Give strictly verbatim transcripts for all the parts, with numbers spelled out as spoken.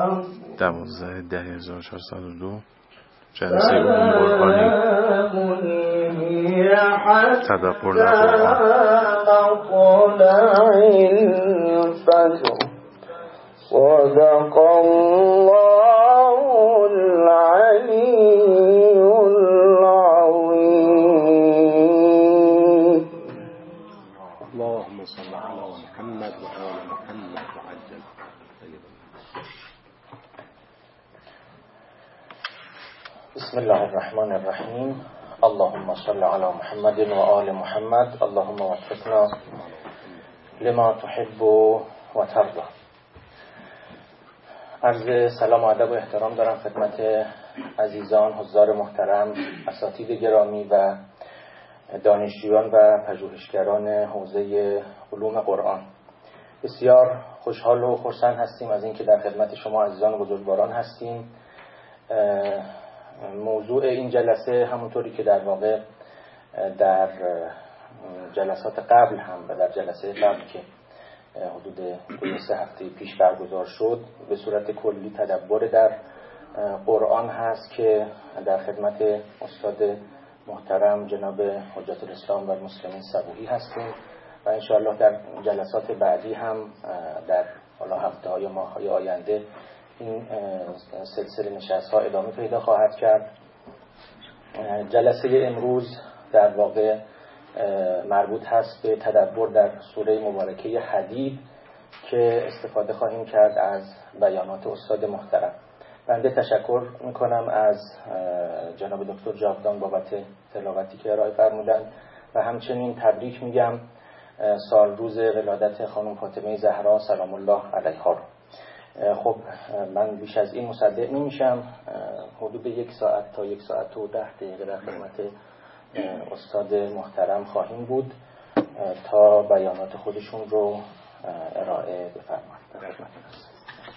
دوازده ده هزار و چهارصد و دو جلسه علوم قرآنی تدبر در قرآن. صدق الله العلی العظیم. اللهم صل علی محمد و آل محمد و عجل. بسم الله الرحمن الرحیم. اللهم صل علی محمد و آل محمد. اللهم وفقنا لما تحب و ترضى. عرض سلام و ادب و احترام دارم خدمت عزیزان، حضار محترم، اساتید گرامی و دانشجویان و پژوهشگران حوزه علوم قرآن. بسیار خوشحال و خرسند هستیم از اینکه در خدمت شما عزیزان و بزرگواران هستیم. موضوع این جلسه همونطوری که در واقع در جلسات قبل هم و در جلسه قبل که حدود دو سه هفته پیش برگزار شد به صورت کلی تدبر در قرآن هست که در خدمت استاد محترم جناب حجت الاسلام و المسلمین صبوحی هستیم و انشاءالله در جلسات بعدی هم در حالا هفته های ماه های آینده این سلسله نشست ها ادامه پیدا خواهد کرد. جلسه امروز در واقع مربوط هست به تدبر در سوره مبارکه حدید که استفاده خواهیم کرد از بیانات استاد محترم. بنده تشکر میکنم از جناب دکتر جاودان بابت تلاوتی که ارائه فرمودند و همچنین تبریک میگم سال روز ولادت خانم فاطمه زهرا سلام الله علیها رو. خب من بیش از این مصدق نمیشم. حدود یک ساعت تا یک ساعت و ده دقیقه در خدمت استاد محترم خواهیم بود تا بیانات خودشون رو ارائه بفرمایند. در خدمت هستم.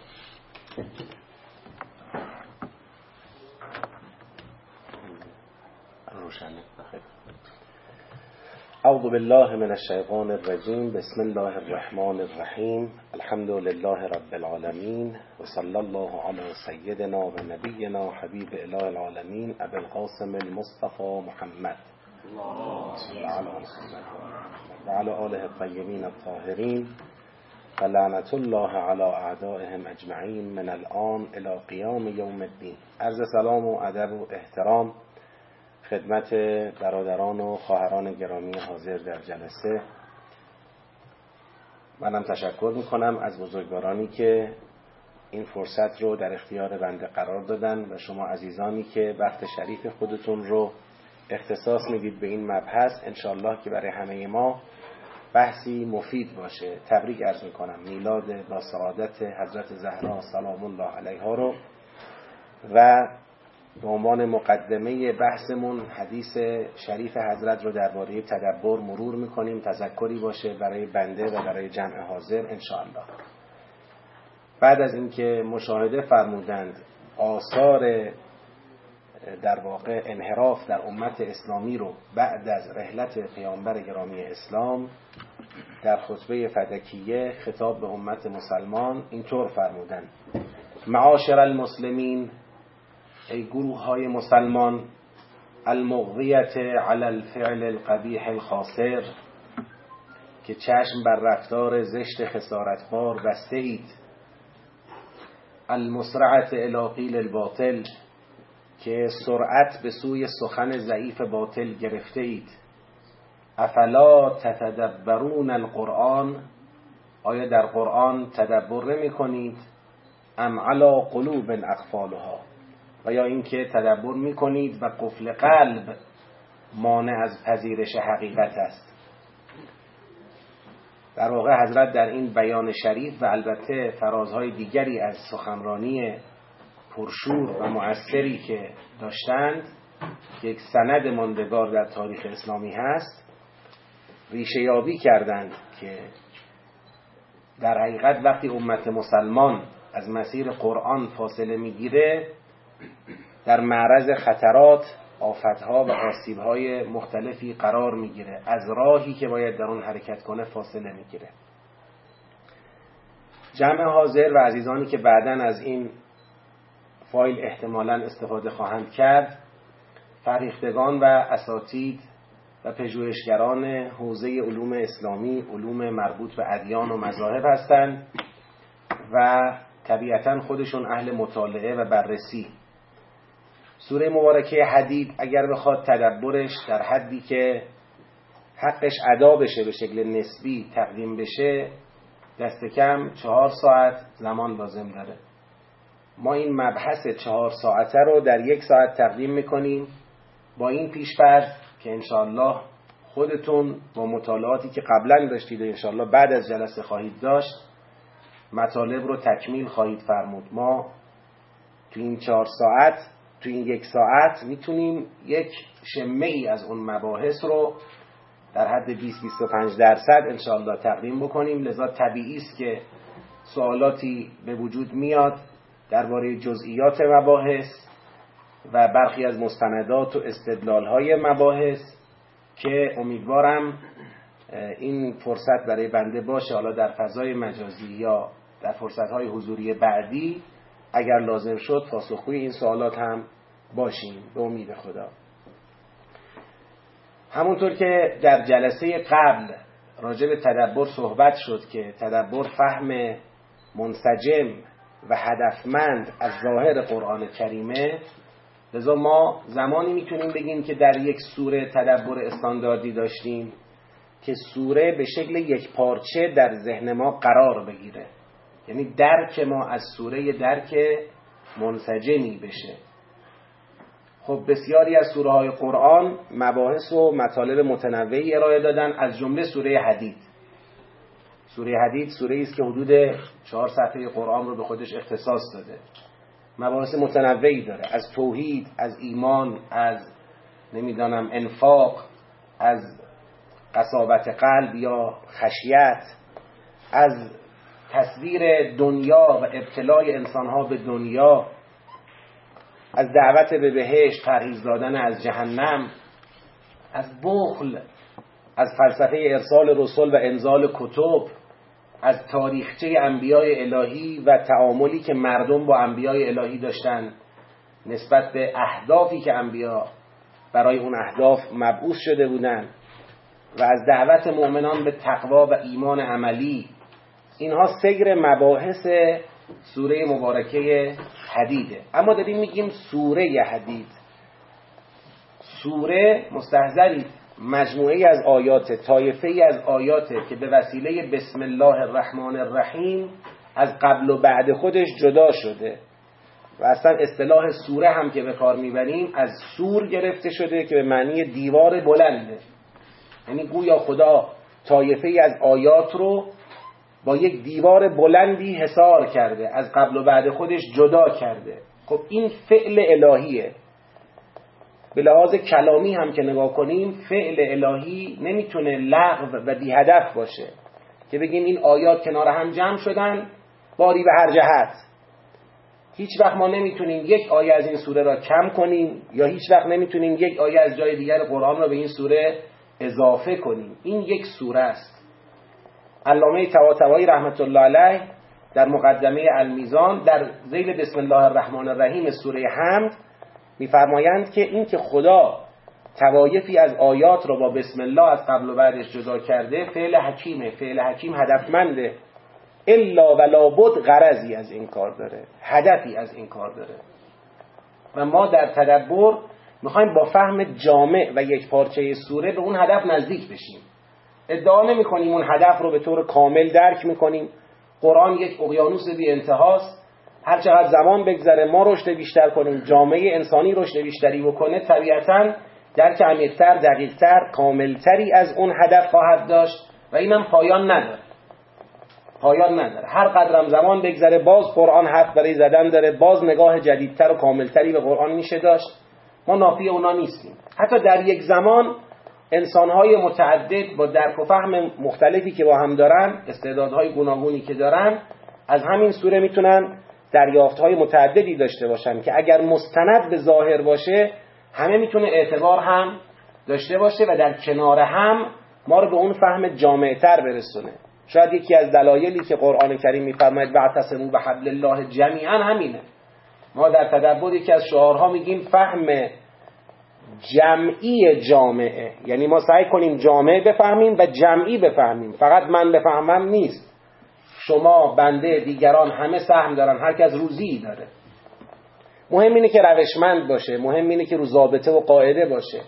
اعوذ بالله من الشیطان الرجیم. بسم الله الرحمن الرحیم. الحمد لله رب العالمین و صلی الله علی سیدنا و نبینا حبیب اله العالمین ابی القاسم المصطفى محمد و علی آله الطیبین الطاهرین و لعنت الله علی اعدائهم اجمعین من الان الی قیام یوم الدین. عرض سلام و ادب و احترام خدمت برادران و خواهران گرامی حاضر در جلسه. منم تشکر میکنم از بزرگوارانی که این فرصت رو در اختیار بنده قرار دادن و شما عزیزانی که وقت شریف خودتون رو اختصاص میدید به این مبحث. انشالله که برای همه ما بحثی مفید باشه. تبریک عرض میکنم میلاد با سعادت حضرت زهرا سلام الله علیها رو و به عنوان مقدمه بحثمون حدیث شریف حضرت رو درباره تدبر مرور میکنیم. تذکری باشه برای بنده و برای جمع حاضر انشاءالله. بعد از اینکه مشاهده فرمودند آثار در واقع انحراف در امت اسلامی رو بعد از رحلت پیامبر گرامی اسلام، در خطبه فدکیه خطاب به امت مسلمان اینطور فرمودند: معاشر المسلمین، ای گروه های مسلمان، المغضیت علی الفعل القبیح الخاسر، که چشم بر رفتار زشت خسارتبار بسته اید، المسرعت الی قیل الباطل، که سرعت به سوی سخن ضعیف باطل گرفته اید، افلا تتدبرون القرآن، آیا در قرآن تدبر نمی کنید، ام علی قلوب اقفالها، و یا اینکه تدبر میکنید و قفل قلب مانع از پذیرش حقیقت است. در واقع حضرت در این بیان شریف و البته فرازهای دیگری از سخنرانی پرشور و مؤثری که داشتند که یک سند ماندگار در تاریخ اسلامی هست، ریشه یابی کردند که در حقیقت وقتی امت مسلمان از مسیر قرآن فاصله میگیره در معرض خطرات، آفتها و آسیبهای مختلفی قرار میگیره، از راهی که باید در اون حرکت کنه فاصله میگیره. جمع حاضر و عزیزانی که بعداً از این فایل احتمالاً استفاده خواهند کرد، فرهیختگان و اساتید و پژوهشگران حوزه علوم اسلامی، علوم مربوط به ادیان و مذاهب هستند و طبیعتاً خودشون اهل مطالعه و بررسی. سوره مبارکه حدید اگر بخواد تدبرش در حدی که حقش ادا بشه به شکل نسبی تقدیم بشه، دست کم چهار ساعت زمان لازم داره. ما این مبحث چهار ساعته رو در یک ساعت تقدیم میکنیم با این پیش‌فرض که انشاءالله خودتون با مطالعاتی که قبلا داشتید و انشاءالله بعد از جلسه خواهید داشت مطالب رو تکمیل خواهید فرمود. ما تو این چهار ساعت، تو این یک ساعت میتونیم یک شمه ای از اون مباحث رو در حد بیست تا بیست و پنج درصد انشاءالله تقدیم بکنیم. لذا طبیعی است که سوالاتی به وجود میاد درباره جزئیات مباحث و برخی از مستندات و استدلال‌های مباحث که امیدوارم این فرصت برای بنده باشه، حالا در فضای مجازی یا در فرصت‌های حضوری بعدی اگر لازم شد پاسخگوی این سوالات هم باشیم به امید خدا. همونطور که در جلسه قبل راجع به تدبر صحبت شد که تدبر فهم منسجم و هدفمند از ظاهر قرآن کریمه، لذا ما زمانی میتونیم بگیم که در یک سوره تدبر استانداردی داشتیم که سوره به شکل یک پارچه در ذهن ما قرار بگیره، یعنی درک ما از سوره درک منسجمی بشه. خب بسیاری از سوره های قرآن مباحث و مطالب متنوعی ارائه دادن، از جمله سوره حدید. سوره حدید سوره است که حدود چهار صفحه قرآن رو به خودش اختصاص داده، مباحث متنوعی داره، از توحید، از ایمان، از نمیدانم انفاق، از قساوت قلب یا خشیت، از تصویر دنیا و ابتلای انسانها به دنیا، از دعوت به بهشت، پرهیز دادن از جهنم، از بخل، از فلسفه ارسال رسول و انزال کتب، از تاریخچه انبیای الهی و تعاملی که مردم با انبیای الهی داشتن نسبت به اهدافی که انبیا برای اون اهداف مبعوث شده بودن و از دعوت مؤمنان به تقوا و ایمان عملی. اینها سیر مباحث سوره مبارکه حدیده. اما داریم میگیم سوره حدید. سوره مستحضرید مجموعه از آیات، طایفه ای از آیاته که به وسیله بسم الله الرحمن الرحیم از قبل و بعد خودش جدا شده و اصلا اصطلاح سوره هم که به کار میبریم از سور گرفته شده که به معنی دیوار بلنده، یعنی گویا خدا طایفه ای از آیات رو با یک دیوار بلندی حصار کرده، از قبل و بعد خودش جدا کرده. خب این فعل الهیه. به لحاظ کلامی هم که نگاه کنیم فعل الهی نمیتونه لغو و بی هدف باشه که بگیم این آیات کنار هم جمع شدن باری به هر جهت. هیچ وقت ما نمیتونیم یک آیه از این سوره را کم کنیم یا هیچ وقت نمیتونیم یک آیه از جای دیگر قرآن را به این سوره اضافه کنیم. این یک سوره است. علامه طباطبایی رحمت الله علیه در مقدمه المیزان در ذیل بسم الله الرحمن الرحیم سوره حمد میفرمایند که این که خدا طوایفی از آیات را با بسم الله از قبل و بعدش جدا کرده فعل حکیمه، فعل حکیم هدفمنده، الا ولا بد غرضی از این کار داره، هدفی از این کار داره. و ما در تدبر میخوایم با فهم جامع و یک پارچه سوره به اون هدف نزدیک بشیم. ادعا نمی کنیم اون هدف رو به طور کامل درک میکنیم. قرآن یک اقیانوس بی انتهاست، هر چقدر زمان بگذره ما رشد بیشتر کنیم، جامعه انسانی رشد بیشتری بکنه، طبیعتاً درک عمیق‌تر، دقیق‌تر، کاملتری از اون هدف خواهد داشت و اینم پایان نداره. پایان نداره. هر قدرم زمان بگذره باز قرآن حرف برای زدن داره، باز نگاه جدیدتر و کاملتری به قرآن میشه داشت. ما نافی اونا نیستیم. حتی در یک زمان انسان‌های متعدد با درک و فهم مختلفی که با هم دارن، استعدادهای گوناگونی که دارن، از همین سوره میتونن دریافت‌های متعددی داشته باشن که اگر مستند به ظاهر باشه همه میتونه اعتبار هم داشته باشه و در کنار هم ما رو به اون فهم جامع‌تر برسونه. شاید یکی از دلایلی که قرآن کریم میفرماید واعتصموا بحبل الله جمیعا همینه. ما در تدبر یکی از شعارها میگیم فهم جمعی جامعه، یعنی ما سعی کنیم جامعه بفهمیم و جمعی بفهمیم. فقط من بفهمم نیست، شما، بنده، دیگران همه سهم دارن، هر کس روزی داره. مهم اینه که روشمند باشه، مهم اینه که رو ضابطه و قاعده باشه.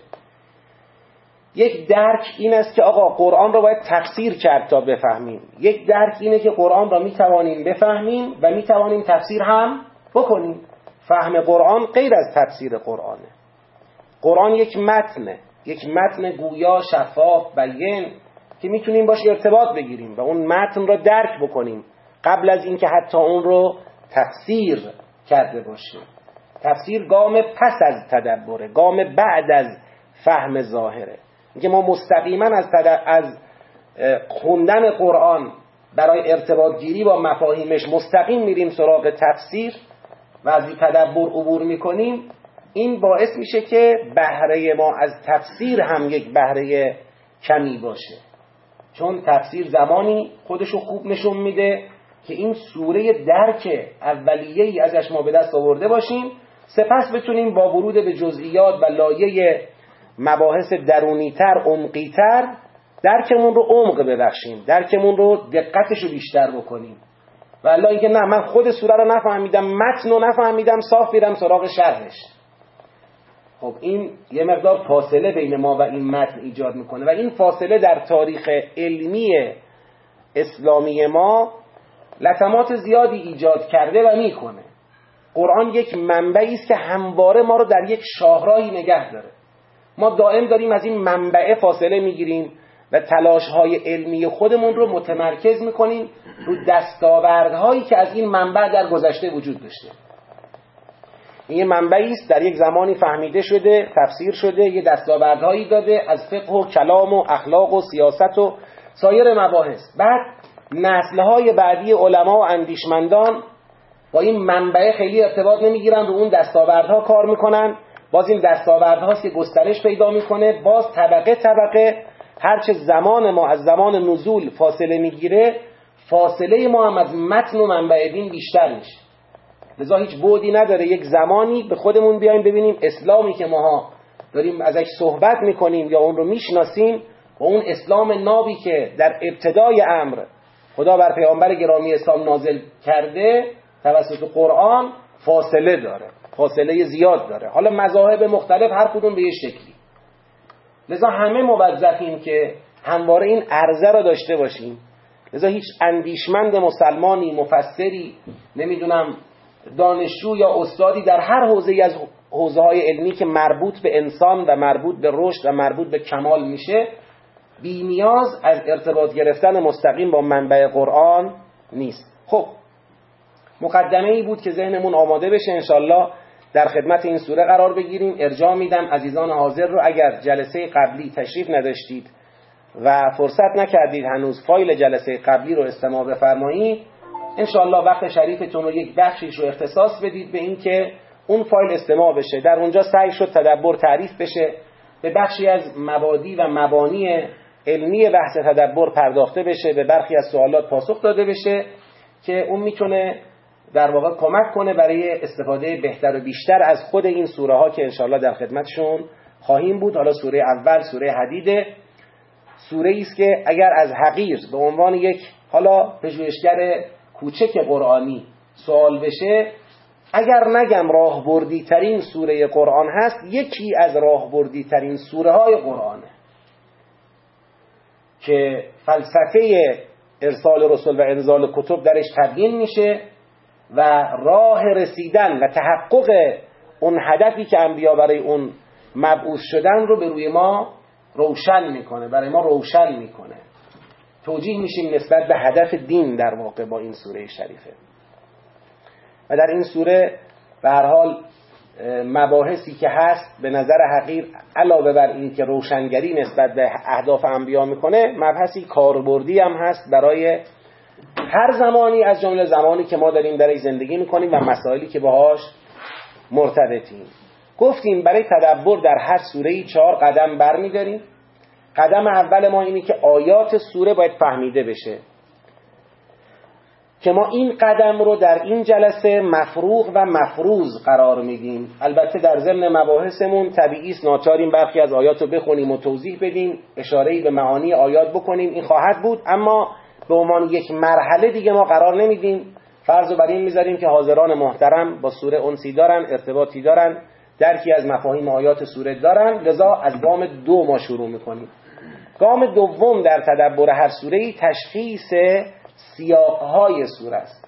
یک درک این است که آقا قرآن را باید تفسیر کرد تا بفهمیم. یک درک اینه که قرآن را میتوانیم بفهمیم و میتوانیم تفسیر هم بکنیم. فهم قرآن غیر از تفسیر قرآنه. قرآن یک متنه، یک متن گویا، شفاف، بیان که میتونیم باش ارتباط بگیریم و اون متن را درک بکنیم قبل از اینکه حتی اون رو تفسیر کرده باشیم. تفسیر گام پس از تدبره، گام بعد از فهم ظاهره. اینکه ما مستقیما از تد... از خوندن قرآن برای ارتباط گیری با مفاهیمش مستقیم میریم سراغ تفسیر و از این تدبر عبور میکنیم، این باعث میشه که بهره ما از تفسیر هم یک بهره کمی باشه. چون تفسیر زمانی خودشو خوب نشون میده که این سوره درک اولیه‌ای ازش ما به دست آورده باشیم، سپس بتونیم با ورود به جزئیات و لایه مباحث درونی‌تر، عمقی‌تر درکمون رو عمق ببخشیم، درکمون رو دقتش رو بیشتر بکنیم. و الا اینکه نه، من خود سوره رو نفهمیدم، متن رو نفهمیدم، صاف میرم سراغ شرحش. خب این یه مقدار فاصله بین ما و این متن ایجاد میکنه و این فاصله در تاریخ علمی اسلامی ما لطمات زیادی ایجاد کرده و میکنه. قرآن یک منبعی است که همواره ما رو در یک شاهراهی نگه داره. ما دائم داریم از این منبع فاصله میگیریم و تلاش‌های علمی خودمون رو متمرکز میکنیم رو دستاوردهایی که از این منبع در گذشته وجود داشته. این یه منبعی است در یک زمانی فهمیده شده، تفسیر شده، یه دستاوردهایی داده از فقه و کلام و اخلاق و سیاست و سایر مباحث. بعد نسل‌های بعدی علما و اندیشمندان با این منبع خیلی ارتباط نمیگیرن، رو اون دستاوردها کار میکنن. باز این دستاوردهاست که گسترش پیدا میکنه. باز طبقه طبقه هرچه زمان ما از زمان نزول فاصله میگیره، فاصله ما هم از متن و منبع دین بیشتر میشه. لذا هیچ بعدی نداره یک زمانی به خودمون بیایم ببینیم اسلامی که ماها داریم ازش صحبت میکنیم یا اون رو میشناسیم و اون اسلام نابی که در ابتدای امر خدا بر پیامبر گرامی اسلام نازل کرده توسط قرآن فاصله داره، فاصله زیاد داره. حالا مذاهب مختلف هر کدوم به یه شکلی. لذا همه موظفیم که همواره این عرضه را داشته باشیم. لذا هیچ اندیشمند مسلمانی، مفسری، نمیدونم دانشجو یا استادی در هر حوزه‌ای از حوزه‌های علمی که مربوط به انسان و مربوط به رشد و مربوط به کمال میشه، بی نیاز از ارتباط گرفتن مستقیم با منبع قرآن نیست. خب مقدمه ای بود که ذهنمون آماده بشه انشالله در خدمت این سوره قرار بگیریم. ارجاع میدم عزیزان حاضر رو، اگر جلسه قبلی تشریف نداشتید و فرصت نکردید هنوز فایل جلسه قبلی رو استماع بفرمایید، انشالله وقت شریفتون رو یک بخشیش رو اختصاص بدید به این که اون فایل استماع بشه. در اونجا سعی شد تدبر تعریف بشه، به بخشی از مبادی و مبانی علمی بحث تدبر پرداخته بشه، به برخی از سوالات پاسخ داده بشه که اون میتونه در واقع کمک کنه برای استفاده بهتر و بیشتر از خود این سوره ها که انشالله در خدمتشون خواهیم بود. حالا سوره اول سوره حدید، سوره ای است که اگر از حقیر به عنوان یک حالا پژوهشگر کوچک قرآنی سوال بشه، اگر نگم راهبردی ترین سوره قرآن هست، یکی از راهبردی ترین سوره های قرآنه که فلسفه ارسال رسول و انزال کتب درش تبیین میشه و راه رسیدن و تحقق اون هدفی که انبیا برای اون مبعوث شدن رو به روی ما روشن میکنه، برای ما روشن میکنه. توجیه میشیم نسبت به هدف دین در واقع با این سوره شریفه. و در این سوره به هر حال مباحثی که هست به نظر حقیر علاوه بر این که روشنگری نسبت به اهداف انبیا میکنه، مبحثی کاربردی هم هست برای هر زمانی از جمله زمانی که ما داریم درش زندگی میکنیم و مسائلی که باهاش مرتبطیم. گفتیم برای تدبر در هر سوره‌ای چهار قدم برمی‌داریم. قدم اول ما اینه که آیات سوره باید فهمیده بشه. که ما این قدم رو در این جلسه مفروغ و مفروض قرار میدیم. البته در ضمن مباحثمون طبیعی است ناچاریم برخی از آیات رو بخونیم و توضیح بدیم، اشاره‌ای به معانی آیات بکنیم، این خواهد بود، اما به عنوان یک مرحله دیگه ما قرار نمیدیم. فرض رو بر این میذاریم که حاضران محترم با سوره انسی دارن، ارتباطی دارن، درکی از مفاهیم آیات سوره دارن، لذا از گام دو ما شروع میکنیم. گام دوم در تدبر هر سوره‌ای تشخیص سیاق‌های سوره است.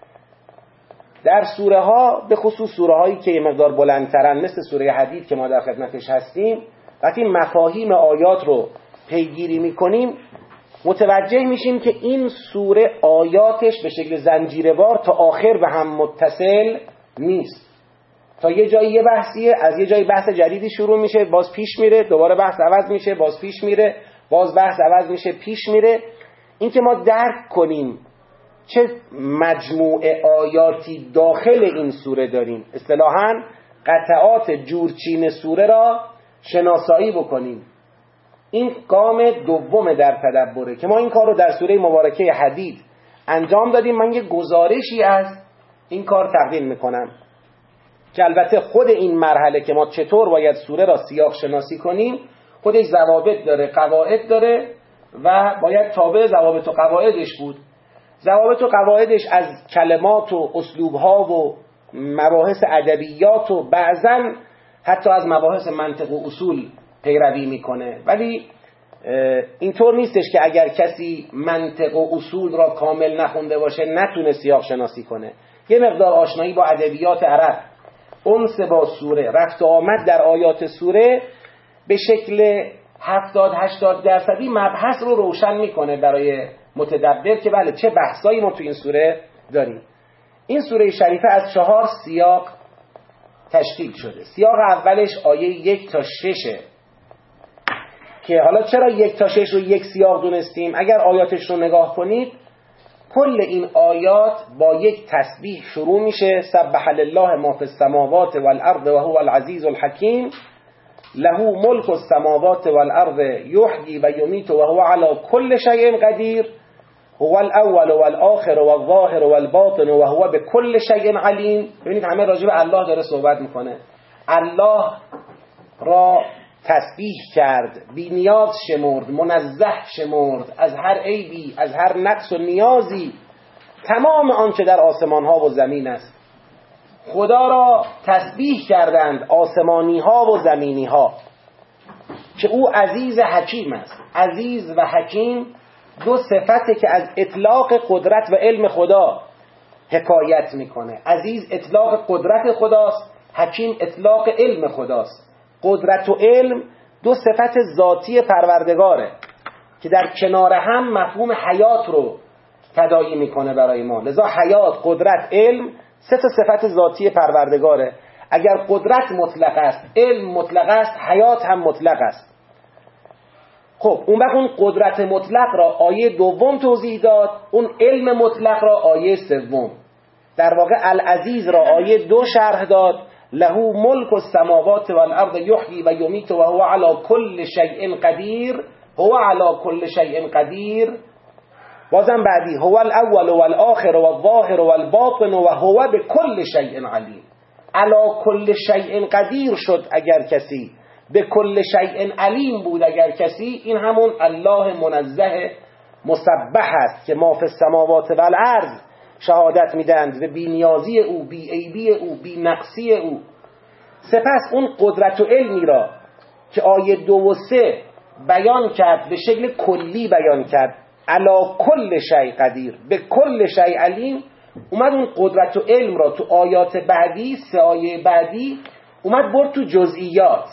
در سوره ها به خصوص سوره هایی که یه مقدار بلندترن مثل سوره حدید که ما در خدمتش هستیم، وقتی مفاهیم آیات رو پیگیری میکنیم متوجه میشیم که این سوره آیاتش به شکل زنجیروار تا آخر به هم متصل نیست. تا یه جایی یه بحثیه، از یه جایی بحث جدیدی شروع میشه، باز پیش میره، دوباره بحث عوض میشه، باز پیش میره، باز بحث عوض میشه، پیش میره. این که ما درک کنیم چه مجموعه آیاتی داخل این سوره داریم، اصطلاحاً قطعات جورچین سوره را شناسایی بکنیم، این گام دوم در تدبره که ما این کار رو در سوره مبارکه حدید انجام دادیم. من یه گزارشی از این کار تقدیم میکنم که البته خود این مرحله که ما چطور باید سوره را سیاق شناسی کنیم خودش ضوابط داره، قواعد داره و باید تابع ضوابط و قواعدش بود. ضوابط و قواعدش از کلمات و اسلوبها و مباحث ادبیات و بعضا حتی از مباحث منطق و اصول پیروی میکنه، ولی اینطور نیستش که اگر کسی منطق و اصول را کامل نخونده باشه نتونه سیاق شناسی کنه. یه مقدار آشنایی با ادبیات عرب، انس با سوره، رفت و آمد در آیات سوره به شکل هفتاد هشتاد درصدی مبحث رو روشن میکنه برای متدبر که بله چه بحثایی ما تو این سوره داریم. این سوره شریفه از چهار سیاق تشکیل شده. سیاق اولش آیه یک تا ششه که حالا چرا یک تا شش رو یک سیاق دونستیم؟ اگر آیاتش رو نگاه کنید کل این آیات با یک تسبیح شروع میشه. سبح لله ما فی السماوات والارض و هو العزیز الحکیم، له ملک السماوات والارض یحیی و یمیت و هو علی کل شیء قدیر، هو الاول والآخر والظاهر والباطن و هو بكل شیء علیم. ببینید همه راجع به الله داره صحبت میکنه. الله را تسبیح کرد، بی نیاز شمرد، منزه شمرد از هر عیبی، از هر نقص و نیازی، تمام آنچه در آسمان ها و زمین است. خدا را تسبیح کردند آسمانی ها و زمینی ها که او عزیز حکیم است. عزیز و حکیم دو صفته که از اطلاق قدرت و علم خدا حکایت میکنه. عزیز اطلاق قدرت خداست، حکیم اطلاق علم خداست. قدرت و علم دو صفت ذاتی پروردگاره که در کنار هم مفهوم حیات رو تداعی میکنه برای ما. لذا حیات، قدرت، علم سه تا صفت ذاتی پروردگاره. اگر قدرت مطلق است، علم مطلق است، حیات هم مطلق است. خب اون وقت اون قدرت مطلق را آیه دوم توضیح داد، اون علم مطلق را آیه سوم. در واقع العزیز را آیه دو شرح داد، له ملک السماوات والارض یحیی و یمیت و هو علی کل شیء قدیر. هو علی کل شیء قدیر. بازم بعدی هو الاول والآخر والظاهر والباطن و هو بكل شیء علیم. علی کل شیء قدیر شد اگر کسی، به کل شیء علیم بود اگر کسی، این همون الله منزه مسبح است که ما فی السماوات والارض شهادت میدند به بی‌نیازی او، بی عیبی او، بی نقصی او. سپس اون قدرت و علمی را که آیه دو و سه بیان کرد به شکل کلی بیان کرد، علی کل شیء قدیر، به کل شیء علیم، اومد اون قدرت و علم را تو آیات بعدی، سه آیه بعدی اومد برد تو جزئیات،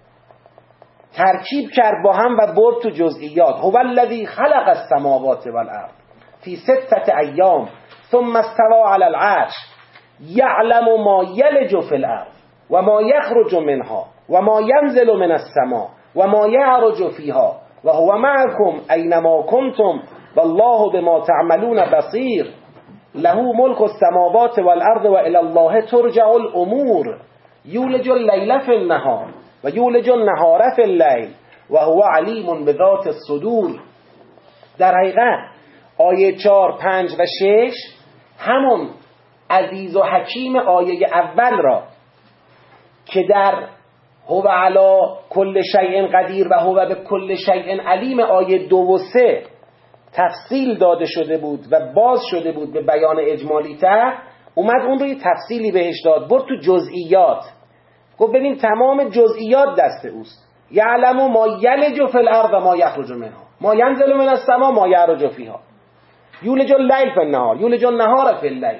ترکیب کرد با هم و برد تو جزئیات. هو الذی خلق السماوات والارض فی ستة ایام ثم استوى على العرش یعلم ما یلج فی الارض و ما یخرج منها و ما ینزل من السماء و ما یعرج فیها و هو معکم اینما کنتم والله بما تعملون بصیر. له ملک السماوات والارض و الی الله ترجع الامور یولج اللیل فی النهار و یولج النهار فی اللیل و هو علیم بذات الصدور. در حقیقت آیه چهار، پنج و شش همون عزیز و حکیم آیه اول را که در هو علی کل شیء قدیر و هو به کل شیء علیم آیه دو و سه تفصیل داده شده بود و باز شده بود به بیان اجمالی تر، اومد اون رو یه تفصیلی بهش داد، برد تو جزئیات، گفت ببین تمام جزئیات دست اوست. یعلم ما یلج فی الارض و ما یخرج منها، ما ینزل من السماء ما یعرج فیها، یولج اللیل فی النهار یولج النهار فی اللیل.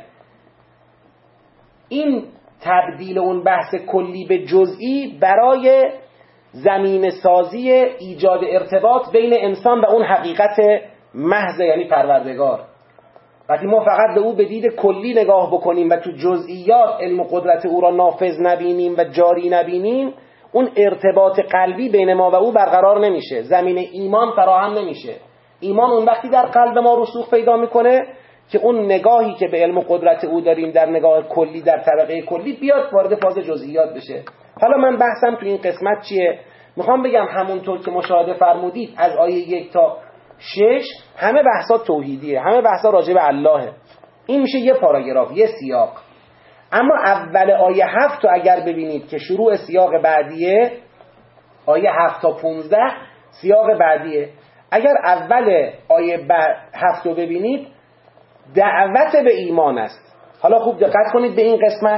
این تبدیل اون بحث کلی به جزئی برای زمین سازی ایجاد ارتباط بین انسان و اون حقیقت محض یعنی پروردگار. وقتی ما فقط به او به دید کلی نگاه بکنیم و تو جزئیات علم و قدرت او را نافذ نبینیم و جاری نبینیم، اون ارتباط قلبی بین ما و او برقرار نمیشه، زمین ایمان فراهم نمیشه. ایمان اون وقتی در قلب ما رسوخ پیدا میکنه که اون نگاهی که به علم و قدرت او داریم در نگاه کلی، در طبقه کلی، بیاد وارد فاز جزئیات بشه. حالا من بحثم تو این قسمت چیه؟ میخوام بگم همونطور که مشاهده فرمودید از آیه یک تا شش همه بحثا توحیدیه، همه بحثا راجع به اللهه. این میشه یه پاراگراف، یه سیاق. اما اول آیه هفت رو اگر ببینید که شروع سیاق بعدیه، آیه هفت تا پونزده سیاق بعدیه. اگر اول آیه هفت رو ببینید دعوت به ایمان است. حالا خوب دقت کنید به این قسمت،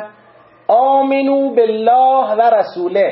آمنو بالله و رسوله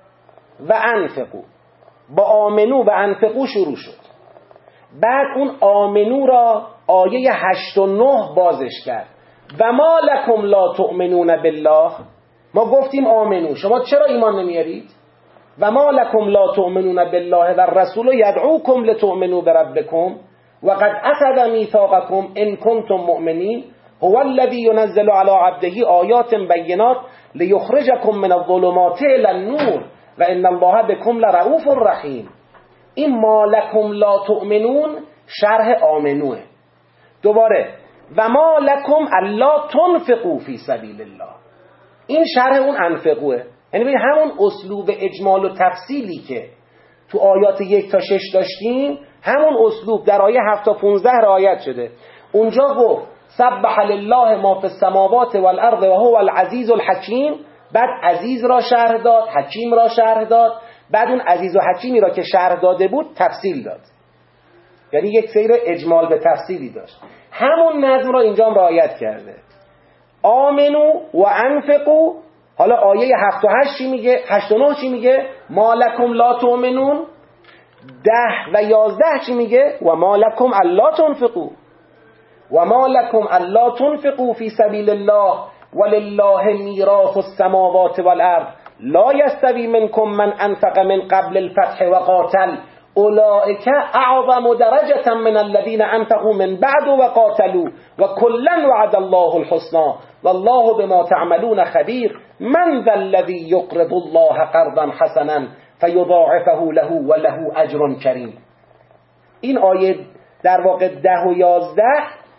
و انفقو. با آمنو و انفقو شروع شد. بعد اون آمنو را آیه هشت و نه بازش کرد. و ما لکم لا تؤمنون بالله، ما گفتیم آمنو، شما چرا ایمان نمیارید؟ و ما لکم لا تؤمنون بالله و الرسول یدعوکم لتؤمنوا بربکم و قد اخذ میثاقکم ان کنتم مؤمنین هو الذی ینزل علی عبده آیات بینات لیخرجکم من الظلمات الی النور و ان الله بكم لرؤوف رحیم. این ما لکم لا تؤمنون شرح آمنوه. دوباره و ما لکم الا تنفقوا فی سبیل الله، این شرح اون انفقوه. یعنی همون اسلوب اجمال و تفصیلی که تو آیات یک تا شش داشتیم، همون اسلوب در آیه هفت تا پونزده رعایت شده. اونجا گفت سبح لله ما فی السماوات والارض و هو العزیز الحکیم، بعد عزیز را شرح داد، حکیم را شرح داد، بعد اون عزیز و حکیمی را که شرح داده بود تفصیل داد. یعنی یک سیر اجمال به تفصیلی داشت. همون نظم را اینجا هم رعایت کرده. آمنو و انفقو. حالا آیه هفت و هشت چی میگه؟ هشت و نه چی میگه؟ ما لکم لا تؤمنون. ده و یازده چی میگه؟ و ما لکم الا تنفقو و ما لکم الا تنفقو فی سبیل الله ولله میراث السماوات والارض لا یستوی منکم من انفق من قبل الفتح و قاتل اولئک اعظم درجة من الذین انفقوا من بعد و قاتلوا و کلا وعد الله الحسنى والله بما تعملون خبیر من ذا الذی یقرض الله قرضا حسنا فیضاعفه له و له اجر کریم. این آیه در واقع ده و یازده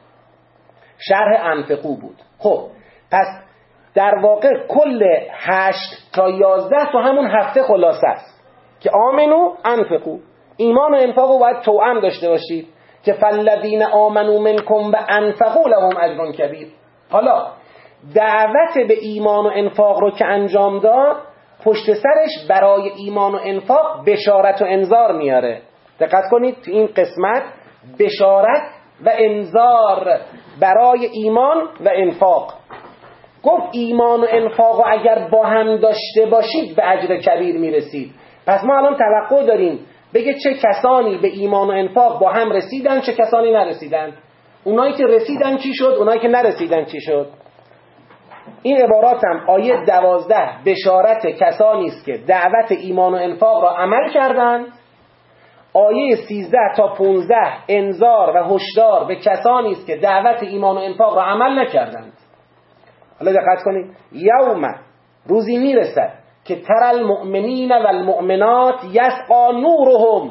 شرح انفقو بود. خب پس در واقع کل هشت تا یازده تو همون هفته خلاصه است که آمنو انفقو. ایمان و انفاقو باید توأم داشته باشید که فالذین آمنوا منکم و انفقوا لهم اجر کبیر. حالا دعوت به ایمان و انفاق رو که انجام داد، پشت سرش برای ایمان و انفاق بشارت و انذار میاره. دقت کنید تو این قسمت بشارت و انذار برای ایمان و انفاق. گفت ایمان و انفاق و اگر با هم داشته باشید به اجر کبیر میرسید. پس ما الان توقع داریم بگه چه کسانی به ایمان و انفاق با هم رسیدن، چه کسانی نرسیدن. اونایی که رسیدن چی شد، اونایی که نرسیدن چی شد. این عبارات هم آیه دوازده بشارت کسانی است که دعوت ایمان و انفاق را عمل کردند. آیه سیزده تا پانزده انذار و هشدار به کسانی است که دعوت ایمان و انفاق را عمل نکردند. حالا دقت کنید، یوم روزی میرسد که تر المؤمنین و المؤمنات یسقا نورهم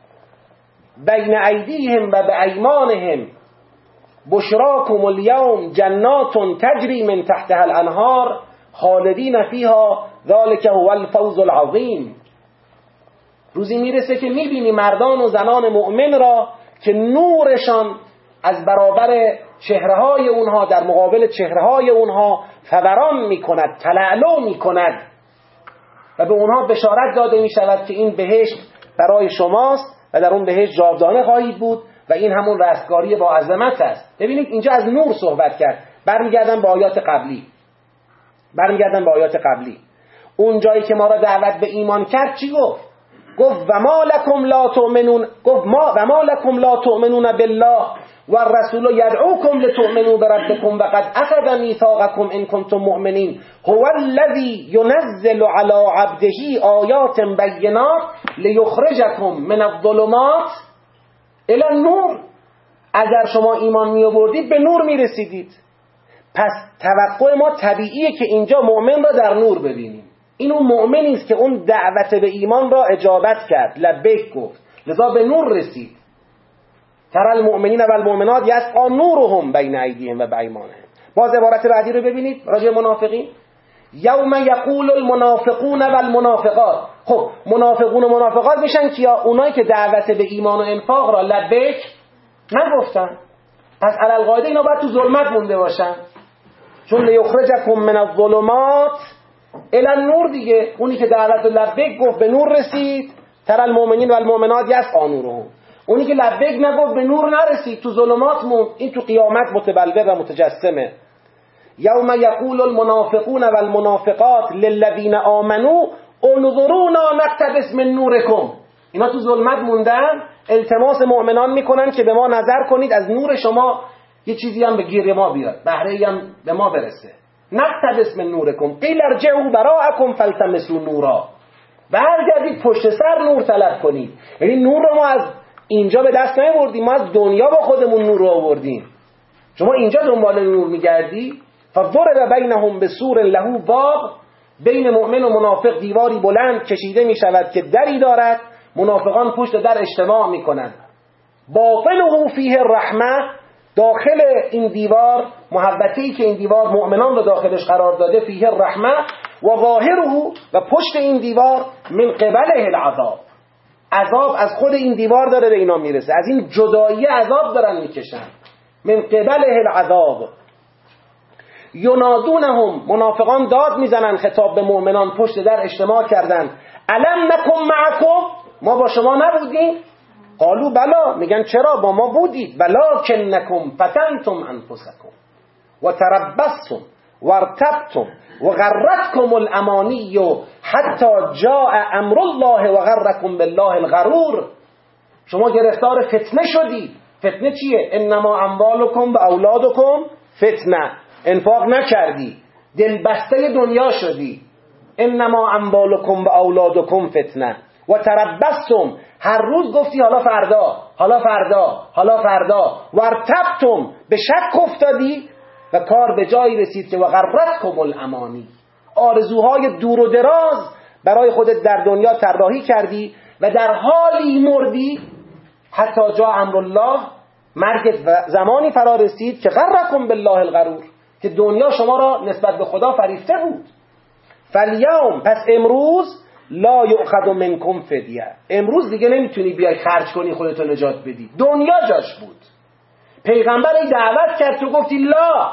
بین ایدیهم و به ایمانهم بشراکم اليوم جنات تجری من تحتها الانهار خالدین فیها ذلک هو الفوز العظیم. روزی میرسه که میبینی مردان و زنان مؤمن را که نورشان از برابر چهره های اونها در مقابل چهره های اونها فوران می کند، تلالو می کند و به اونها بشارت داده می شود که این بهشت برای شماست و در اون بهشت جاودانه خواهید بود و این همون رستگاری با عظمت است. ببینید اینجا از نور صحبت کرد. برمیگردن به آیات قبلی برمیگردن به آیات قبلی اون جایی که ما را دعوت به ایمان کرد چی گفت؟ گفت و ما لکم لا تؤمنون گفت ما و ما لکم لا تؤمنون بالله و الرسول یدعوکم لتؤمنوا بربکم و قد اخذ میثاقکم ان کنتم مؤمنین هو الذی ینزل علی عبده آیات بینات لیخرجکم من الظلمات الی النور. اگر شما ایمان می آوردید به نور می رسیدید. پس توقع ما طبیعیه که اینجا مؤمن را در نور ببینیم. این اون مؤمنی است که اون دعوت به ایمان را اجابت کرد، لبیک گفت، لذا به نور رسید. تر المؤمنین و المؤمنات یسعی نورهم بین ایدیهم و بایمانهم. باز عبارت بعدی رو ببینید راجع به منافقین. یوم یقول المنافقون و المنافقات. خب منافقون و منافقات میشن کیا؟ اونایی که دعوت به ایمان و انفاق را لبیک نگفتن. پس علی القاعده اینا باید تو ظلمت مونده باشن، چون لیخرجکم من الظلمات الی النور دیگه. اونی که دعوت لبیک گفت به نور رسید. تر المؤمنین و المؤمنات یسعی نورهم. اونی که لبیک نگفت به نور نرسید، تو ظلمات موند. این تو قیامت متبلور و متجسمه. یوم یقول المنافقون و المنافقات للذین آمنوا انظرونا نقتبس من نورکم. اینا تو ظلمت موندن، التماس مؤمنان میکنن که به ما نظر کنید از نور شما یه چیزی هم به گیر ما بیاد، بهره‌ای هم به ما برسه. نقتبس من نورکم قیل ارجعوا براءکم فالتمسوا نورا. برگردید پشت سر نور طلب کنید. یعنی نور رو ما از اینجا به دست نمی‌آوردیم، ما از دنیا با خودمون نور رو آوردیم. شما اینجا دنبال نور میگردی. فضرب بینهم بسور له باب. بین مؤمن و منافق دیواری بلند کشیده می شود که دری دارد. منافقان پشت در اجتماع می کنند. باطنه فیه الرحمه. داخل این دیوار محبتی که این دیوار مؤمنان رو داخلش قرار داده، فیه الرحمه، و ظاهره و پشت این دیوار من قبله العذاب. عذاب از خود این دیوار داره به اینا میرسه. از این جدایی عذاب دارن میکشن. من قبله العذاب. ینادونهم. منافقان داد میزنن خطاب به مؤمنان پشت در اجتماع کردن. الم نکن معکم. ما با شما نبودیم؟ قالوا بلا. میگن چرا با ما بودید. ولکنکم فتنتم انفسکم و تربصتم و ارتبتم و غرتکم الامانی حتی جاء امر الله و غرکم بالله الغرور. شما گرفتار فتنه شدید. فتنه چیه؟ انما اموالکم و اولادکم فتنه. انفاق نکردی، دلبسته دنیا شدی. انما اموالکم و اولادکم فتنه و تربصتم. هر روز گفتی حالا فردا، حالا فردا، حالا فردا. و ارتبتم. به شک افتادی و کار به جایی رسید که و غرتکم الامانی. آرزوهای دور و دراز برای خودت در دنیا طراحی کردی و در حالی مردی حتی جا امر الله. مرگت زمانی فرا رسید که غرکم بالله الغرور، که دنیا شما را نسبت به خدا فریفته بود. فالیوم. پس امروز لا یؤخذ منکم فدیه. امروز دیگه نمیتونی بیای خرج کنی خودتو نجات بدی. دنیا جاش بود. پیغمبر ای دعوت کرد تو گفتی لا.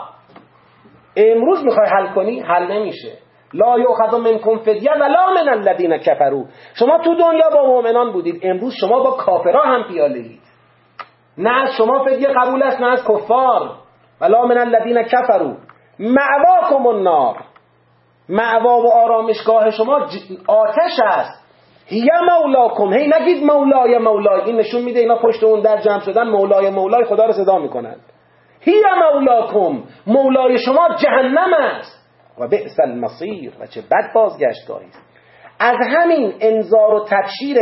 امروز میخوای حل کنی، حل نمیشه. لا یؤخذ منکم فدیه ولا من الذین کفروا. شما تو دنیا با مؤمنان بودید، امروز شما با کافرها هم پیاله‌اید. نه از شما فدیه قبول است، نه از کفار. ولا من الذین کفروا مأواکم النار. مأوا و آرامشگاه شما آتش است. هی مولاکم. هی نگید مولای مولای. این نشون میده اینا پشت اون در جمع شدن مولای مولای خدا رو صدا میکنند. هی مولاکم. مولای شما جهنم است. و بئس المصیر. و چه بد بازگشتگاهی است. از همین انذار و تبشیر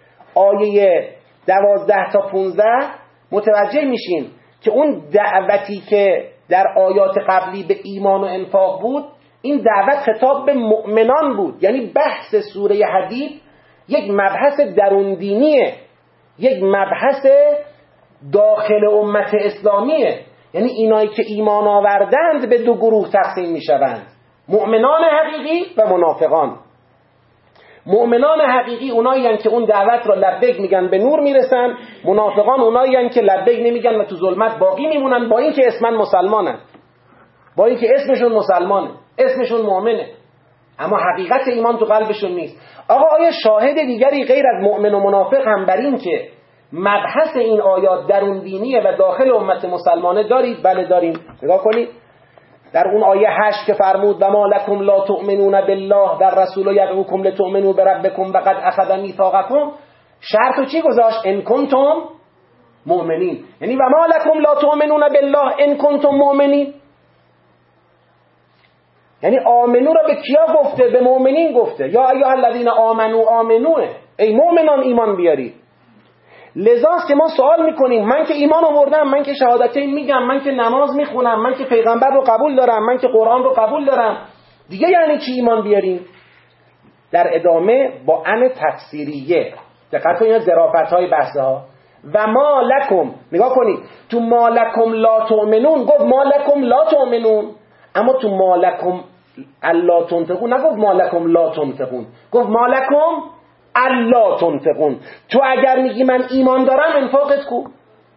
آیه دوازده تا پونزده متوجه میشین که اون دعوتی که در آیات قبلی به ایمان و انفاق بود، این دعوت خطاب به مؤمنان بود. یعنی بحث سوره حدید یک مبحث دروندینیه، یک مبحث داخل امت اسلامیه. یعنی اینایی که ایمان آوردند به دو گروه تقسیم میشوند، مؤمنان حقیقی و منافقان. مؤمنان حقیقی اونایی هستند که اون دعوت را لبیک میگن به نور میرسن، منافقان اونایی هستند که لبیک نمیگن و تو ظلمت باقی میمونن، با اینکه اسمن مسلمانن، با اینکه اسمشون مسلمانه، اسمشون مؤمنه، اما حقیقت ایمان تو قلبشون نیست. آقا آیا شاهد دیگری غیر از مؤمن و منافق هم بر این که مبحث این آیات درون دینیه و داخل امت مسلمانه دارید؟ بله داریم. نگاه کنید در اون آیه هشت که فرمود و ما لکم لا تؤمنون بالله در رسول یدعوکم لتؤمنوا بربکم وقد اخذ میثاقکم، شرطو چی گذاشت؟ ان کنتم مؤمنین. یعنی و ما لکم لا تؤمنون بالله ان کنتم مؤمنین، یعنی آمنو را به کیا گفته؟ به مؤمنین گفته. یا ایها الذین آمنو آمنوه، ای مؤمنان ایمان بیارید. لذاست که ما سوال میکنیم من که ایمان آوردم، من که شهادتین میگم، من که نماز میخونم، من که پیغمبر رو قبول دارم، من که قرآن رو قبول دارم، دیگه یعنی چی ایمان بیاریم؟ در ادامه با ان تفسیریه دقت کنید، ظرافت های بحثه ها. و ما لکم، نگاه کنید تو ما لکم لا تؤمنون گفت ما لکم لا تؤمنون، اما تو ما لکم الا تنفقون نگفت ما لکم لا تنفقون، گفت ما لکم الا تنفقون. تو اگر میگی من ایمان دارم انفاقت کو،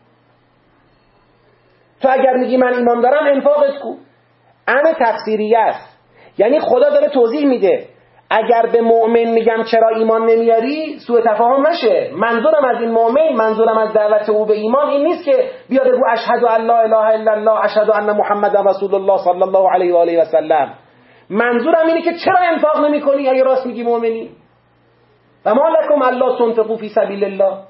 تو اگر میگی من ایمان دارم انفاقت کو. ان تفسیریه است، یعنی خدا داره توضیح میده اگر به مؤمن میگم چرا ایمان نمیاری سوء تفاهم نشه. منظورم از این مؤمن، منظورم از دعوت او به ایمان این نیست که بیاد بگو اشهد ان لا اله الا الله اشهد ان محمد رسول الله صلی الله علیه و آله و سلم. منظورم اینه که چرا انفاق نمیکنی اگه راست میگی مؤمنی؟ و ما لکم الا تنفقوا فی سبیل الله.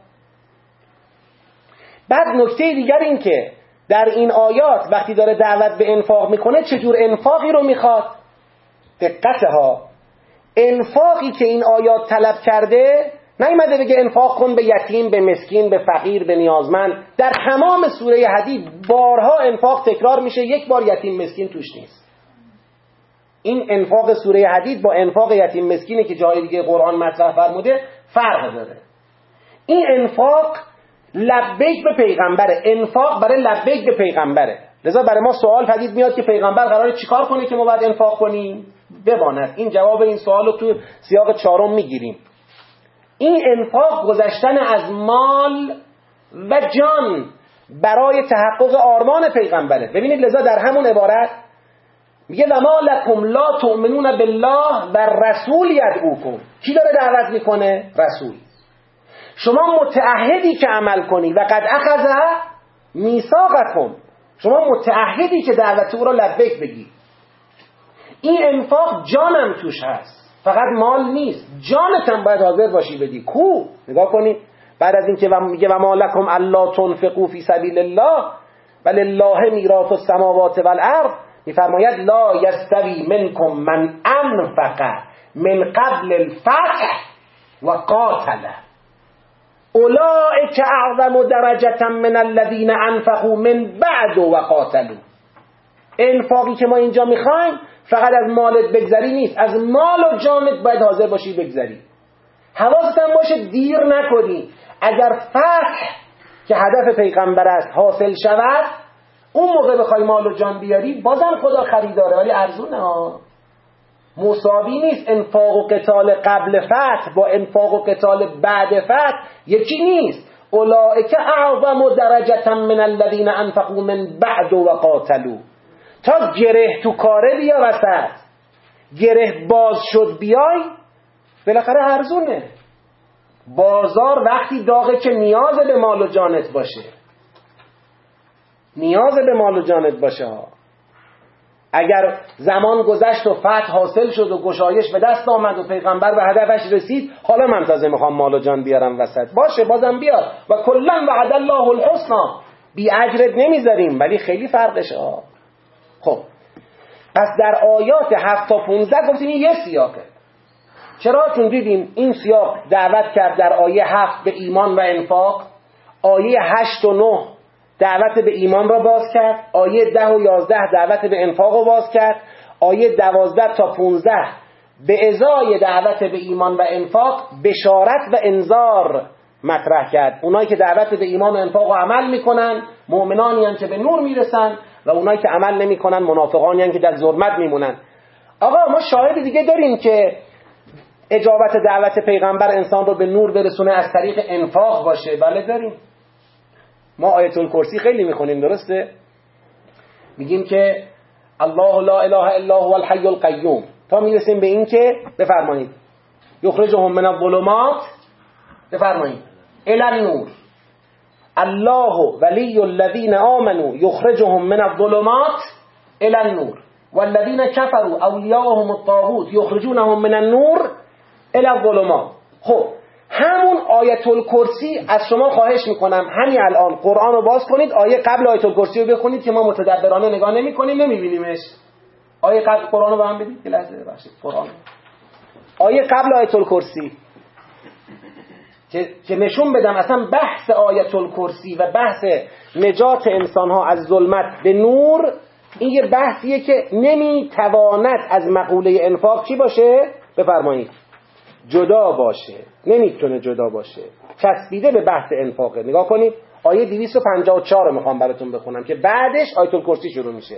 بعد نکته دیگر این که در این آیات وقتی داره دعوت به انفاق میکنه چجور انفاقی رو میخواد؟ دقت ها، انفاقی که این آیات طلب کرده نیومده بگه انفاق کن به یتیم، به مسکین، به فقیر، به نیازمند. در تمام سوره حدید بارها انفاق تکرار میشه، یک بار یتیم مسکین توش نیست. این انفاق سوره حدید با انفاق یتیم مسکینه که جای دیگه قرآن مطرح فرموده فرق داره. این انفاق لبیک به پیغمبره، انفاق برای لبیک به پیغمبره. لذا برای ما سوال پدید میاد که پیغمبر قراره چیکار کنه که ما باید انفاق کنیم؟ بماند. این جواب این سوال رو تو سیاق چهارم میگیریم. این انفاق گذشتن از مال و جان برای تحقق آرمان پیغمبره. ببینید لذا در همون عبارت میگه و ما لکم لا تؤمنون بالله و رسول یدعوکم. کی داره دعوت میکنه؟ رسول. شما متعهدی که عمل کنی و قد اخذ میثاقکم، شما متعهدی که دعوت او را لبیک بگی. این انفاق جانم توش هست، فقط مال نیست، جانت هم باید حاضر باشی بدی. کو نگاه کنید بعد از اینکه میگه و ما لکم الا تنفقوا فی سبیل الله ولله میراث السماوات والارض، میفرماید لا یستوی منکم من انفق من قبل الفتح و قاتل اولئک اعظم درجة من الذین انفقوا من بعد و قاتلوا. انفاقی که ما اینجا میخوایم فقط از مالت بگذری نیست، از مال و جانت باید حاضر باشی بگذری. حواست هم باشه دیر نکنی. اگر فتح که هدف پیغمبر است حاصل شود اون موقع بخوای مال و جان بیاری بازم خدا خریداره، ولی ارزونه ها، مساوی نیست. انفاق و قتال قبل فتح با انفاق و قتال بعد فتح یکی نیست. اولئک اعظم درجة من الذین انفقوا من بعد و قاتلوا. تا گره تو کاره بیا وسط، گره باز شد بیای، بالاخره ارزونه. بازار وقتی داغه که نیاز به مال و جانت باشه، نیاز به مال و جانت باشه ها. اگر زمان گذشت و فتح حاصل شد و گشایش به دست آمد و پیغمبر به هدفش رسید، حالا من تازه میخوام مال و جان بیارم وسط، باشه بازم بیار. و کلا وعد الله الحسنی، بی اجرت نمیذاریم ولی خیلی فرقشه ها. خب پس در آیات هفت تا پونزده گفتیم این یه سیاقه. چرا؟ چون دیدیم این سیاق دعوت کرد در آیه هفت به ایمان و انفاق، آیه هشت و نه دعوت به ایمان را باز کرد، آیه ده و یازده دعوت به انفاق را باز کرد، آیه دوازده تا پونزده به ازای دعوت به ایمان و انفاق بشارت و انذار مطرح کرد. اونایی که دعوت به ایمان و انفاق را عمل میکنن مؤمنانی هستند که به نور میرسن و اونایی که عمل نمیکنن منافقانی هستند که در ظلمت میمونن. آقا ما شاهد دیگه داریم که اجابت دعوت پیغمبر انسان رو به نور برسونه از طریق انفاق باشه؟ بله داریم. ما آیت الکرسی خیلی میخونیم، درسته؟ میگیم که الله لا اله الا هو الحی القیوم تا میرسیم به این که بفرمایید یخرجهم من الظلمات، بفرمایید الی النور، الله ولی الذین آمنوا یخرجهم من الظلمات الی النور والذین کفروا اولیاءهم الطاغوت یخرجونهم من النور الی الظلمات. خب همون آیت الکرسی از شما خواهش میکنم همین الان قرآن رو باز کنید، آیه قبل آیت الکرسی رو بخونید که ما متدبرانه نگاه نمی کنیم، نمیبینیمش. آیه قبل قرآن رو به هم بدید. یه لحظه ببخشید، قرآن آیه قبل آیت الکرسی که که نشون بدم اصلا بحث آیت الکرسی و بحث نجات انسان ها از ظلمت به نور، این یه بحثیه که نمیتواند از مقوله انفاق چی باشه؟ بفرمایید جدا باشه، نمیتونه جدا باشه، چسبیده به بحث انفاقه. نگاه کنید آیه دویست و پنجاه و چهار رو میخوام براتون بخونم که بعدش آیت الکرسی شروع میشه.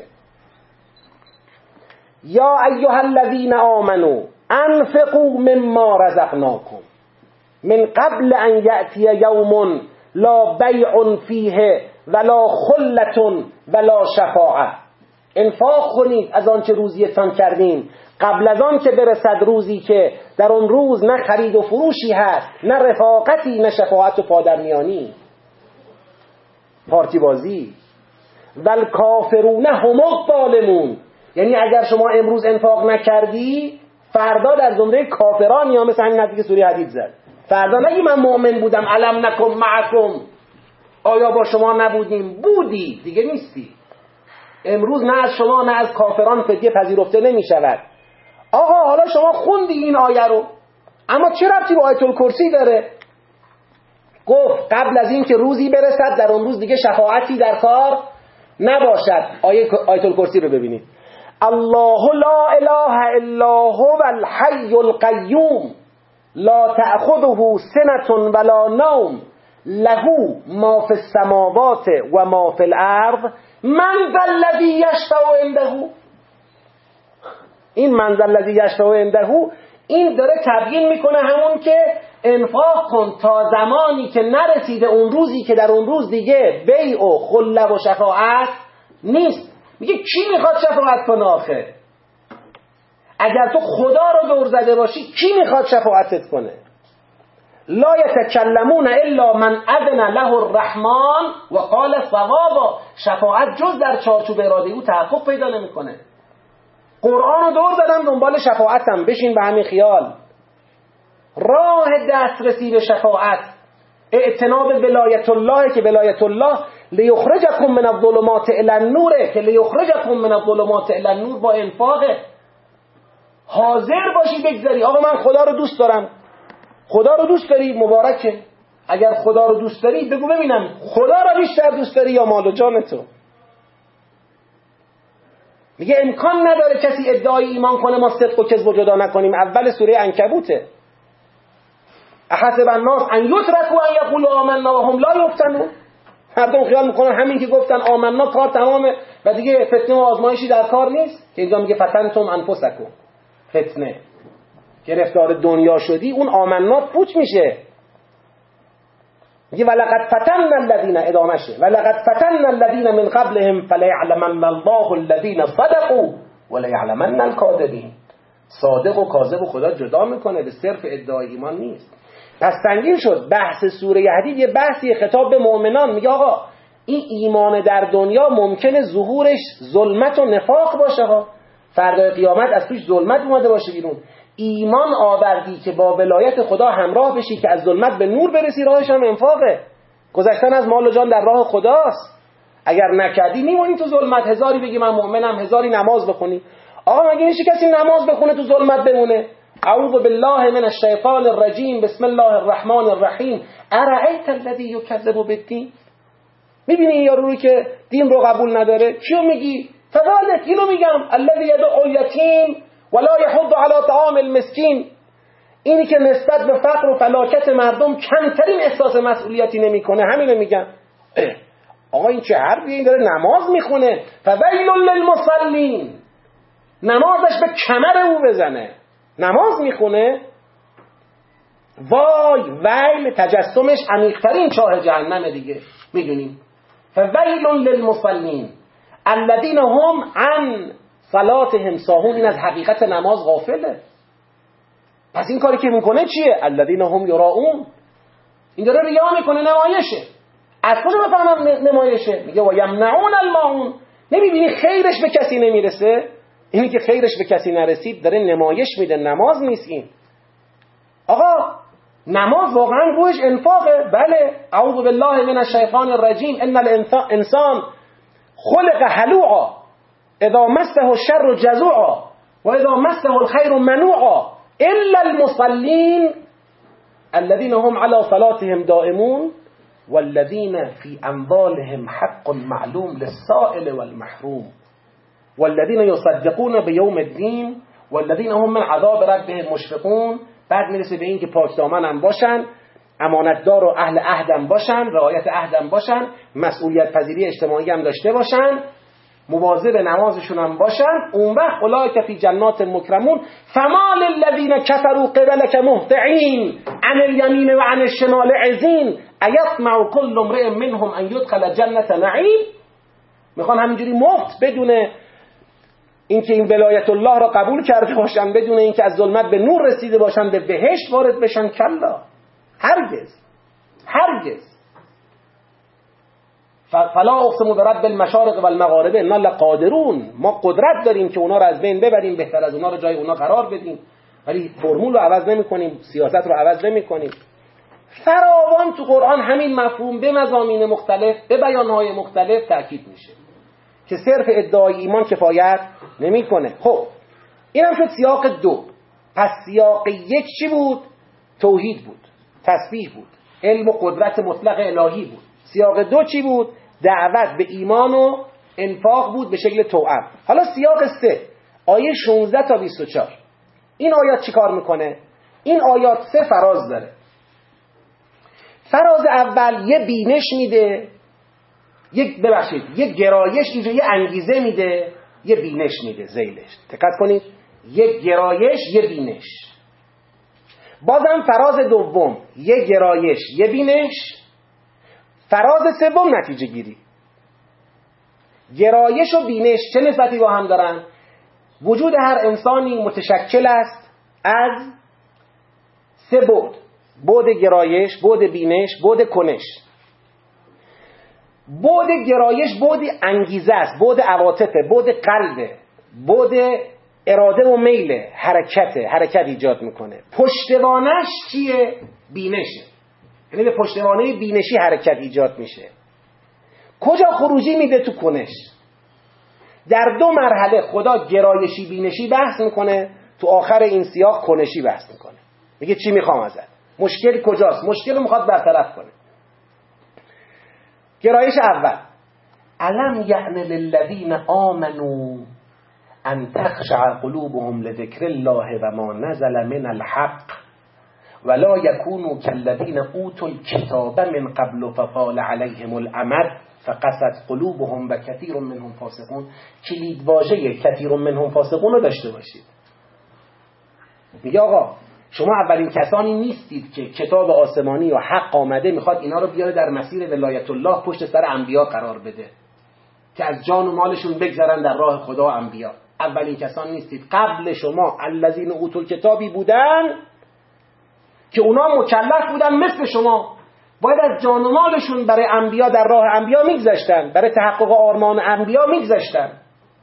یا ایها الذین آمنوا انفقوا مما رزقناکم من قبل ان یأتی یوم لا بیع فیه ولا خلة ولا شفاعة. انفاق کنید از آنچه روزیتان کردیم قبل از آن که برسد روزی که در اون روز نه خرید و فروشی هست، نه رفاقتی، نه شفاعت و پادرمیانی، پارتی بازی. والکافرون هم الظالمون، یعنی اگر شما امروز انفاق نکردی فردا در زمره کافران، یا مثل همین حدیث که سوره حدید زد، فردا نگی من مؤمن بودم الم نکم معکم، آیا با شما نبودیم؟ بودی، دیگه نیستی. امروز نه از شما نه از کافران فدیه پذیرفته نمی شود. آقا حالا شما خوندی این آیه رو، اما چه ربطی با آیت الکرسی داره؟ گفت قبل از این که روزی برسد در اون روز دیگه شفاعتی در کار نباشد. آیه آیت الکرسی رو ببینید. الله لا اله الا هو الحی القیوم لا تأخذه سنة ولا نوم له ما فی السماوات و ما فی الارض من ذا الذی یشفع عنده. این من ذا الذی یشفع عنده این داره تبیین میکنه همون که انفاق کن تا زمانی که نرسیده اون روزی که در اون روز دیگه بیع و خله و شفاعت نیست. میگه کی میخواد شفاعت کنه آخه؟ اگر تو خدا رو دور زده باشی کی میخواد شفاعتت کنه؟ لا یتکلمون الا من اذن له الرحمن و قال صوابا. شفاعت جز در چارچوب اراده او تحقق پیدا نمیکنه. قرآن رو دور زدم دنبال شفاعتم، بشین به همین خیال. راه دسترسی به شفاعت اعتناب ولایت الله، که ولایت الله لیخرجکم من الظلمات الی النور، که لیخرجکم من الظلمات الی النور با انفاقه. حاضر باشی بگذاری آقا من خدا رو دوست دارم. خدا رو دوست داری؟ مبارکه. اگر خدا رو دوست داری بگو ببینم خدا رو بیشتر دوست داری یا مال و جان تو؟ میگه امکان نداره کسی ادعای ایمان کنه ما صدق و کذب جدا نکنیم. اول سوره عنکبوته. احسب الناس ان یترکوا ان یقولوا آمنا و هم لا یفتنون. مردم خیال میکنن همین که گفتن آمنا کار تمامه و دیگه فتنه و آزمایشی در کار نیست. که اینجا میگه فتنتم انفسکم، فتنه گرفتار دنیا شدی، اون آمنا پوچ میشه. میگه ولقد فتن الذین، ادامشه ولقد فتن الذین من قبلهم فلیعلمن الله الذین صدقوا ولیعلمن الکاذبین. صادق و کاذب و خدا جدا میکنه، به صرف ادعای ایمان نیست. پس سنگین شد بحث سوره حدید. یه بحثی خطاب به مؤمنان، میگه آقا این ایمان در دنیا ممکنه ظهورش ظلمت و نفاق باشه ها، فردای قیامت از توش ظلمت اومده باشه بیرون. ایمان آوردی که با ولایت خدا همراه بشی که از ظلمت به نور برسی، راهش هم انفاقه. گذشتن از مال و جان در راه خداست. اگر نکردی میمونی تو ظلمت. هزاری بگی من مؤمنم، هزاری نماز بخونی. آقا مگه میشه کسی نماز بخونه تو ظلمت بمونه؟ اعوذ بالله من الشیطان الرجیم بسم الله الرحمن الرحیم ارأیت الذی یکذب بالدین. میبینی این یارو رو که دین رو قبول نداره؟ کیو میگی؟ فذلک، اینو میگم الذی یدعو الیتیم ولا یحض علی طعام المسکین. اینی که نسبت به فقر و فلاکت مردم کمترین احساس مسئولیتی نمیکنه، همینو میگم. آقا این چه حرفیه؟ این داره نماز میخونه. فویل للمصلین، نمازش به کمر او بزنه. نماز میخونه وای ویل تجسمش عمیق‌ترین چاه جهنم دیگه، میدونیم. فویل للمصلین الذین هم عن صلاتهم ساهون. این از حقیقت نماز غافله. پس این کاری که میکنه چیه؟ الذین هم یراؤون. این داره ریا میکنه، نمایشه. از کجا بفهمم نمایشه؟ میگه و یمنعون الماعون. نمیبینی خیرش به کسی نمیرسه؟ اینی که خیرش به کسی نرسید داره نمایش میده، نماز نیست این. آقا نماز واقعا روش انفاقه. بله، اعوذ بالله من الشیطان الرجیم ان الانسان خلق هلوعا اذا مسه الشر جزوعا و اذا مسه الخیر منوعا الا المصلین الذين هم على صلاتهم دائمون والذين في اموالهم حق معلوم للسائل والمحروم والذين يصدقون بيوم الدين والذين هم من عذاب ربهم مشفقون. بعد میرسه به این که پاک دامن باشن، امانتدار و اهل عهدم باشن، رعایت عهدم باشن، مسئولیت پذیری اجتماعی هم داشته باشن، مواظب نمازشون هم باشن. اون وقت اولئک فی جنات مکرمون فما للذین کفروا قبلک مهطعین عن الیمین و عن الشمال عزین ایطمع کل امرئ منهم ان یدخل جنت نعیم. میخوان همینجوری مفت بدون اینکه این ولایت الله را قبول کرده باشن، بدون اینکه از ظلمت به نور رسیده باشن، به بهشت وارد بشن. کلا، هرگز هرگز. فلا اقسم برب المشارق و المغارب انا لقادرون. ما قدرت داریم که اونا رو از بین ببریم، بهتر از اونا رو جای اونا قرار بدیم، ولی فرمول رو عوض نمی کنیم، سیاست رو عوض نمی کنیم. فراوان تو قرآن همین مفهوم به مضامین مختلف، به بیانهای مختلف تأکید میشه که صرف ادعای ایمان کفایت نمیکنه. خب اینم شد سیاق دو. پس سیاق یک چی بود؟ توحید بود، تسبیح بود، علم و قدرت مطلق الهی بود. سیاق دو چی بود؟ دعوت به ایمان و انفاق بود به شکل توأم. حالا سیاق سه، آیه شانزده تا بیست و چهار. این آیات چی کار میکنه؟ این آیات سه فراز داره. فراز اول یه بینش میده، یک ببخشید یک گرایش، اینجا یه انگیزه میده، یه بینش میده زیلش. دقت کنید، یک گرایش یه بینش. بازم فراز دوم یه گرایش یه بینش. فراز سوم نتیجه گیری. گرایش و بینش چه نسبتی با هم دارن؟ وجود هر انسانی متشکل است از سه بعد: بعد گرایش، بعد بینش، بعد کنش. بعد گرایش بعد انگیزه است، بعد عواطفه، بعد قلبه، بعد اراده و میل، حرکته، حرکت ایجاد میکنه. پشتوانش چیه؟ بینشه. یعنی به پشتوانه بینشی حرکت ایجاد میشه. کجا خروجی میده؟ تو کنش. در دو مرحله خدا گرایشی بینشی بحث میکنه، تو آخر این سیاق کنشی بحث میکنه. میگه چی میخوام ازت؟ مشکل کجاست؟ مشکل رو میخواد برطرف کنه. گرایش اول: الم یعن للذین آمنوا ان تخشع قلوبهم لذکر الله و ما نزل من الحق ولا یکونوا كالذین اوتوا الکتاب من قبل فطال علیهم الامد فقست قلوبهم و کثیر منهم فاسقون. کلید واژه کثیر منهم فاسقون رو داشته باشید. میگه آقا شما اولین کسانی نیستید که کتاب آسمانی و حق آمده میخواد اینا رو بیاره در مسیر ولایت الله پشت سر انبیا قرار بده که از جان و مالشون بگذرن در راه خدا و انبیا. اولین کسانی نیستید. قبل شما الذین اوتوا الکتابی بودن که اونا مکلف بودن مثل شما، باید از جان و مالشون برای انبیا در راه انبیا میگذشتن، برای تحقق آرمان انبیا میگذشتن.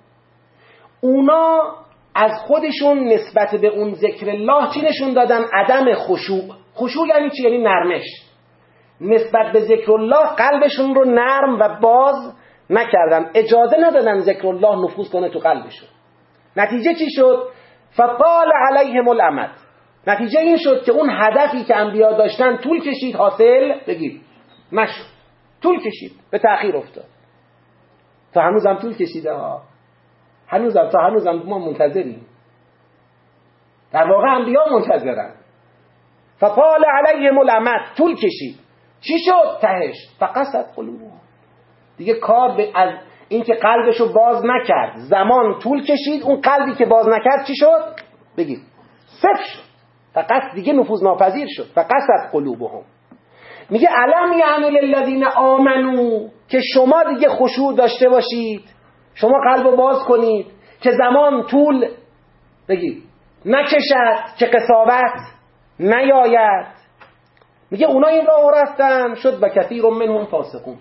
اونا از خودشون نسبت به اون ذکر الله چی نشون دادن؟ عدم خشوع. خشوع یعنی چی؟ یعنی نرمش. نسبت به ذکر الله قلبشون رو نرم و باز نکردن، اجازه ندادن ذکر الله نفوذ کنه تو قلبشون. نتیجه چی شد؟ فطال علیهم الامد. نتیجه این شد که اون هدفی که انبیا داشتن طول کشید، حاصل بگید نشد، طول کشید، به تأخیر افتاد. تا هنوزم طول کشیده ها، هنوزم تا هنوزم ما منتظریم. در واقع انبیا منتظرن. فطال علیهم الامد، طول کشید. چی شد تهش؟ فقست قلوبهم. دیگه کار به از این که قلبشو باز نکرد، زمان طول کشید، اون قلبی که باز نکرد چی شد؟ بگید صفر شد، فقط دیگه نفوذ ناپذیر شد. فقست قلوبهم. میگه علم یعنی للذین آمنو، که شما دیگه خشوع داشته باشید، شما قلبو باز کنید که زمان طول بگید نکشد، که قساوت نیاید. میگه اونا این راه رفتن، شد و کثیر منهم فاسقون.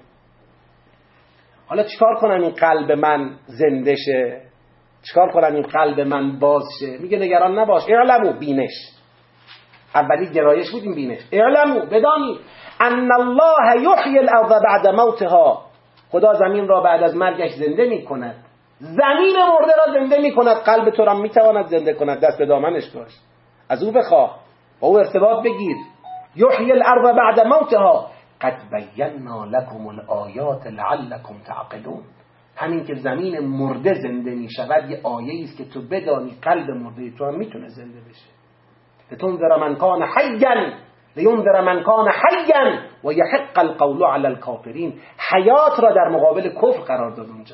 حالا چیکار کنم این قلب من زنده شه؟ چیکار کنم این قلب من باز شه؟ میگه نگران نباش، اعلمو، بینش. اولی گرایش بود، این بینش. اعلمو، بدانید ان الله یحیی الارض بعد موتها، خدا زمین را بعد از مرگش زنده میکند. زمین مرده را زنده میکند، قلب تو را میتواند زنده کند. دست به دامنش باش، از او بخواه، با او ارتباط بگیر. یحیی الارض بعد موتها قد بینا لکم الآیات لعلکم تعقلون. همین که زمین مرده زنده می شود یه آیه است که تو بدانی قلب مرده تو هم میتونه زنده بشه. لتنذر من کان حیا لینذر من کان حیا و یحق القول علی الکافرین. حیات را در مقابل کفر قرار داد اونجا.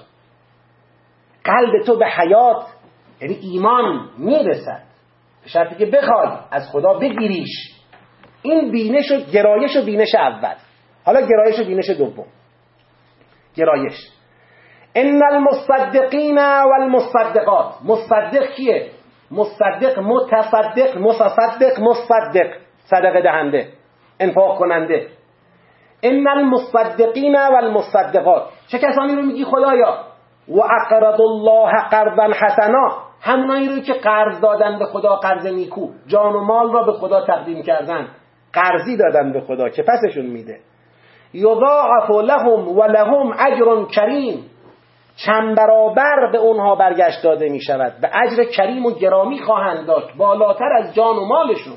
قلب تو به حیات یعنی ایمان میرسد، به شرطی که بخوای از خدا بگیریش. این بینش و گرایش و بینش اول. حالا گرایش و بینش دوم. گرایش: ان المصدقین والمصدقات. مصدق کیه؟ مصدق، متصدق، متصدق، مصدق، صدقه دهنده، انفاق کننده. ان المصدقین والمصدقات، چه کسانی رو میگی خدایا؟ و اقرض الله قرضا حسنا، همونایی رو که قرض دادن به خدا، قرض نیکو، جان و مال را به خدا تقدیم کردن، قرضی دادن به خدا که پسشون میده. یضاعف لهم و لهم اجر کریم، چند برابر به اونها برگشت داده می شود، به اجر کریم و گرامی خواهند داشت، بالاتر از جان و مالشون.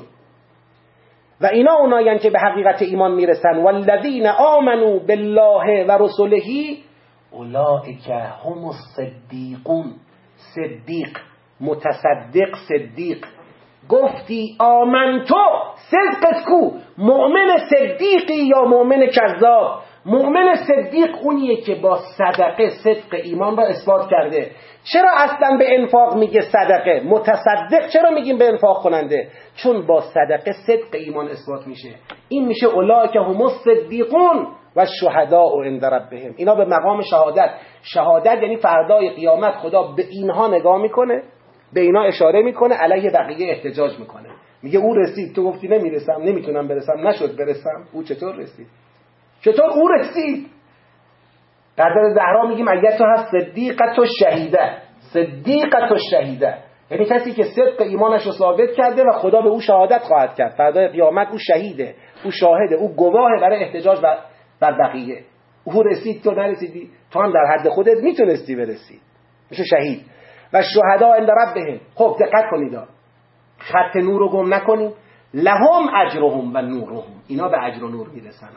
و اینا اونایان که به حقیقت ایمان میرسن. والذین آمنوا بالله و رسله اولئک هم الصدیقون. صدیق، متصدق، صدیق. گفتی آمنتو، صدقت کو؟ مؤمن صدیقی یا مؤمن کذاب؟ مؤمن صدیق اونیه که با صدقه صدق ایمان را اثبات کرده. چرا اصلا به انفاق میگه صدقه؟ متصدق چرا میگیم به انفاق کننده؟ چون با صدقه صدق ایمان اثبات میشه. این میشه اولئک هم الصدیقون و الشهداء عند ربهم. اینا به مقام شهادت. شهادت یعنی فردای قیامت خدا به اینها نگاه میکنه، به اینا اشاره میکنه، علیه بقیه احتجاج میکنه. میگه او رسید، تو گفتی نمیرسم، نمیتونم برسم، نشد برسم. او چطور رسید؟ چطور او رسید؟ در حضرت زهرا میگیم اگر تو هست صدیقت و شهیده. صدیقت و شهیده یعنی کسی که صدق ایمانش رو ثابت کرده و خدا به او شهادت خواهد کرد. فردای قیامت او شهیده، او شاهده، او گواهه برای احتجاج بر بقیه. او رسید، تو نرسیدی، تو هم در حد خودت میتونستی برسی، میشه شهید. و شهدا عند ربهم. خب دقت کنید، خط نور رو گم نکنیم. لهم اجرهم و نورهم، اینا به اجر و نور میرسن.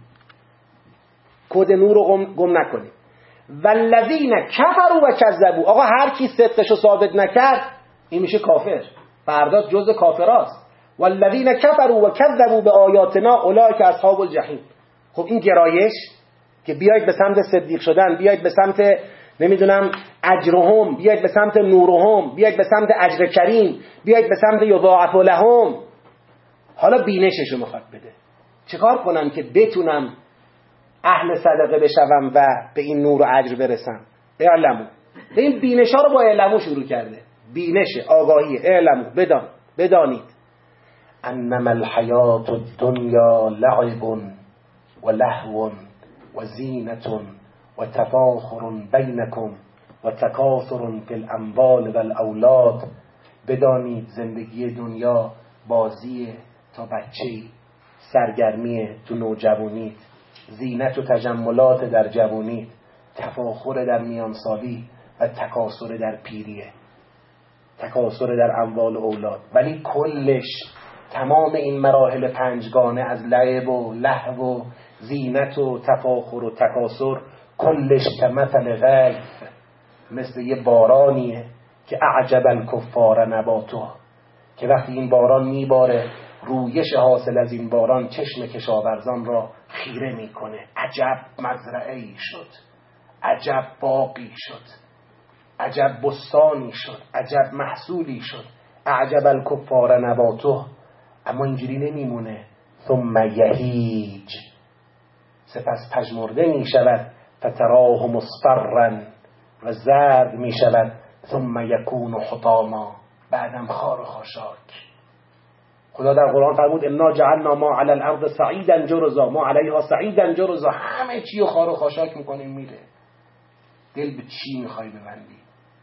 کد نور رو گم, گم نکنیم. والذین کفروا و کذبوا. آقا هر کی صدقش رو ثابت نکرد این میشه کافر، فردا جزء کافراست. والذین کفروا و کذبوا بآیاتنا اولئک اصحاب الجحیم. خب این گرایش که بیاید به سمت صدیق شدن، بیاید به سمت نمیدونم اجرهم، بیاید به سمت نورهم، بیاید به سمت اجر کریم، بیاید به سمت یضاعف لهم. حالا بینشش رو میخواد بده. چیکار کنم که بتونم اهل صدقه بشوم و به این نور و اجر برسم؟ اعلمو. این بینش ها رو با اعلمو شروع کرده. بینش، آگاهی، اعلمو، بدان، بدانید. انما الحیات الدنیا لعب و لهو و زینت و تفاخر بینکم و تکاثر فی الاموال و الاولاد. بدانید زندگی دنیا بازی تا بچه‌ای، سرگرمی تو نوجوانیت، زینت و تجملات در جوانیت، تفاخر در میانسالی و تکاثر در پیریه، تکاثر در اموال و اولاد. ولی کلش، تمام این مراحل پنجگانه از لعب و لهو و زینت و تفاخر و تکاثر، کلش کمثل غیث، مثل یه بارانیه که اعجب الکفار نباته، که وقتی این باران میباره رویش حاصل از این باران چشم کشاورزان را خیره میکنه. عجب مزرعه‌ای شد، عجب باغی شد، عجب بستانی شد، عجب محصولی شد. اعجب الکفار نباته. اما اینجوری نمیمونه. ثم یهیج، سپس پژمرده می شود. فتراه مصفرا، و زرد می شود. ثم یکون حطاما، بعدم خار و خاشاک. خدا در قرآن فرمود انا جعلنا ما علی الارض صعیدا جرزا، ما علیها صعیدا جرزا، همه چی رو خار و خاشاک میکنیم میره. دل به چی میخوای ببندی؟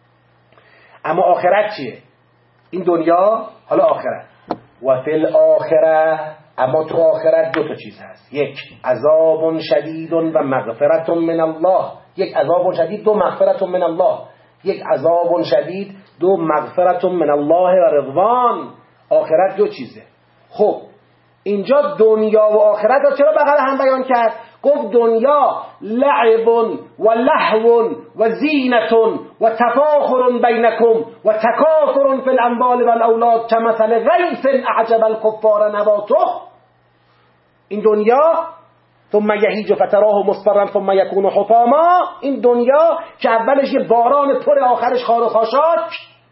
اما آخرت چیه؟ این دنیا، حالا آخرت. و فی الاخره، اما تو آخرت دو تا چیز هست. یک عذاب شدید و مغفرت من الله. یک عذاب شدید، دو مغفرت من الله. یک عذاب شدید، دو مغفرت من الله و رضوان. آخرت دو چیزه. خب اینجا دنیا و آخرت رو چرا بغل هم بیان کرد؟ گفت دنیا لعب و لهو و زینت و تفاخر بینکم و تکاثر فی الاموال و الاولاد کمثل غیث اعجب الکفار نباته. این دنیا ثم یهیج فتراه مصفرا ثم یکون حطاما، این دنیا که اولش یه باران پر، آخرش خار و خاشاک.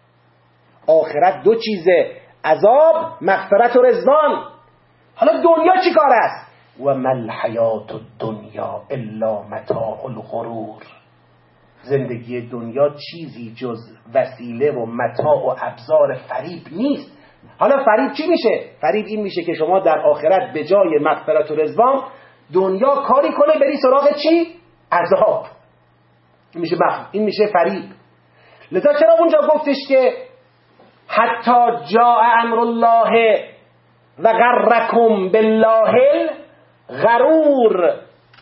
آخرت دو چیزه، عذاب، مغفرت و رضوان. حالا دنیا چی کار است؟ و ما الحیات الدنیا الا متاع الغرور. زندگی دنیا چیزی جز وسیله و متاع و ابزار فریب نیست. حالا فریب چی میشه؟ فریب این میشه که شما در آخرت به جای مغفرت و رضوان دنیا کاری کنه بری سراغ چی؟ عذاب. این میشه مخ... این میشه فریب. لذا چرا اونجا گفتش که حتی جاء امر الله و غرکم بالله غرور.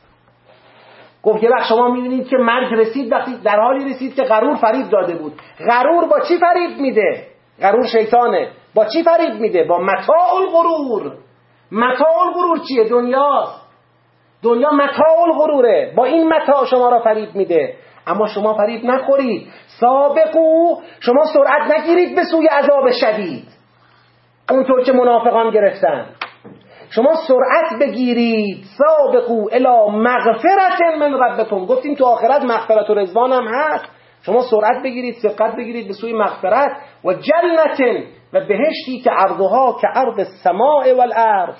گفت یه وقت شما میبینید که مرگ رسید، وقتی در حالی رسید که غرور فریب داده بود. غرور با چی فریب میده؟ غرور شیطانه. با چی فریب میده؟ با متاع الغرور. متاع الغرور چیه؟ دنیاست. دنیا متاع الغروره. با این متاع شما را فریب میده. اما شما فریب نخورید. سابقو، شما سرعت نگیرید به سوی عذاب شدید اونطور که منافقان گرفتن. شما سرعت بگیرید. سابقو الی مغفرت من ربکم. گفتیم تو آخرت مغفرت و رضوان هم هست. شما سرعت بگیرید، سبقت بگیرید به سوی مغفرت و جنت، و بهشتی که عرضها که عرض السماء والارض.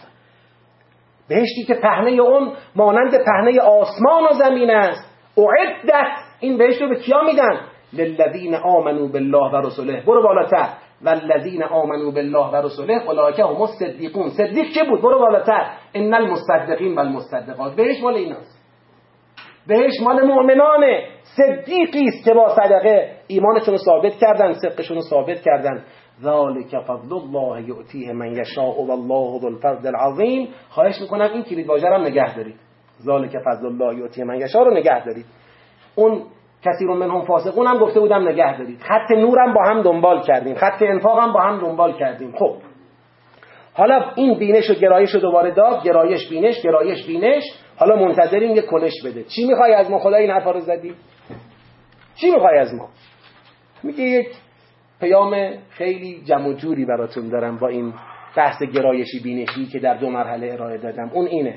بهشتی که پهنه اون مانند پهنه آسمان و زمین است. اعدت، این بهشت رو به کیا میدن؟ للذین آمنوا بالله و رسوله. برو بالاتر. والذین آمنوا بالله و رسوله اولئک هم الصدیقون. صدیق چه بود؟ برو بالاتر. ان المصدقین والمصدقات. بهشت مال ایناست. بهشت مال مؤمنانه. صدیقی است که با صدقه ایمانشون رو ثابت کردن، صدقشون رو ثابت کردن. ذالک فضل الله یؤتیه من یشاء والله ذو الفضل العظیم. خواهش میکنم این کلید واژه رو نگه دارید. ذالک فضل الله یؤتیه من یشاء رو نگه دارید. اون کثیر منهم فاسقون هم گفته بودم نگه دارید. خط نورم با هم دنبال کردیم، خط انفاق هم با هم دنبال کردیم. خب حالا این بینش و گرایش رو دوباره داد. گرایش بینش، گرایش بینش. حالا منتظریم یه کنش بده. چی میخوای از ما؟ خدا این حرفا رو زدی؟ چی میخوای از ما؟ میگه یک پیام خیلی جمع و جوری براتون دارم با این بحث گرایشی بینشی که در دو مرحله ارائه دادم. اون اینه.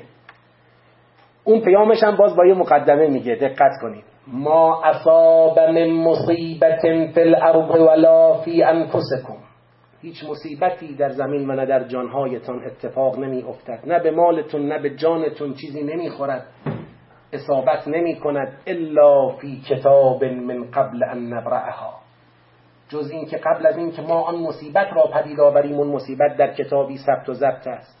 اون پیامش هم باز با یه مقدمه میگه، دقت کنید. ما اصاب من مصیبت فی الارض ولا فی انفسکم. هیچ مصیبتی در زمین و نه در جانهایتان اتفاق نمی افتد. نه به مالتون نه به جانتون چیزی نمی خورد، اصابت نمی کند. الا فی کتاب من قبل ان نبرأها. جز این که قبل از این که ما آن مصیبت را پدید آوریم، اون مصیبت در کتابی ثبت و ضبط است.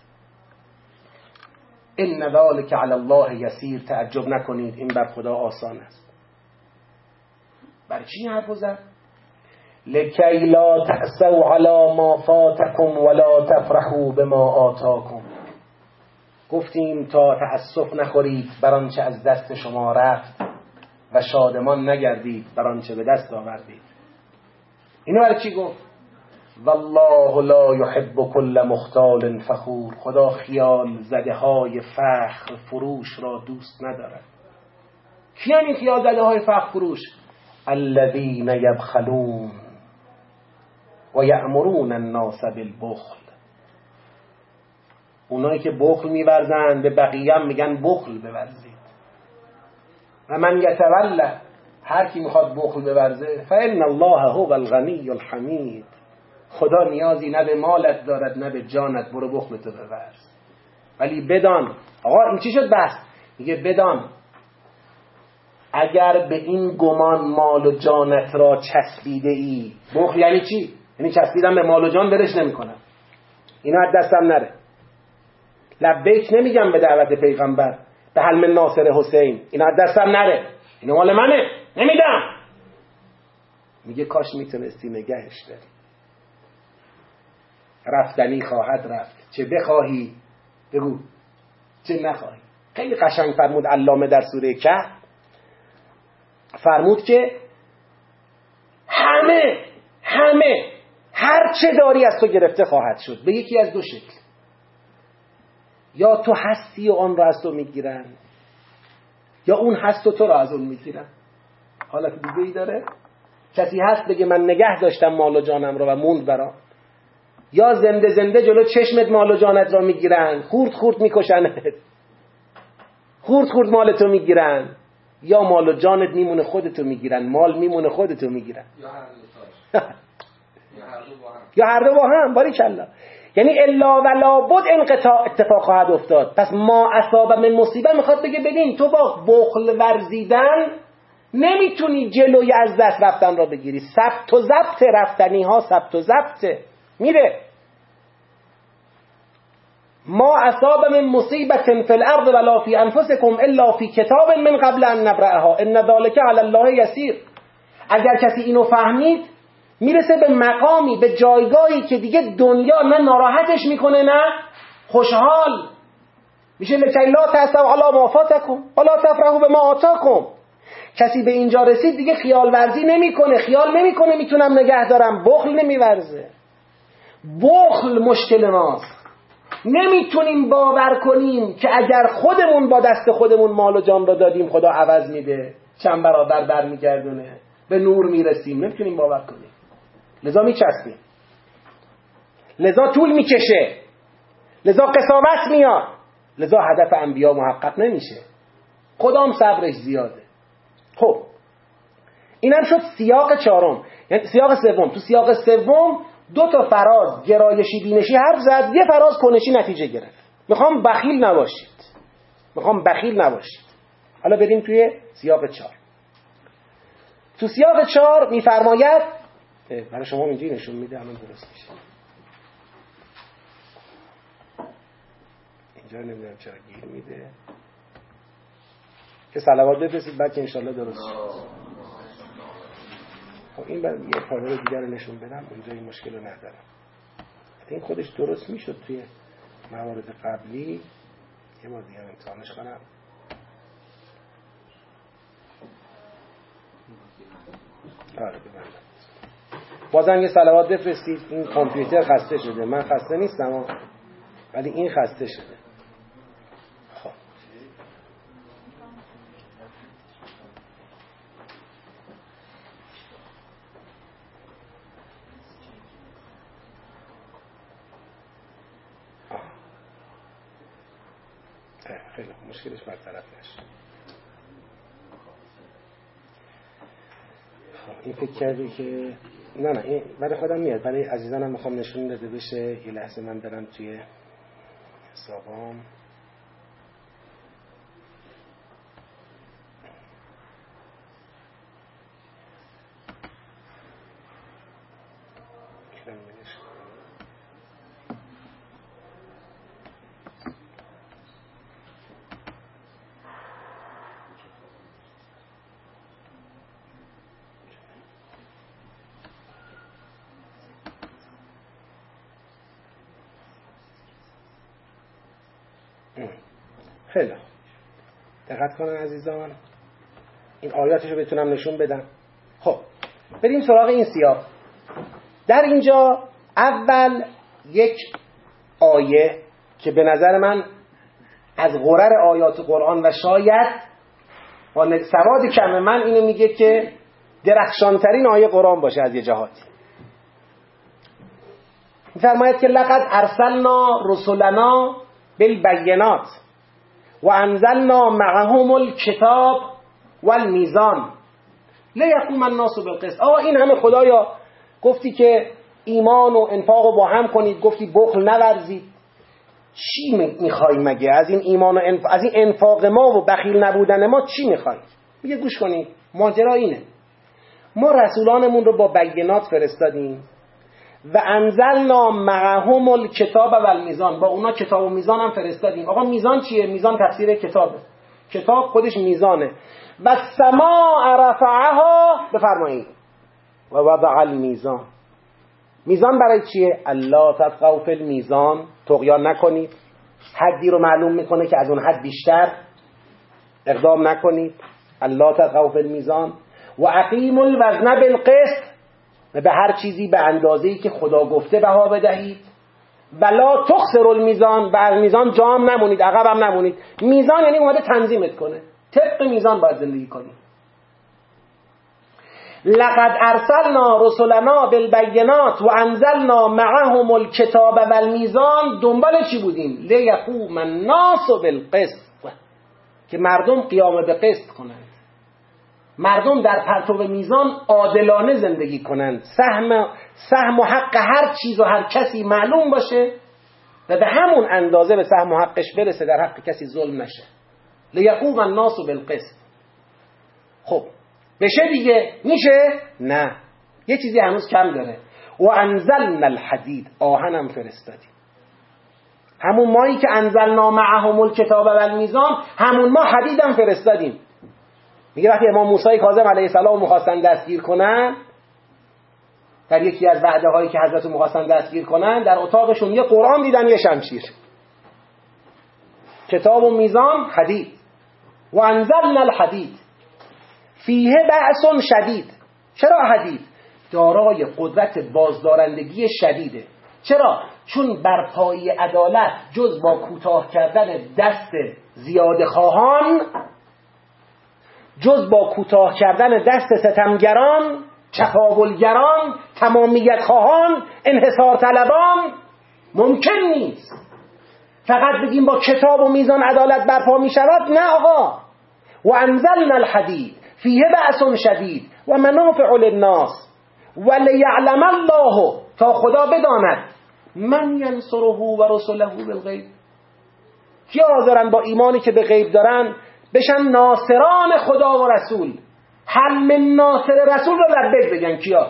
ان ذلک علی الله یسیر. تعجب نکنید، این بر خدا آسان است. برای چی حرف زد؟ لکی لا تأسوا علی ما فاتکم ولا تفرحوا بما آتاکم. گفتیم تا تأسف نخورید بر آنچه از دست شما رفت و شادمان نگردید بر آنچه به دست آوردید. اینو برای چی گفت؟ والله لا يحب كل مختال فخور. خدا خیال زده های فخر فروش را دوست ندارد. کیان این خیال زده های فخر فروش؟ الذين يبخلون و یأمرون الناس بالبخل. اونایی که بخل می‌ورزند به بقیه هم میگن بخل بورزید. و من یتوله، هر کی میخواد بخل بورزه، فإن الله هو الغنی الحمید. خدا نیازی نه به مالت دارد نه به جانت، برو بخل تو بورز. ولی بدان، آقا این چی شد بس؟ میگه بدان اگر به این گمان مال و جانت را چسبیده ای. بخل یعنی چی؟ یعنی چسبیدن به مال و جان برش نمی کنم، اینا از دستم نره. لبیک نمیگم به دعوت پیغمبر، به حلم ناصر حسین، اینا از دستم نره، اینا مال منه، نمیدم. میگه کاش میتونستی نگهش داری. رفتنی خواهد رفت، چه بخواهی بگو چه نخواهی. خیلی قشنگ فرمود علامه در سوره کهف، فرمود که همه همه هر چه داری از تو گرفته خواهد شد به یکی از دو شکل. یا تو هستی و آن را از تو میگیرن، یا اون هست و تو را از اون میگیرن. حالت دیگه ای داره؟ کسی هست بگه من نگه داشتم مال و جانم رو و موند برام؟ یا زنده زنده جلو چشمت مال و جانت را میگیرن، خورد خورد میکشنت، خورد خورد مالتو میگیرن، یا مال و جانت میمونه خودتو میگیرن، مال میمونه خودتو میگیرن. یا هر دو با هم. باریکلا. یعنی الا و لابد انقطاع اتفاق خواهد افتاد. پس ما اصاب من مصیبه میخواد بگه ببین تو با بخل ورزیدن نمیتونی جلوی از دست رفتن را بگیری. ثبت و ضبط رفتنی ها ثبت و ضبط میره. ما اصاب من مصیبت فی الارض ولا فی انفسکم الا فی کتاب من قبل ان نبرأها ان ذلک علی الله یسیر. اگر کسی اینو فهمید میرسه به مقامی، به جایگاهی که دیگه دنیا نه ناراحتش میکنه نه خوشحال میشه. لکی لا تأسوا علی ما فاتکم ولا تفرحوا بما آتاکم. کسی به اینجا رسید دیگه خیال ورزی نمیکنه، خیال نمیکنه میتونم نگه دارم، بخل نمیورزه. بخل مشکل ماست. نمیتونیم باور کنیم که اگر خودمون با دست خودمون مال و جان را دادیم خدا عوض میده، چند برابر برمیگردونه، به نور میرسیم. نمیتونیم باور کنیم، لذا میچسبیم، لذا طول میکشه، لذا قساوت میاد، لذا هدف انبیا محقق نمیشه، خدام صبرش زیاده. خب اینم شد سیاق چهارم، یعنی سیاق سوم. تو سیاق سوم دو تا فراز گرایشی بینشی حرف زد، یه فراز کنشی نتیجه گرفت. میخوام بخیل نباشید، میخوام بخیل نباشید. حالا بریم توی سیاق چهار. تو سیاق چهار میفرماید، برای شما اینجوری نشون میده الان درست میشه. اینجا نمیدونم چرا گیر میده. که صلوات بفرستید بعد که انشالله درست شد. خب این بعد یه پاره دیگر رو نشون بدم، اونجا این مشکل رو ندارم. این خودش درست میشد توی موارد قبلی. یه بار دیگه امتحانش کنم. آره ببندم. بازم یه صلوات بفرستید. این کامپیوتر خسته شده، من خسته نیستم ولی این خسته شده. خب خیلی مشکلش برطرف نشد. این فکر کردی که نه نه این برای خودم میاد، برای عزیزانم میخوام نشون داده بشه. یه لحظه من برم توی حسابام. خیلی دقت کنن عزیزان، این آیاتش رو بتونم نشون بدم. خب بریم سراغ این سیاق. در اینجا اول یک آیه که به نظر من از غرر آیات قرآن و شاید با سواد کم من اینو میگه که درخشانترین آیه قرآن باشه از یه جهاتی. می‌فرماید که لقد ارسلنا رسلنا بالبینات و انزلنا معهم الکتاب والمیزان لیقوم الناس بالقسط. آقا این همه خدایا گفتی که ایمان و انفاق رو با هم کنید، گفتی بخل نورزید. چی میخوای مگه از این ایمان و انفاق، از این انفاق ما و بخیل نبودن ما چی میخوای؟ میگه گوش کنید، ماجرا اینه، ما رسولانمون رو با بینات فرستادیم و انزلنا معهم الکتاب و المیزان، با اونا کتاب و میزان هم فرستادیم. آقا میزان چیه؟ میزان تفسیر کتابه، کتاب خودش میزانه. و سما رفعها، بفرمایید، و وضع المیزان. میزان برای چیه؟ الله تطغوا فی المیزان، طغیان نکنید. حدی رو معلوم میکنه که از اون حد بیشتر اقدام نکنید. الله تطغوا فی المیزان و اقیموا الوزن بالقسط، و به هر چیزی به اندازه‌ای که خدا گفته بها بدهید. ولا تخسروا الميزان، و از میزان جام نمونید، عقب هم نمونید. میزان یعنی اومده تنظیمت کنه، طبق میزان باید زندگی کنی. لقد ارسلنا رسلنا بالبینات و انزلنا معهم الکتاب والمیزان. دنبال چی بودیم؟ لیقوم الناس بالقسط، که مردم قیام به قسط کنند، مردم در پرتو میزان عادلانه زندگی کنند، سهم سهم و حق هر چیز و هر کسی معلوم باشه و به همون اندازه به سهم و حقش برسه، در حق کسی ظلم نشه. لیقوم الناس بالقسط. خب بشه دیگه؟ میشه؟ نه، یه چیزی هنوز کم داره. و انزلنا الحدید، آهنم فرستادیم. همون مایی که انزلنا معهم الکتاب و المیزان، همون ما حدیدم فرستادیم. میگه وقتی امام موسی کاظم علیه السلام می‌خواستن دستگیر کنن، در یکی از وعده هایی که حضرت می‌خواستن دستگیر کنن، در اتاقشون یه قرآن دیدن، یه شمشیر. کتاب و میزان، حدید. و انزلنا الحدید فیه بأس شدید. چرا حدید؟ دارای قدرت بازدارندگی شدیده. چرا؟ چون برپایی عدالت جز با کوتاه کردن دست زیاده خواهان، جز با کوتاه کردن دست ستمگران، چپاولگران، تمامیت خواهان، انحصار طلبان ممکن نیست. فقط بگیم با کتاب و میزان عدالت برپا می شود، نه آقا. و انزلنا الحدید فیه بأس شدید و منافع للناس و لیعلم الله، تا خدا بداند، من ینصره و رسله بالغیب، کی حاضرن با ایمانی که به غیب دارن بشن ناصران خدا و رسول. هم من ناصر رسول رو لبیک بگن. کیا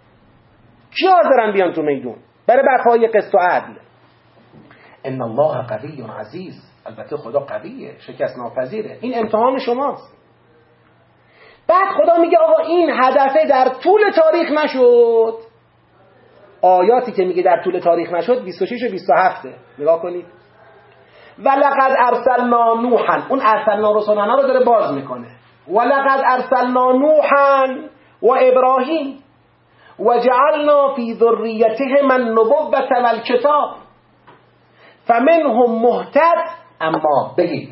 کیا حاضرن بیان تو میدون برای برپایی قسط و عدل؟ ان الله قوی عزیز. البته خدا قویه، شکست ناپذیره. این امتحان شماست. بعد خدا میگه آقا این هدفه در طول تاریخ نشد. آیاتی که میگه در طول تاریخ نشد بیست و شش و بیست و هفت. نگاه کنید. ولقد ارسلنا نوحا، اون ارسلنا رسولنا رو داره باز میکنه. ولقد ارسلنا نوحا و ابراهیم و جعلنا فی ذریتهم النبوة والکتاب فمنهم مهتد، اما بگید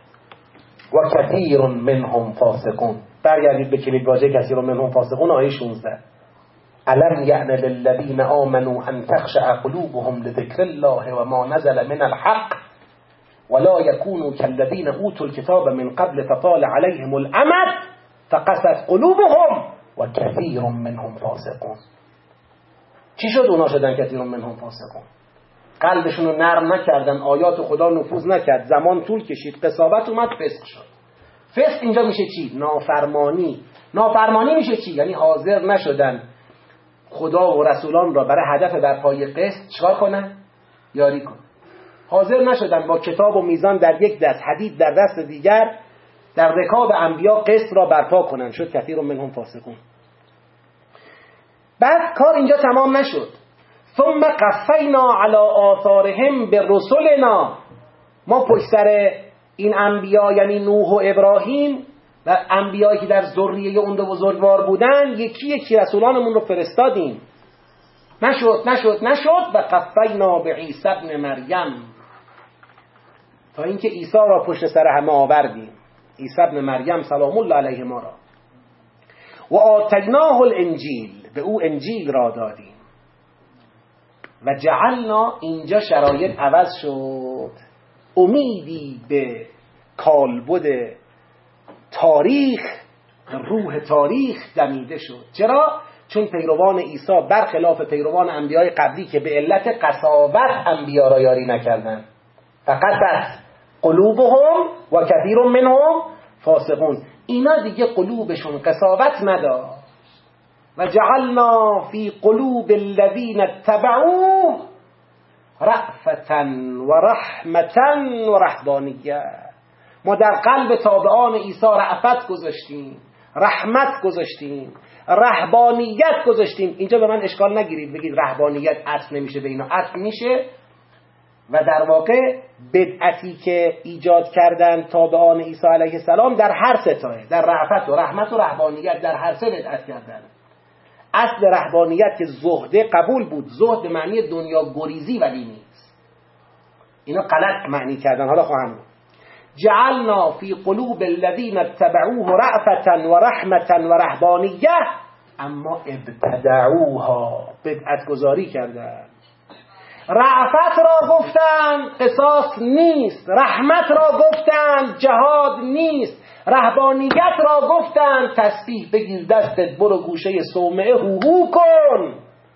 و کثیر منهم فاسقون. برگردید به کلید واژه کثیر منهم فاسقون، آیه شانزده. الم یعن للذین آمنوا ان تخشع قلوبهم لذکر الله و ما نزل من الحق ولا يكونوا كالذين اوتوا الكتاب من قبل فطال عليهم الامد فقست قلوبهم وكثير منهم فاسقون. چی شد اونا شدن کثیر منهم فاسقون؟ قلبشون رو نرم نکردن، آیات خدا نفوذ نکرد، زمان طول کشید، قساوت اومد، فسق شد. فسق اینجا میشه چی؟ نافرمانی. نافرمانی میشه چی؟ یعنی حاضر نشدن خدا و رسولان را برای هدف برپایی قسط چیکار کنن؟ یاری کنن. حاضر نشدن با کتاب و میزان در یک دست، حدید در دست دیگر، در رکاب انبیا قسط را برپا کنن. شد کثیر منهم فاسقون. بعد کار اینجا تمام نشد. ثم قفینا علی آثارهم برسلنا، ما پشت سر این انبیا یعنی نوح و ابراهیم و انبیایی که در ذریه اون دو بزرگوار بودن، یکی یکی رسولانمون رو فرستادیم. نشد نشد نشد و قفینا به عیسی ابن مریم، تا اینکه عیسی را پشت سر همه آوردیم، عیسی ابن مریم سلام الله علیه ما را. و آتیناه الانجیل، به او انجیل را دادیم. و جعلنا، اینجا شرایط عوض شد، امیدی به کالبد تاریخ، روح تاریخ دمیده شد. چرا؟ چون پیروان عیسی برخلاف پیروان انبیای قبلی که به علت قساوت انبیا را یاری نکردند، فقط قلوبهم و کثیر منهم فاسقون، اینا دیگه قلوبشون قساوت نداشت. و جعلنا فی قلوب الذین اتبعوه رأفة و رحمة و رهبانیت، ما در قلب تابعان عیسی رأفت گذاشتیم، رحمت گذاشتیم، رهبانیت گذاشتیم. اینجا به من اشکال نگیرید بگید رهبانیت اصل نمیشه، به اینا اصل میشه. و در واقع بدعتی که ایجاد کردن تابعان عیسی علیه السلام در هر ستایه، در رأفت و رحمت و رهبانیت، در هر سه بدعت کردن. اصل رهبانیت که زهده قبول بود، زهد به معنی دنیا گریزی ولی نیست، اینا غلط معنی کردن. حالا خواهم جعلنا فی قلوب الذین اتبعوه رأفة و رحمة و رهبانیت، اما ابتدعوها، بدعت گذاری کردن. رأفت را گفتن قصاص نیست، رحمت را گفتن جهاد نیست، رهبانیت را گفتن تسبیح بگیر دستت برو گوشه صومعه هو هو کن.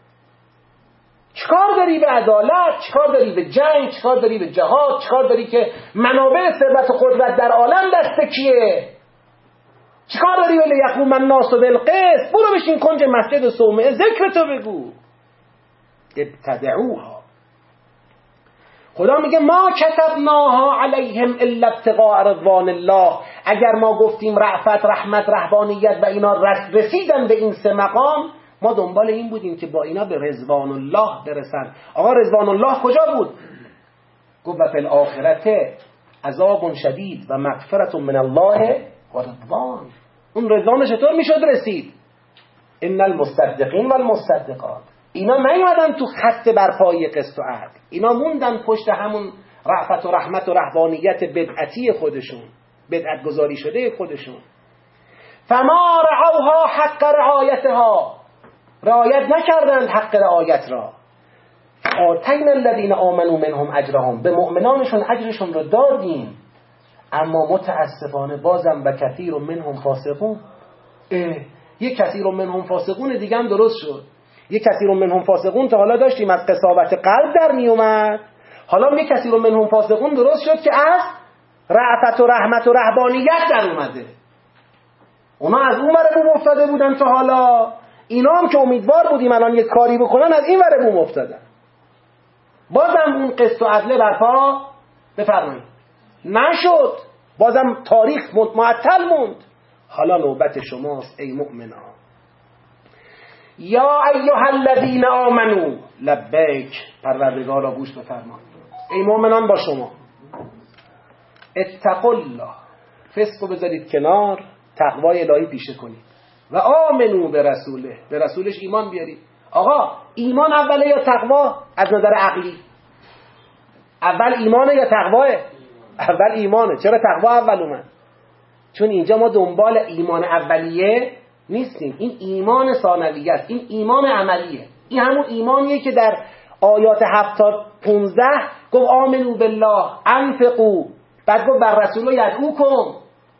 چیکار داری به عدالت؟ چیکار داری به جنگ؟ چیکار داری به جهاد؟ چیکار داری که منابع ثروت و قدرت در عالم دست کیه؟ چیکار داری ولی یقوم الناس بالقسط؟ برو بشین کنج مسجد صومعه ذکر تو بگو. ابتدعوها. خدا میگه ما کتبناها علیهم الا ابتغاء رضوان الله. اگر ما گفتیم رأفت، رحمت، رهبانیت و اینا رسیدن به این سه مقام، ما دنبال این بودیم که با اینا به رضوان الله برسن. آقا رضوان الله کجا بود؟ گفت و فی الاخرت عذاب شدید و مغفرت من الله و رضوان. اون رضوان چطور میشد رسید؟ ان المصدقین و المصدقات، اینا نیومدن تو خط برپایی قسط و عدل، اینا موندن پشت همون رأفت و رحمت و رهبانیت بدعتی خودشون، بدعت گذاری شده خودشون. فما رعوها حق رعایتها، رعایت نکردند حق رعایت را. آتینا الذین آمنوا منهم اجرهم، به مؤمنانشون اجرشون رو دادیم، اما متاسفانه بازم و کثیر منهم فاسقون. یک کثیر منهم فاسقون دیگه هم درست شد. یک کثیر منهم فاسقون تا حالا داشتیم از قساوت قلب در می اومد، حالا یک کثیر منهم فاسقون درست شد که از رأفت و رحمت و رهبانیت در اومده. اونا از اون ور بوم افتاده بودن تا حالا، اینا هم که امیدوار بودیم الان یک کاری بکنن از این ور بوم افتادن. بازم اون قسط و عدل برپا بفرمایید نشد، بازم تاریخ معطل موند. حالا نوبت شماست ای مؤمنان. یا ایها الذین آمنو لبیک، پروردگارا گوش بفرمایید ای مؤمنان با شما. اتقوا الله، فسقو بذارید کنار، تقوای الهی پیشه کنید. و آمنو به رسوله، به رسولش ایمان بیارید. آقا ایمان اوله یا تقوا؟ از نظر عقلی اول ایمانه یا تقواه؟ اول ایمانه. چرا تقوا اول اومد؟ چون اینجا ما دنبال ایمان اولیه نیستیم، این ایمان ثانویه است، این ایمان عملیه. این همون ایمانیه که در آیات هفت تا پانزده گفت آمنو بالله انفقوا، بعد گفت بر رسول یدعوکم.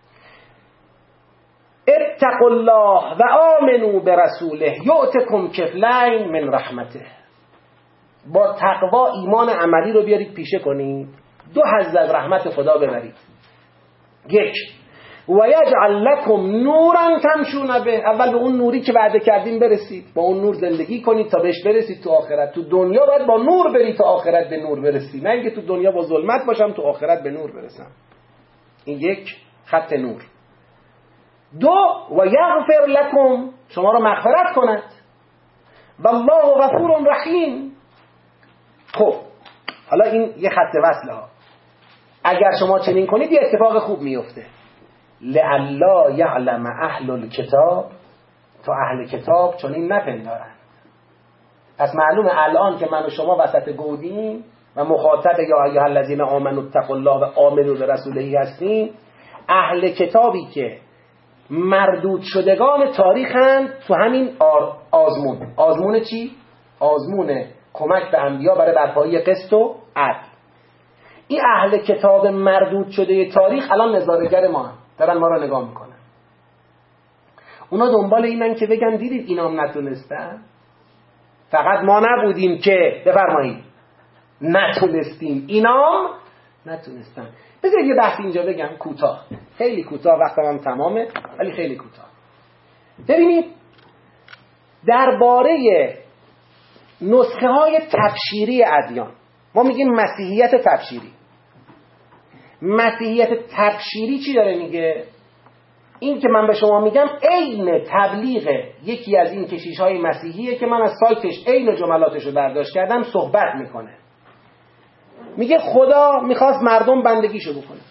اتقوا الله و آمنو برسوله یؤتکم کفلین من رحمته. با تقوا ایمان عملی رو بیارید پیشه کنید، دو حظ از رحمت خدا ببرید. یک، و یجعل لکم نورا تمشون به، اول به اون نوری که وعده کردیم برسید، با اون نور زندگی کنید تا بهش برسید تو آخرت. تو دنیا باید با نور برید تا آخرت به نور برسید، نه اینکه تو دنیا با ظلمت باشم تو آخرت به نور برسم. این یک خط نور. دو، و یغفر لکم، شما رو مغفرت کند. والله غفور رحیم. خب حالا این یه خط وصله ها. اگر شما چنین کنید یه اتفاق خوب میفته. لعلا یعلم اهل الکتاب، تا اهل کتاب چنین نپندارند. پس معلومه الان که من و شما وسط گودیم و مخاطب یا ایها الذین آمنوا اتقوا الله و آمنوا برسوله هستیم، اهل کتابی که مردود شدگان تاریخند تو همین آزمون. آزمون چی؟ آزمون کمک به انبیا برای برپایی قسط و عدل. این اهل کتاب مردود شده تاریخ الان نظاره‌گر ما هم دارن ما را نگاه میکنن. اونا دنبال اینن که بگن دیدید اینام نتونستن، فقط ما نبودیم که بفرمایید نتونستیم، اینام نتونستن. بذارید یه بحث اینجا بگم کوتاه، خیلی کوتاه، وقتم هم تمامه ولی خیلی کوتاه. ببینید درباره نسخه های تبشیری ادیان ما میگیم مسیحیت تبشیری. مسیحیت تبشیری چی داره میگه؟ این که من به شما میگم عین تبلیغ یکی از این کشیش های مسیحیه که من از سایتش عین جملاتش رو برداشت کردم، صحبت میکنه. میگه خدا میخواست مردم بندگیشو بکنه.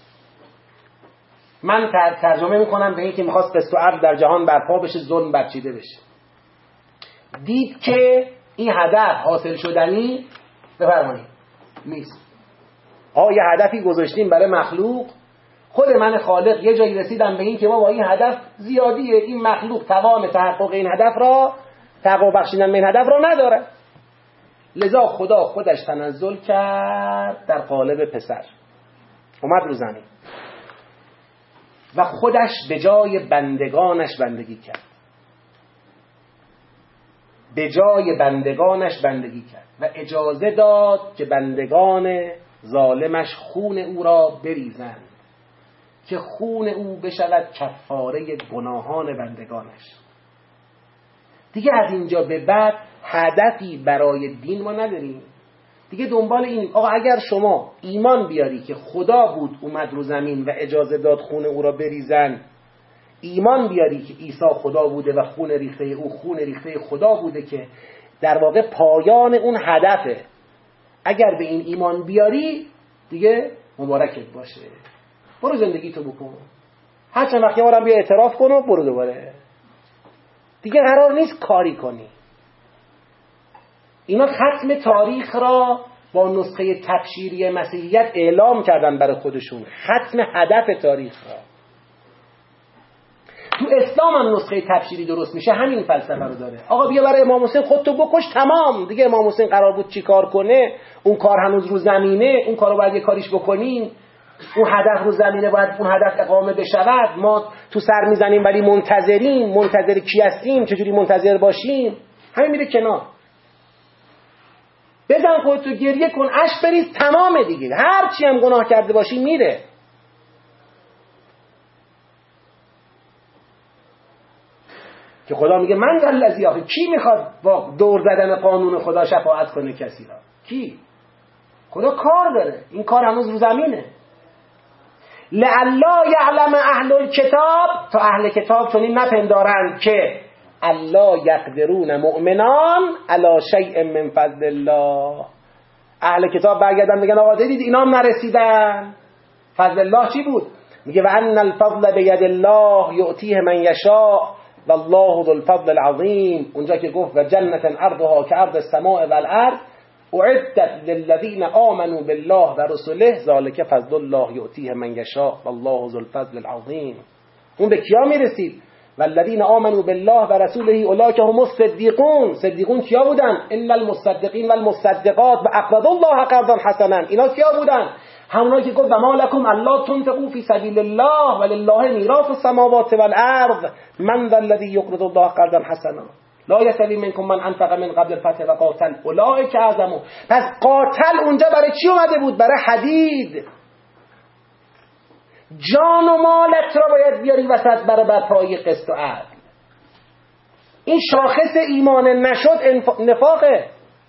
من ترجمه میکنم به این که میخواست قسط و عدل در جهان برپا بشه، ظلم برچیده بشه. دید که این هدف حاصل شدنی بفرمایید نیست. آه یه هدفی گذاشتیم برای مخلوق، خود من خالق یه جایی رسیدم به این که ما با این هدف زیادیه، این مخلوق توان تحقق این هدف را، تحقق بخشیدن به این هدف را نداره. لذا خدا خودش تنزل کرد در قالب پسر، اومد رو زمین و خودش به جای بندگانش بندگی کرد، به جای بندگانش بندگی کرد و اجازه داد که بندگان ظالمش خون او را بریزند که خون او بشود کفاره گناهان بندگانش. دیگه از اینجا به بعد هدفی برای دین ما نداریم دیگه. دنبال این آقا اگر شما ایمان بیاری که خدا بود اومد رو زمین و اجازه داد خون او را بریزن، ایمان بیاری که عیسی خدا بوده و خون ریخته او خون ریخته خدا بوده که در واقع پایان اون هدفه، اگر به این ایمان بیاری دیگه مبارکت باشه، برو زندگی تو بکن، هر چند وقت یه بارم بیا اعتراف کن و برو دوباره، دیگه قرار نیست کاری کنی. اینا ختم تاریخ را با نسخه تبشیری مسیحیت اعلام کردن برای خودشون، ختم هدف تاریخ را. تو اسلام هم نسخه تبشیری درست میشه، همین فلسفه رو داره. آقا بیا برای امام حسین خودتو بکش، تمام دیگه. امام حسین قرار بود چی کار کنه؟ اون کار هنوز رو زمینه، اون کارو باید یه کاریش بکنیم، اون هدف رو زمینه، باید اون هدف اقامه بشود. ما تو سر میزنیم ولی منتظریم. منتظر کی هستیم؟ چجوری منتظر باشیم؟ همین میره کنار. بزن خودتو، گریه کن، اشک بریز، تمامه دیگه. هر چی هم گناه کرده باشی میره. که خدا میگه من الذی، آخه کی میخواد با دور زدن قانون خدا شفاعت کنه کسی را؟ کی؟ خدا کار داره، این کار هنوز رو زمینه. لعلا یعلم اهل الکتاب، تا اهل کتاب چنین نپندارند که الله یقدرون مؤمنان علی شیء من فضل الله. اهل کتاب برگردن بگن آقا دیدید اینا هم نرسیدن. فضل الله چی بود؟ میگه و ان الفضل بید الله یؤتیه من یشاء والله ذو الفضل العظیم. اونجا که گفت و جنت عرضها كعرض السماء والارض اعدت للذین آمنوا بالله و رسله ذلك فضل الله یؤتیه من یشاء والله ذو الفضل العظیم. اون به کیا میرسید؟ والذین آمنوا بالله و رسوله اولئک هم الصدیقون. صدیقون کیا بودن؟ ان المصدقین والمصدقات واقرضوا الله قرضا حسنا. اینا کیا بودن؟ همونایی که گفت و ما لکم الا تنفقوا فی سبیل الله ولله میراث السماوات والارض من ذا الذی یقرض الله قرضا حسنا لا یستوی منکم من انفق من قبل الفتح و قاتل اولئک اعظم. پس قاتل اونجا برای چی اومده بود؟ برای حدید. جان و مالت را باید بیاری وسط برای برپایی قسط و عدل. این شاخص ایمان نشد نفاقه.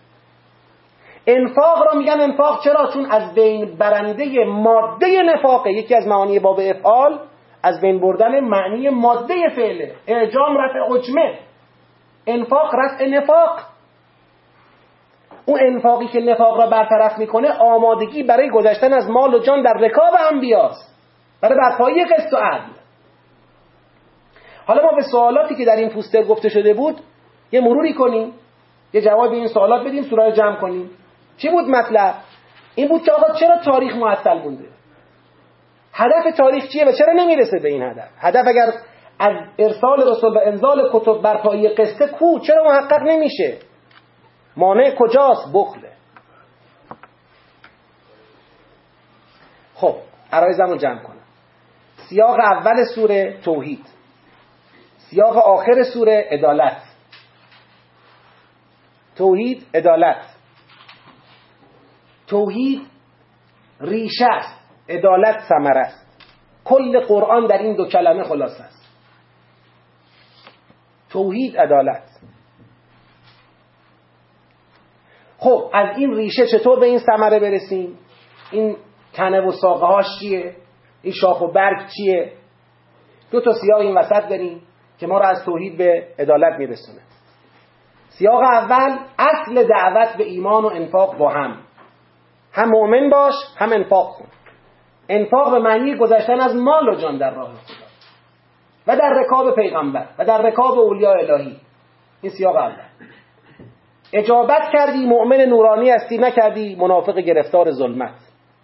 انفاق را میگن انفاق چرا؟ چون از بین برنده ماده نفاقه. یکی از معانی باب افعال از بین بردن معنی ماده فعله. اعجام رفع عجمه، انفاق رفع نفاق. اون انفاقی که نفاق را برطرف میکنه آمادگی برای گذشتن از مال و جان در رکاب انبیاست، برای برپایی قسط و عدل. حالا ما به سوالاتی که در این پوستر گفته شده بود یه مروری کنیم، یه جواب این سوالات بدیم، سوره رو جمع کنیم. چی بود مطلب؟ این بود که آقا چرا تاریخ معطل مونده؟ هدف تاریخ چیه و چرا نمیرسه به این هدف؟ هدف اگر از ارسال رسول و انزال کتب برپایی قصه کو، چرا محقق نمیشه؟ مانع کجاست؟ بخله. خب عرایزمو جمع کنم. سیاق اول سوره توحید، سیاق آخر سوره عدالت. توحید عدالت. توحید ریشه است، عدالت ثمره است. کل قرآن در این دو کلمه خلاصه است. توحید عدالت. خب از این ریشه چطور به این ثمره برسیم؟ این تنه و ساقه هاش چیه؟ این شاخ و برگ چیه؟ دو تا سیاق این وسط داریم که ما را از توحید به عدالت میرسونه. سیاق اول اصل دعوت به ایمان و انفاق با هم. هم مؤمن باش هم انفاق کن. انفاق به معنی گذشتن از مال و جان در راه خدا و در رکاب پیغمبر و در رکاب اولیاء الهی. این سیاق اول. اجابت کردی مؤمن نورانی هستی، نکردی منافق گرفتار ظلمت.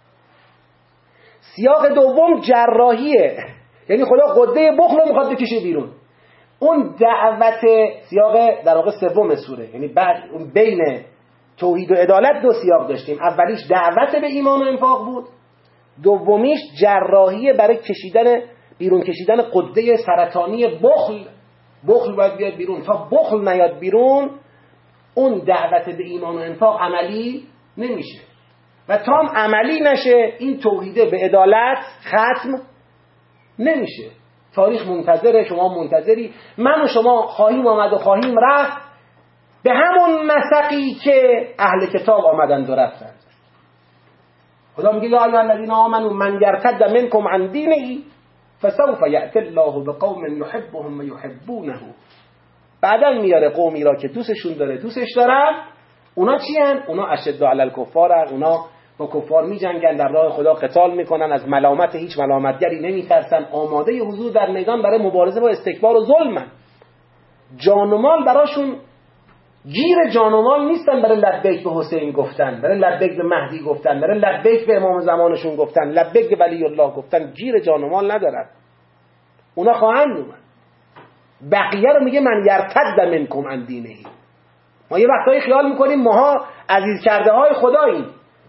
سیاق دوم جراحیه، یعنی خدا قده بخل رو میخواد بکشه بیرون. اون دعوت سیاق در واقع سوم سوره، یعنی بعد اون بین توحید و عدالت دو سیاق داشتیم. اولیش دعوت به ایمان و انفاق بود، دومیش جراحی برای کشیدن بیرون کشیدن قده سرطانی بخل. بخل باید بیاد بیرون. تا بخل نیاد بیرون اون دعوت به ایمان و انفاق عملی نمیشه و تا هم عملی نشه این توحیده به عدالت ختم نمیشه. تاریخ منتظره، شما منتظری، من و شما خواهیم آمد و خواهیم رفت به همون مسقی که اهل کتاب آمدند و رفتند. خدا میگه یا ایها الذین آمنوا من یرتد منکم عن دینه فسوف یأتی الله بقوم یحبهم و یحبونه. بعداً میاره قومی را که دوستشون داره دوستش دارن. اونا چی هن؟ اونا اشد علی الکفار هن. اونا با کفار می جنگن، در راه خدا قتال میکنن، از ملامت هیچ ملامتگری نمیترسن، آماده حضور در میدان برای مبارزه با استکبار و ظلمن. جان و مال براشون گیر جان و مال نیستن برای لبیک به حسین گفتن، برای لبیک به مهدی گفتن، برای لبیک به امام زمانشون گفتن، لبیک به ولی الله گفتن. گیر جان و مال ندارن. اونا خواهند اومد. بقیه رو میگه من یرتد منکم عن دینه. ما یه وقتایی خیال میکنیم ماها عزیز کرده های خداییم.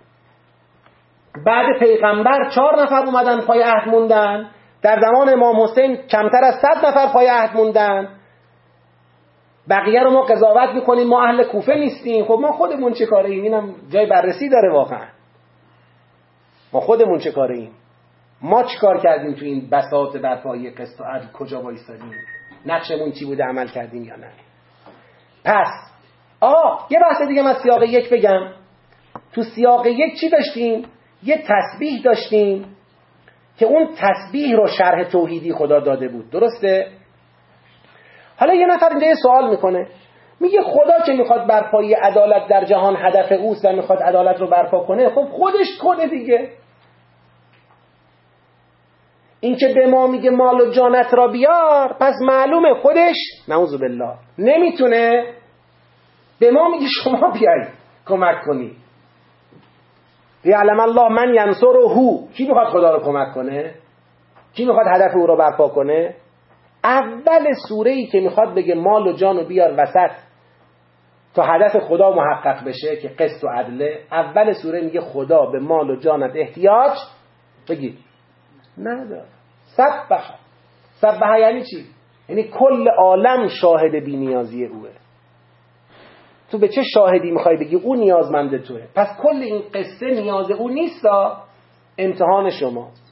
بعد پیغمبر چهار نفر اومدن پای عهد موندن، در زمان امام حسین کمتر از صد نفر پای عهد موندن. بقیه رو ما قضاوت میکنیم ما اهل کوفه نیستیم. خب ما خودمون چه کاره ایم؟ اینم جای بررسی داره واقعا. ما خودمون چه کاره ایم؟ ما چی کار کردیم تو این بساط برپایی قسط و عدل؟ کجا وایسادیم؟ نقشمون چی بوده؟ عمل کردیم یا نه؟ پس آقا یه بحث دیگه من سیاق یک بگم. تو سیاق یک چی داشتیم؟ یه تسبیح داشتیم که اون تسبیح رو شرح توحیدی خدا داده بود. درسته؟ حالا یه نفر اینجا یه سوال میکنه، میگه خدا که میخواد برپایی عدالت در جهان هدف اوست و میخواد عدالت رو برپا کنه، خب خودش کنه دیگه. این که به ما میگه مال و جانت را بیار، پس معلومه خودش نعوذ بالله نمیتونه. به ما میگه شما بیایید کمک کنی. یعلم الله من ینصره. کی میخواد خدا رو کمک کنه؟ کی میخواد هدف او رو برپا کنه؟ اول سوره‌ای که میخواد بگه مال و جان رو بیار وسط تا هدف خدا محقق بشه که قسط و عدله، اول سوره میگه خدا به مال و جانت احتیاج بگید نداره. سبح. سبح یعنی چی؟ یعنی کل عالم شاهد بی نیازی اوه. تو به چه شاهدی میخوای بگی او نیازمند توه؟ پس کل این قصه نیاز او نیستا، امتحان شماست.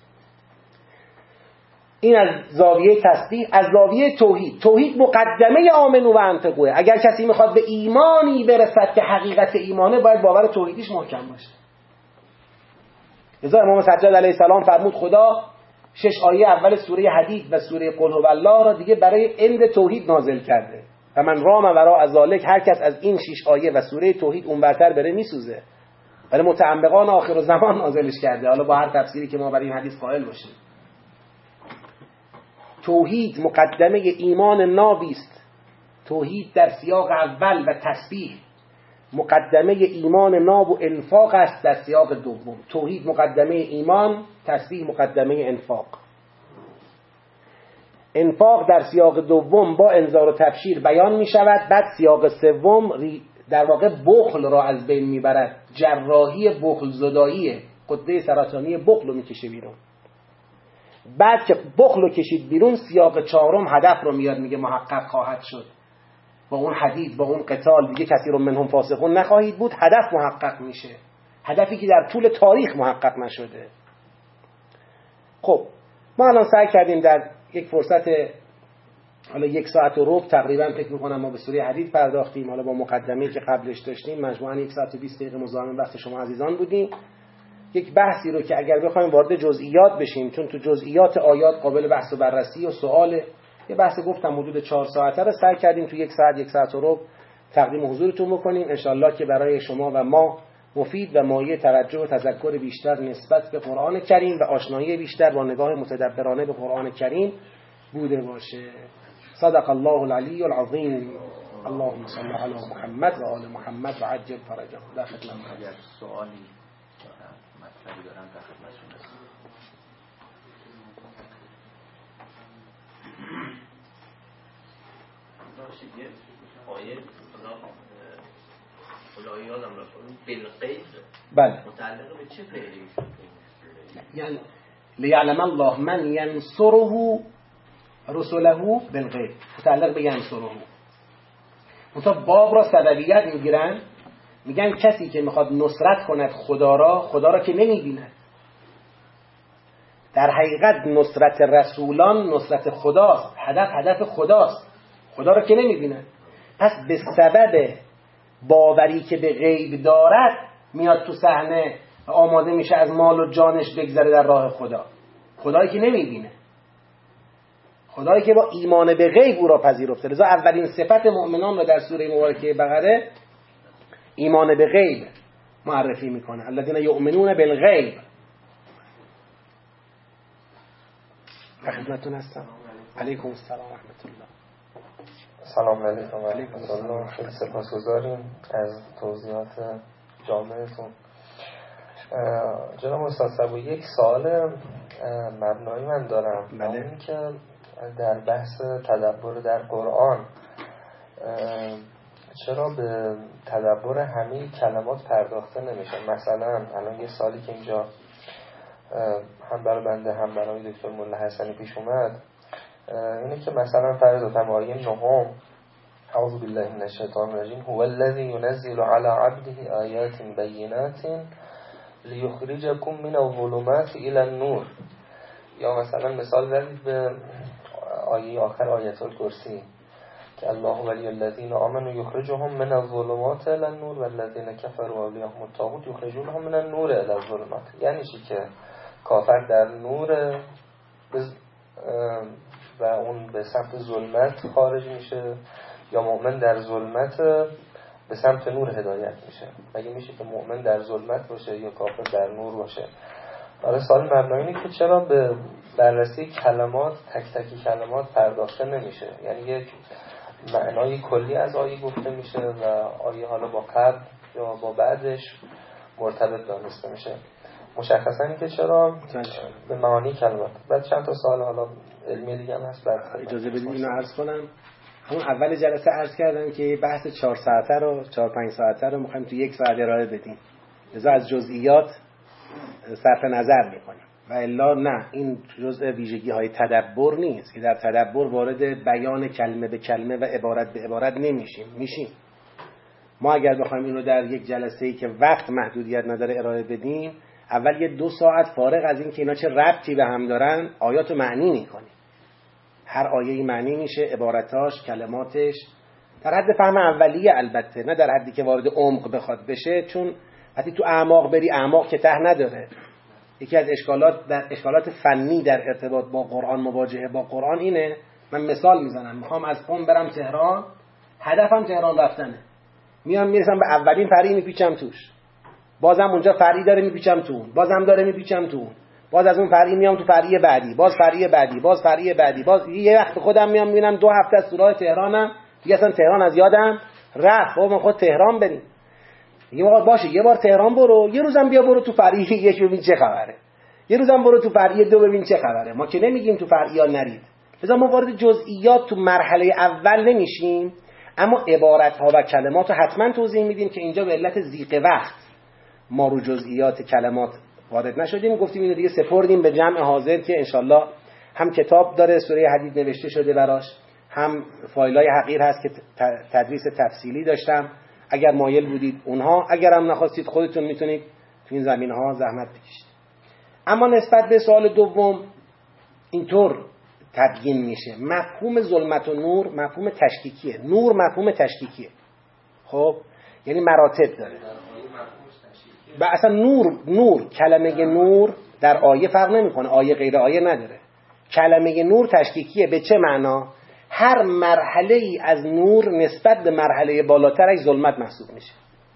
این از زاویه تسبیح. از زاویه توحید، توحید مقدمه آمنو و انفقوه. اگر کسی میخواد به ایمانی برسد که حقیقت ایمانه، باید باور توحیدیش محکم باشه. لذا امام سجاد علیه السلام فرمود خدا شش آیه اول سوره حدید و سوره قل هو الله را دیگه برای اند توحید نازل کرده. و من رام ورا ذالک، هر کس از این شش آیه و سوره توحید اونورتر بره میسوزه. برای متعمقان آخر زمان نازلش کرده، حالا با هر تفسیری که ما برای این حدیث قائل باشیم. توحید مقدمه ایمان نابی است. توحید در سیاق اول و تسبیح مقدمه ایمان ناب و انفاق است در سیاق دوم. توحید مقدمه ایمان، تسبیح مقدمه انفاق. انفاق در سیاق دوم با انذار و تبشیر بیان می شود. بعد سیاق سوم در واقع بخل را از بین می برد. جراحی بخل زداییه، قده سرطانی بخل رو می کشه بیرون. بعد که بخل رو کشید بیرون، سیاق چهارم هدف رو میاد، میگه محقق خواهد شد با اون حدید، با اون قتال دیگه کسی رو منهم فاسقون نخواهید بود. هدف محقق میشه، هدفی که در طول تاریخ محقق نشده. خب ما الان سعی کردیم در یک فرصت حالا یک ساعت و ربع تقریبا فکر میکنم ما به سوره حدید پرداختیم، حالا با مقدمه‌ای که قبلش داشتیم مجموعاً یک ساعت و بیست دقیقه مزاحم وقت شما عزیزان بودیم. یک بحثی رو که اگر بخوایم وارد جزئیات بشیم، چون تو جزئیات آیات قابل بحث و بررسی و سواله، یه بحث گفتم حدود چهار ساعته رو سعی کردیم تو یک ساعت یک ساعت و ربع تقدیم حضورتون بکنیم، انشالله که برای شما و ما مفید و مایه توجه و تذکر بیشتر نسبت به قرآن کریم و آشنایی بیشتر با نگاه متدبرانه به قرآن کریم بوده باشه. صدق الله العلی العظیم. اللهم صل علی محمد و آل محمد و عجل فرجهم. در خدمتتون. اگر سوالی مطلبی دارم در خدمتتون هستم. ناشیه آیه خدا یادم رفت بالغیب بله متعلق به چه فعلی میشه؟ یعنی لیعلم الله من ینصره رسوله بالغیب، متعلق به ینصره. منتها باب را سببیت میگیرن، میگن کسی که میخواد نصرت کند خدا را، خدا را که نمیبیند. در حقیقت نصرت رسولان نصرت خداست، هدف هدف خداست، خدا را که نمیبیند. پس به سبب باوری که به غیب دارد میاد تو صحنه و آماده میشه از مال و جانش بگذره در راه خدا. خدایی که نمیبینه، خدایی که با ایمان به غیب او را پذیرفته. لذا اولین صفت مؤمنان را در سوره مبارکه بقره ایمان به غیب معرفی میکنه. الذین یؤمنون بالغیب. خدمتتون هستم. علیکم السلام و رحمت الله. سلام علیکم و رحمت الله. خیلی سپاسگزاریم از توضیحات جامعتون. جناب استاد صبوی، یک سوال مبنایی من دارم. بله. این که در بحث تدبر در قرآن چرا به تدبر همه کلمات پرداخته نمیشه؟ مثلا الان یه سالی که اینجا هم برای بنده هم برای دکتر ملا حسنی پیش اومد اینه که مثلا فرض کنم آیه نهم اعوذ بالله من الشیطان الرجیم هو الذی ينزل على عبده آیات بینات لیخرجکم من الظلمات الی النور، یا مثلا مثال زدید به آیه آخر آیت الکرسی که الله ولی الذین آمنوا یخرجهم من الظلمات الی النور والذین کفروا اولیاءهم الطاغوت یخرجونهم من النور الی الظلمات. یعنی چی؟ که کافر در نور و اون به سمت ظلمت خارج میشه، یا مؤمن در ظلمت به سمت نور هدایت میشه. مگه میشه که مؤمن در ظلمت باشه یا کافر در نور باشه؟ آره، سوال مبنایی اینه که چرا به بررسی کلمات تک تکی کلمات پرداخته نمیشه؟ یعنی یک معنای کلی از آیه گفته میشه و آیه حالا با قبل یا با بعدش مرتبط دانسته میشه. مشخصا اینه که چرا به معانی کلمات. بعد چند تا سوال حالا علمی دیگه هم هست. بعد اجازه بدید اینو عرض کنم. همون اول جلسه عرض کردم که بحث چهار ساعته رو چهار پنج ساعته رو میخوایم تو یک ساعت ارائه بدیم، لذا از جزئیات صرف نظر میکنیم و الا نه، این جزء ویژگی های تدبر نیست که در تدبر وارد بیان کلمه به کلمه و عبارت به عبارت نمیشیم. میشیم ما اگر بخوایم اینو در یک جلسه‌ای که وقت محدودیت نداره ارائه بدیم، اول یه دو ساعت فارغ از این که اینا چه ربطی به هم دارن آیات معنی میکنیم. هر آیه‌ای معنی میشه، عبارتاش، کلماتش، در حد فهم اولیه البته، نه در حدی که وارد عمق بخواد بشه، چون وقتی تو اعماق بری اعماق که ته نداره. یکی از اشکالات در اشکالات فنی در ارتباط با قرآن، مواجهه با قرآن اینه، من مثال میزنم، میخوام از قم برم تهران، هدفم تهران رفتنه، میام میرسم به اولین فرعی میپیچم توش، بازم اونجا فرعی داره میپیچم تو اون، بازم داره میپیچم تو اون، باز از اون فرعی میام تو فرعی بعدی، باز فرعی بعدی، باز فرعی بعدی، باز یه وقت خودم میام میبینم دو هفته از راه تهرانم، دیگه اصلا تهران از یادم رفت. ما خود تهران بریم، یه موقع باشه یه بار تهران برو، یه روزم بیا برو تو فرعی یک ببین چه خبره، یه روزم برو تو فرعی دو ببین چه خبره. ما که نمیگیم تو فرعی ها نرید، لذا ما وارد جزئیات تو مرحله اول نمیشیم، اما عبارت ها و کلمات رو حتما توضیح میدیم که اینجا به علت ضیق وقت ما رو جزئیات کلمات وارد نشدیم. گفتیم اینو دیگه سپردیم به جمع حاضر که انشالله هم کتاب داره سوره حدید نوشته شده براش، هم فایلای حقیر هست که تدریس تفصیلی داشتم. اگر مایل بودید اونها، اگر هم نخواستید خودتون میتونید تو این زمین ها زحمت بکشید. اما نسبت به سوال دوم اینطور تبیین میشه. مفهوم ظلمت و نور مفهوم تشکیکیه. نور مفهوم تشکیکیه. خب یعنی مراتب داره. و اصلا نور نور کلمه نور در آیه فرق نمیکنه، آیه غیر آیه نداره. کلمه نور تشکیکیه. به چه معنا؟ هر مرحله ای از نور نسبت به مرحله بالاترش ظلمت محسوب میشه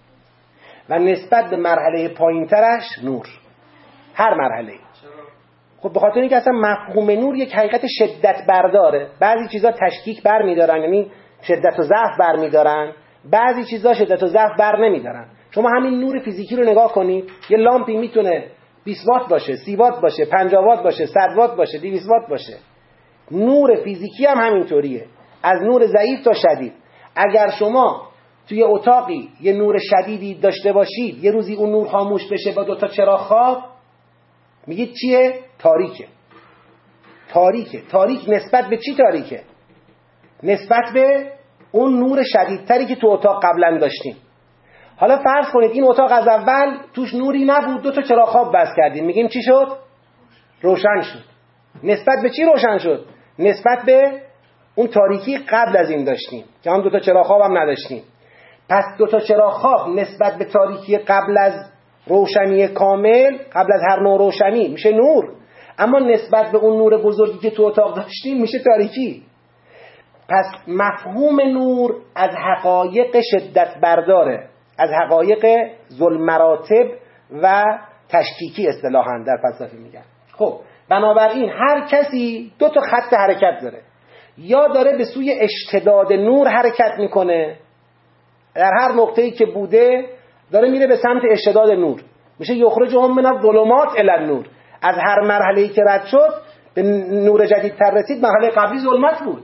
و نسبت به مرحله پایینترش نور. هر مرحله ای. خب به خاطر اینکه اصلا مفهوم نور یک حقیقت شدت برداره. بعضی چیزا تشکیک بر میدارن، یعنی شدت و ضعف بر میدارن، بعضی چیزا شدت و ضعف بر نمیدارن. شما همین نور فیزیکی رو نگاه کنید، یه لامپی میتونه بیست وات باشه، سی وات باشه، پنجاه وات باشه، صد وات باشه، دویست وات باشه. نور فیزیکی هم همینطوریه، از نور ضعیف تا شدید. اگر شما توی اتاقی یه نور شدیدی داشته باشید، یه روزی اون نور خاموش بشه با دو تا چراغ خواب، میگید چیه؟ تاریکه. تاریکه. تاریک نسبت به چی تاریکه؟ نسبت به اون نور شدیدتری که تو اتاق قبلا داشتیم. حالا فرض کنید این اتاق از اول توش نوری نبود، دو تا چراغ خواب بس کردیم، میگیم چی شد؟ روشن شد. نسبت به چی روشن شد؟ نسبت به اون تاریکی قبل از این داشتیم که هم دو تا چراغ خواب هم نداشتیم. پس دو تا چراغ خواب نسبت به تاریکی قبل از روشنی کامل، قبل از هر نوع روشنی میشه نور، اما نسبت به اون نور بزرگی که تو اتاق داشتیم میشه تاریکی. پس مفهوم نور از حقایق شدت برداره، از حقایق ظلم مراتب و تشکیکی اصطلاحاً در فلسفه میگن. خب بنابراین هر کسی دو تا خط حرکت داره، یا داره به سوی اشتداد نور حرکت میکنه، در هر نقطه‌ای که بوده داره میره به سمت اشتداد نور، میشه یخرجهم من الظلمات الی النور. از هر مرحله‌ای که رد شد به نور جدیدتر رسید، مرحله قبلی ظلمت بود،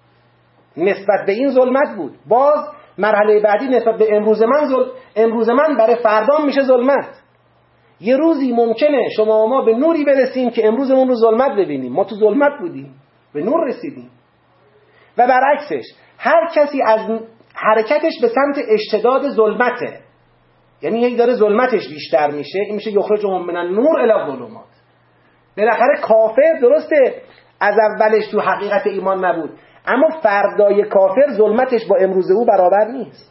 نسبت به این ظلمت بود. باز مرحله بعدی نسبت به امروز من ظلم، امروز من برای فردا میشه ظلمت. یه روزی ممکنه شما و ما به نوری برسیم که امروزمون رو ظلمت ببینیم. ما تو ظلمت بودیم، به نور رسیدیم. و برعکسش هر کسی از حرکتش به سمت اشتداد ظلمته، یعنی هی داره ظلمتش بیشتر میشه، این میشه یخرجهم من النور الی الظلمات. بالاخره کافر درسته از اولش تو حقیقت ایمان نبود، اما فردای کافر ظلمتش با امروز او برابر نیست.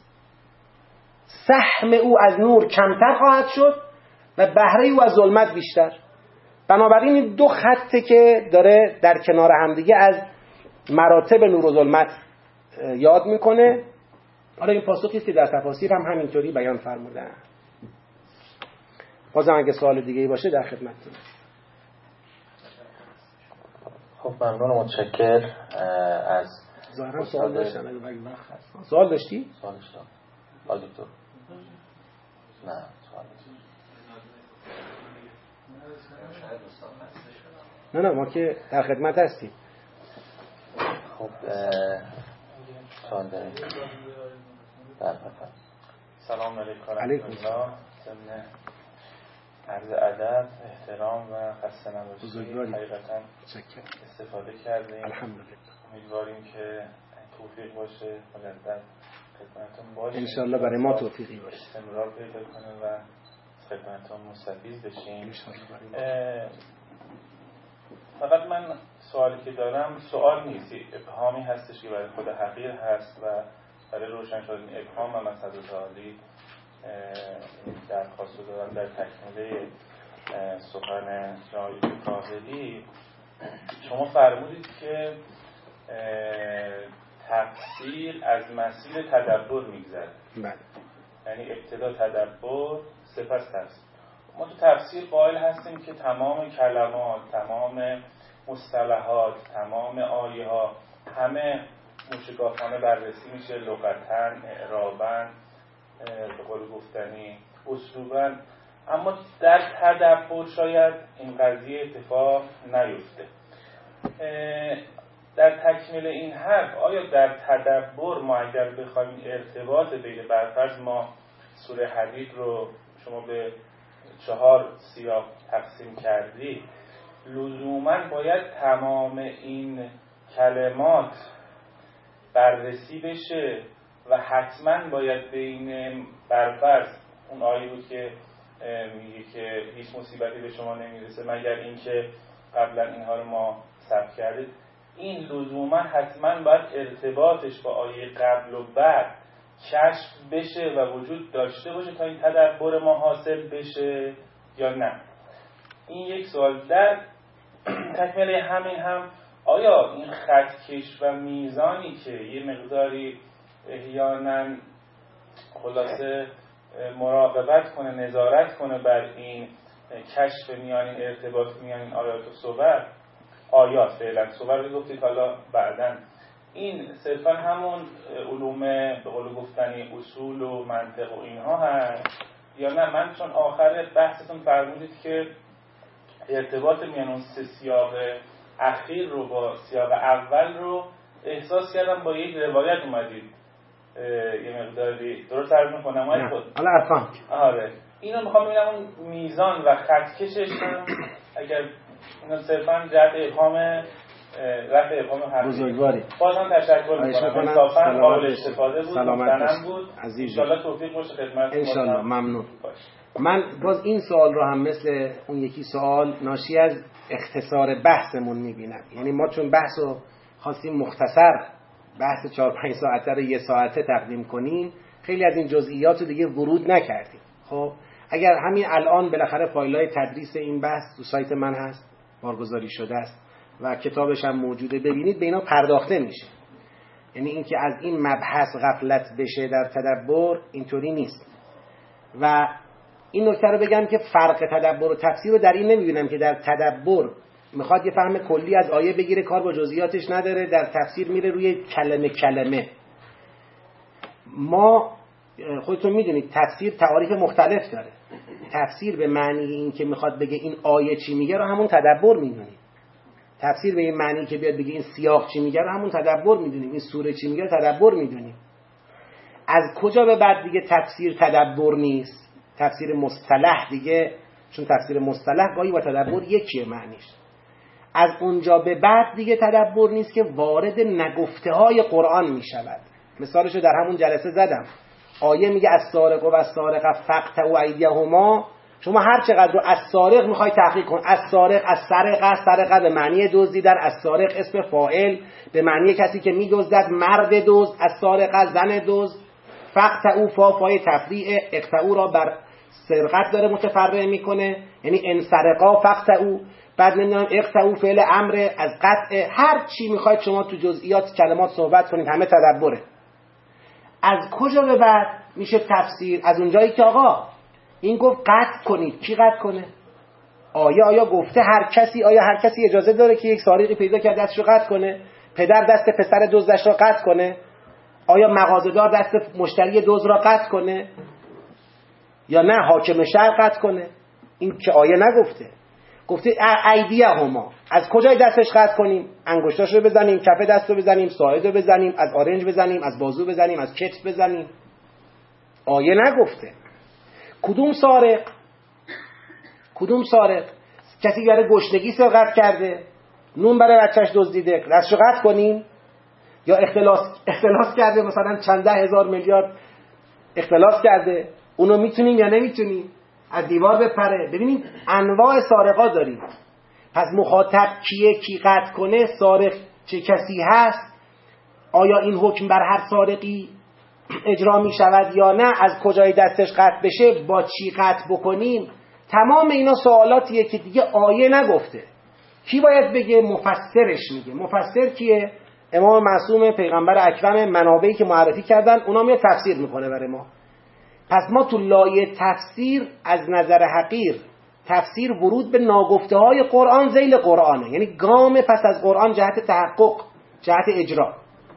سهم او از نور کمتر خواهد شد و بهره او از ظلمت بیشتر. بنابراین این دو خطه که داره در کنار همدیگه از مراتب نور و ظلمت یاد میکنه. حالا این پاسخی که در تفاسیر هم همینطوری بیان فرمودن. بازم اگه سوال دیگه‌ای باشه در خدمتتون. خب ممنون و متشکر از ظاهرا سوال داشتن اگه وقت هست. سوال داشتی؟ سوال داشتم. آقای دکتر. نه سوال نه نه ما که در خدمت هستیم. خب سوال داریم. سلام علیکم. علیکم الله ضمن عرض ادب، احترام و خسته نباشید. حقیقتا استفاده کردیم. الحمدلله. امیدواریم که توفیق باشه مجدد خدمتتون باشه. ان شاء الله برای ما توفیقی باشه. استمرار پیدا کنه و خدمتتون مستفیض بشیم. ان شاء الله. فقط من سوالی که دارم سوال نیست، ابهامی هستش که برای خود حقیر هست و برای روشن شدن ابهام و مسئله تعالی درخواست رو دارم در تکمیله سخن جناب کاهلی. شما فرمودید که تفسیر از مسیر تدبر میگذره، یعنی ابتدا تدبر سپس تفسیر. ما تو تفسیر قائل هستیم که تمام کلمات، تمام مصطلحات، تمام آیه ها همه موشکافانه بررسی میشه، لغتاً، اعراباً، به قول گفتنی، اسلوباً، اما در تدبر شاید این قضیه اتفاق نیفته. در تکمیل این حرف، آیا در تدبر ما اگر بخوایم ارتباط بین برفرض ما سوره حدید رو شما به چهار سیاق تقسیم کردی، لزوما باید تمام این کلمات بررسی بشه و حتما باید بین برفرض اون آیه بود که میگه که هیچ مصیبتی به شما نمیرسه مگر اینکه قبلا اینها رو ما ثبت کردید، این لزوما حتما باید ارتباطش با آیه قبل و بعد کشف بشه و وجود داشته باشه تا این تدبر ما حاصل بشه یا نه؟ این یک سوال. در تکمله همین هم آیا این خطکش و میزانی که یه مقداری احیانا خلاصه مراقبت کنه، نظارت کنه بر این کشف میان این ارتباط میان این آیات و صور، آیات فعلا صور رو گفتید حالا بعداً، این صرفا همون علوم به قول گفتنی اصول و منطق و اینها هست یا نه؟ من چون آخر بحثتون فرمودید که ارتباط میان اون سه سیاق اخیر رو با سیاق اول رو احساس کردم با یک روایت اومدید یه مقداری درست عرض می‌کنم آقای خود؟ حالا افهم. آره اینو میخوام ببینم اون میزان و خطکشش هم اگر اینو صرفا جهت ابهام رفع ابهام حقیقی بزرگواری. بازم تشکر میکنم. انصافاً قابل استفاده بود، ممتنم بود. انشالله توفیق باشه خدمت شما. انشالله. ممنون. من باز این سوال رو هم مثل اون یکی سوال ناشی از اختصار بحثمون میبینم. یعنی ما چون بحث رو خواستیم مختصر بحث چهار پنج ساعته رو یه ساعته تقدیم کنیم، خیلی از این جزئیات رو دیگه ورود نکردیم. خب اگر همین الان بالاخره فایل‌های تدریس این بحث تو سایت من هست، بارگذاری شده است و کتابش هم موجوده، ببینید به اینا پرداخته میشه. یعنی اینکه از این مبحث غفلت بشه در تدبر اینطوری نیست. و این نکته رو بگم که فرق تدبر و تفسیر رو در این نمیبینم که در تدبر میخواد یه فهم کلی از آیه بگیره، کار با جزئیاتش نداره، در تفسیر میره روی کلمه کلمه. ما خودتون میدونید تفسیر تعاریف مختلف داره. تفسیر به معنی این که میخواد بگه این آیه چی میگه رو همون تدبر میدونید. تفسیر به این معنی که بیاد بگه این سیاق چی میگه رو همون تدبر میدونیم. این سوره چی میگه رو تدبر میدونیم. از کجا به بعد دیگه تفسیر تدبر نیست؟ تفسیر مصطلح دیگه، چون تفسیر مصطلح گاهی با تدبر یکیه معنیش. از اونجا به بعد دیگه تدبر نیست که وارد نگفته های قرآن میشود. مثالشو در همون جلسه زدم. آیه میگه السارق و السارقه فاقطعوا ایدیهما. شما هر چقدر رو السارق میخوای تحقیق کن، السارق السرقه، سرقه به معنی دزدیدن، السارق اسم فاعل به معنی کسی که میدزدد، مرد دزد، السارقه زن دزد، فاقطعوا فافای تفریع، اقطعوا را بر سرقت داره متفرع میکنه، یعنی ان سرقا فاقطعوا. بعد نمیدونم اقطعوا فعل امر از قطع. هر چی میخواید شما تو جزئیات کلمات صحبت کنید همه تدبره. از کجا به بعد میشه تفسیر؟ از اونجایی که آقا این گفت قطع کنید، کی قطع کنه؟ آیا آیا گفته هر کسی؟ آیا هر کسی اجازه داره که یک سارقی پیدا کرده دستشو قطع کنه؟ پدر دست پسر دزدش را قطع کنه؟ آیا مغازه‌دار دست مشتری دزد را قطع کنه؟ یا نه حاکم شهر قطع کنه؟ این که آیه نگفته. گفته ایدیهما. از کجای دستش قطع کنیم؟ انگشتاشو بزنیم، کف دستو بزنیم، ساعدو بزنیم، از آرنج بزنیم، از بازو بزنیم، از کتف بزنیم. آیه نگفته. کدوم سارق؟ کدوم سارق؟ کسی که برای گشنگی سرقت کرده، نون برای بچهش دزدیده، دستشو قطع کنیم؟ یا اختلاس اختلاس کرده، مثلا چند ده هزار میلیارد اختلاس کرده، اونو میتونیم یا نمیتونیم؟ از دیوار بپره. ببینید انواع سارقا داریم. پس مخاطب کیه؟ کی قطع کنه؟ سارق چه کسی هست؟ آیا این حکم بر هر سارقی اجرا می شود یا نه؟ از کجای دستش قطع بشه؟ با چی قطع بکنیم؟ تمام اینا سوالاتیه که دیگه آیه نگفته. کی باید بگه؟ مفسرش میگه. مفسر کیه؟ امام معصوم، پیغمبر اکرم، منابعی که معرفی کردن اونا میاد تفسیر میکنه برای ما. پس ما تو لایه تفسیر از نظر حقیر تفسیر ورود به ناگفته های قرآن ذیل قرآنه، یعنی گام پس از قرآن جهت تحقق، جهت اجرا.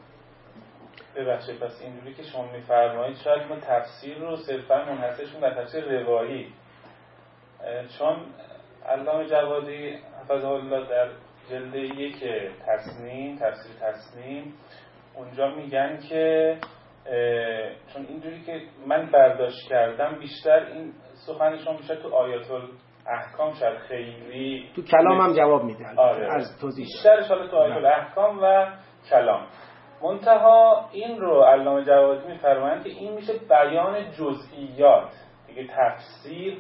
ببخشید پس اینجوری که شما میفرمایید شاید ما تفسیر رو صرفا منحصرشون در تفسیر روایی، چون علامه جوادی حفظه الله در جلد یک تصنیم، تفسیر تصنیم، اونجا میگن که چون اینجوری که من برداشت کردم بیشتر این سخن شما بیشتر تو آیات الاحکام شاید خیلی تو کلام هم جواب میده. آره. از توضیح بیشتر شاید تو آیات الاحکام و کلام. منتها این رو علامه جوادی میفرمایند که این میشه بیان جزئیات دیگه. تفسیر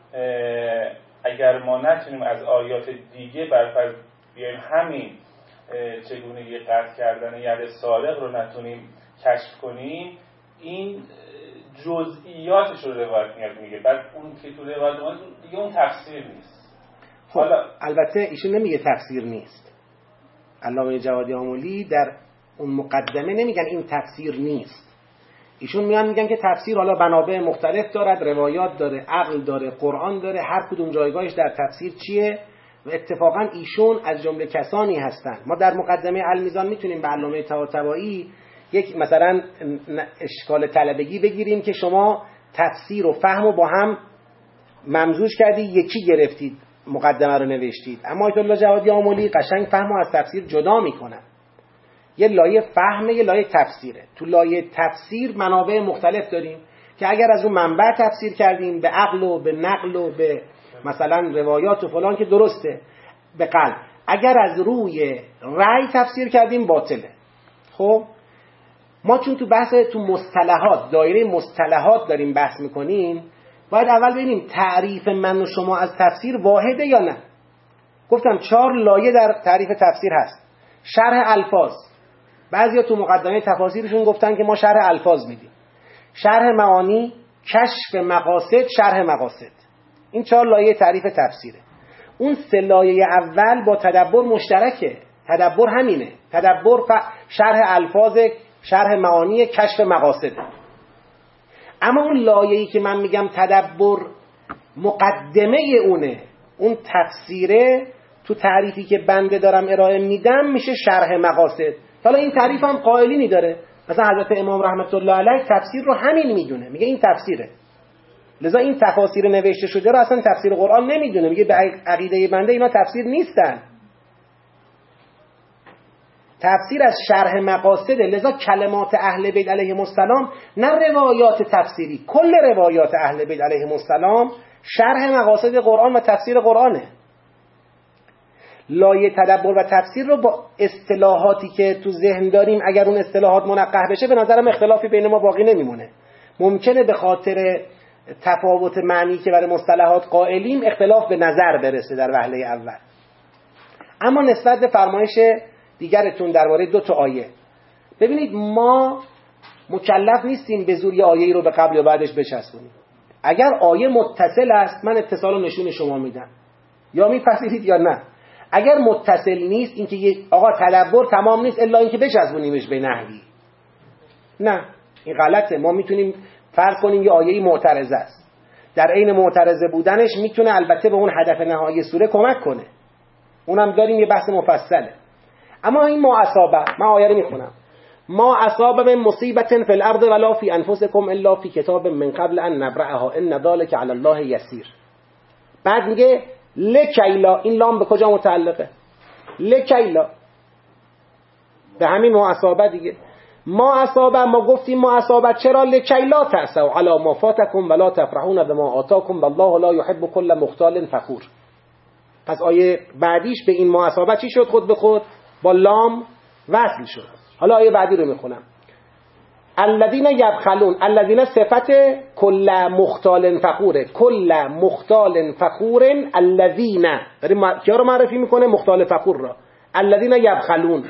اگر ما نتونیم از آیات دیگه برفرض بیایم همین چگونگی قطع کردن ید سارق رو نتونیم کشف کنیم، این جزئیاتش رو روایت میاد میگه، بعد اون که تو روایت اومد دیگه اون تفسیر نیست. حالا البته ایشون نمیگه تفسیر نیست. علامه جوادی آملی در اون مقدمه نمیگن این تفسیر نیست. ایشون میان میگن که تفسیر حالا منابع مختلف دارد، روایات داره، عقل داره، قرآن داره، هر کدوم جایگاهش در تفسیر چیه. و اتفاقا ایشون از جمله کسانی هستن، ما در مقدمه المیزان میتونیم به علامه طباطبایی یک مثلا اشکال طلبگی بگیریم که شما تفسیر و فهم رو با هم ممزوج کردید، یکی گرفتید، مقدمه رو نوشتید. اما آیت الله جوادی آملی قشنگ فهم رو از تفسیر جدا میکنن. یه لایه فهمه، یه لایه تفسیره. تو لایه تفسیر منابع مختلف داریم که اگر از اون منبع تفسیر کردیم به عقل و به نقل و به مثلا روایات و فلان که درسته، به قلب. اگر از روی رأی تفسیر کردیم باطله. خب ما چون تو بحث تو مصطلحات، دایره مصطلحات داریم بحث میکنیم، باید اول ببینیم تعریف من و شما از تفسیر واحده یا نه. گفتم چهار لایه در تعریف تفسیر هست. شرح الفاظ، بعضیا تو مقدمه تفاسیرشون گفتن که ما شرح الفاظ میدیم. شرح معانی، کشف مقاصد، شرح مقاصد. این چهار لایه تعریف تفسیره. اون سه لایه اول با تدبر مشترکه. تدبر همینه. تدبر ف... شرح الفاظ، شرح معانی، کشف مقاصد. اما اون لایه‌ای که من میگم تدبر مقدمه اونه، اون تفسیره، تو تعریفی که بنده دارم ارائه میدم میشه شرح مقاصد. حالا این تعریف هم قائلینی داره. مثلا حضرت امام رحمت الله علیه تفسیر رو همین میدونه، میگه این تفسیره. لذا این تفاسیر نوشته شده رو اصلا تفسیر قرآن نمیدونه، میگه به عقیده بنده اینا تفسیر نیستن. تفسیر از شرح مقاصده. لذا کلمات اهل بیت علیهم السلام نه روایات تفسیری، کل روایات اهل بیت علیهم السلام شرح مقاصد قرآن و تفسیر قرآنه. لایه تدبر و تفسیر رو با اصطلاحاتی که تو ذهن داریم اگر اون اصطلاحات منقح بشه به نظرم اختلافی بین ما باقی نمیمونه. ممکنه به خاطر تفاوت معنی که برای مصطلحات قائلیم اختلاف به نظر برسه در وهله اول. اما نسبت به فرمایش دیگرتون درباره دو تا آیه، ببینید ما مکلف نیستیم به زور یه آیه‌ای رو به قبل یا بعدش بچسبونیم. اگر آیه متصل است من اتصال رو نشون شما میدم، یا میپذیرید یا نه. اگر متصل نیست، اینکه آقا تدبر تمام نیست الا اینکه بچسبونیمش به نحوی، نه، این غلطه. ما میتونیم فرض کنیم یه آیه‌ای معترضه است، در عین معترضه بودنش میتونه البته به اون هدف نهایی سوره کمک کنه، اونم داریم یه بحث مفصله. اما این ما اصابه، من آیه رو میخونم، ما اصابه من مصیبت فی الارض ولا فی انفسکم الا فی کتاب من قبل ان نبرأها ان ذلک علی الله یسیر. بعد میگه لکیلا، این لام به کجا متعلقه؟ لکیلا، به همین ما اصابه دیگه. ما اصابه، ما گفتیم ما اصابه چرا؟ لکیلا تأسوا علی ما فاتکم ولا تفرحون بما آتاکم والله لا یحب کل مختال فخور. پس آیه بعدیش به این ما اصابه چی شد؟ خود به خود با لام وصل شد. حالا آیه بعدی رو میخونم. الذین یبخلون، الذین صفت کل مختال فخوره، کل مختال فخور الذین، داره کیا رو معرفی میکنه؟ مختال فخور را. الذین یبخلون.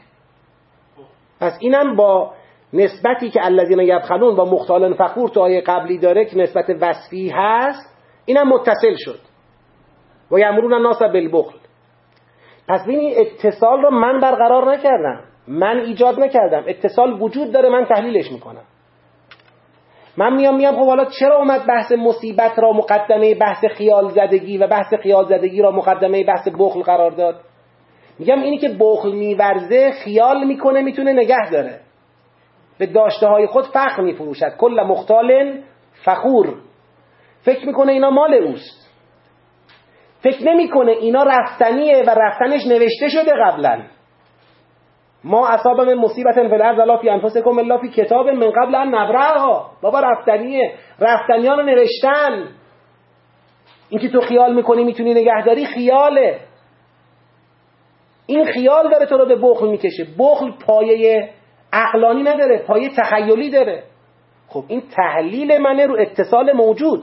پس اینم با نسبتی که الذین یبخلون با مختال فخور تو آیه قبلی داره که نسبت وصفی هست، اینم متصل شد. و یامرون الناس بالبخل. پس ببین اتصال رو من برقرار نکردم، من ایجاد نکردم، اتصال وجود داره، من تحلیلش میکنم. من میام میام خب حالا چرا اومد بحث مصیبت را مقدمه بحث خیال زدگی و بحث خیال زدگی را مقدمه بحث بخل قرار داد؟ میگم اینی که بخل میورزه خیال میکنه میتونه نگه داره، به داشته های خود فخر میفروشد. کل مختال فخور، فکر میکنه اینا مال اوست، فکر نمیکنه اینا رفتنیه و رفتنش نوشته شده قبلا. ما اصابه من مصیبت فی الارض ولا فی انفسکم الا فی کتاب من قبل ان نبرأها. بابا رفتنیه، رفتنیان رو نوشتن، اینکه تو خیال میکنی میتونی نگهداری خیاله. این خیال داره تو رو به بخل میکشه. بخل پایه عقلانی نداره، پایه تخیلی داره. خب این تحلیل منه رو اتصال موجود.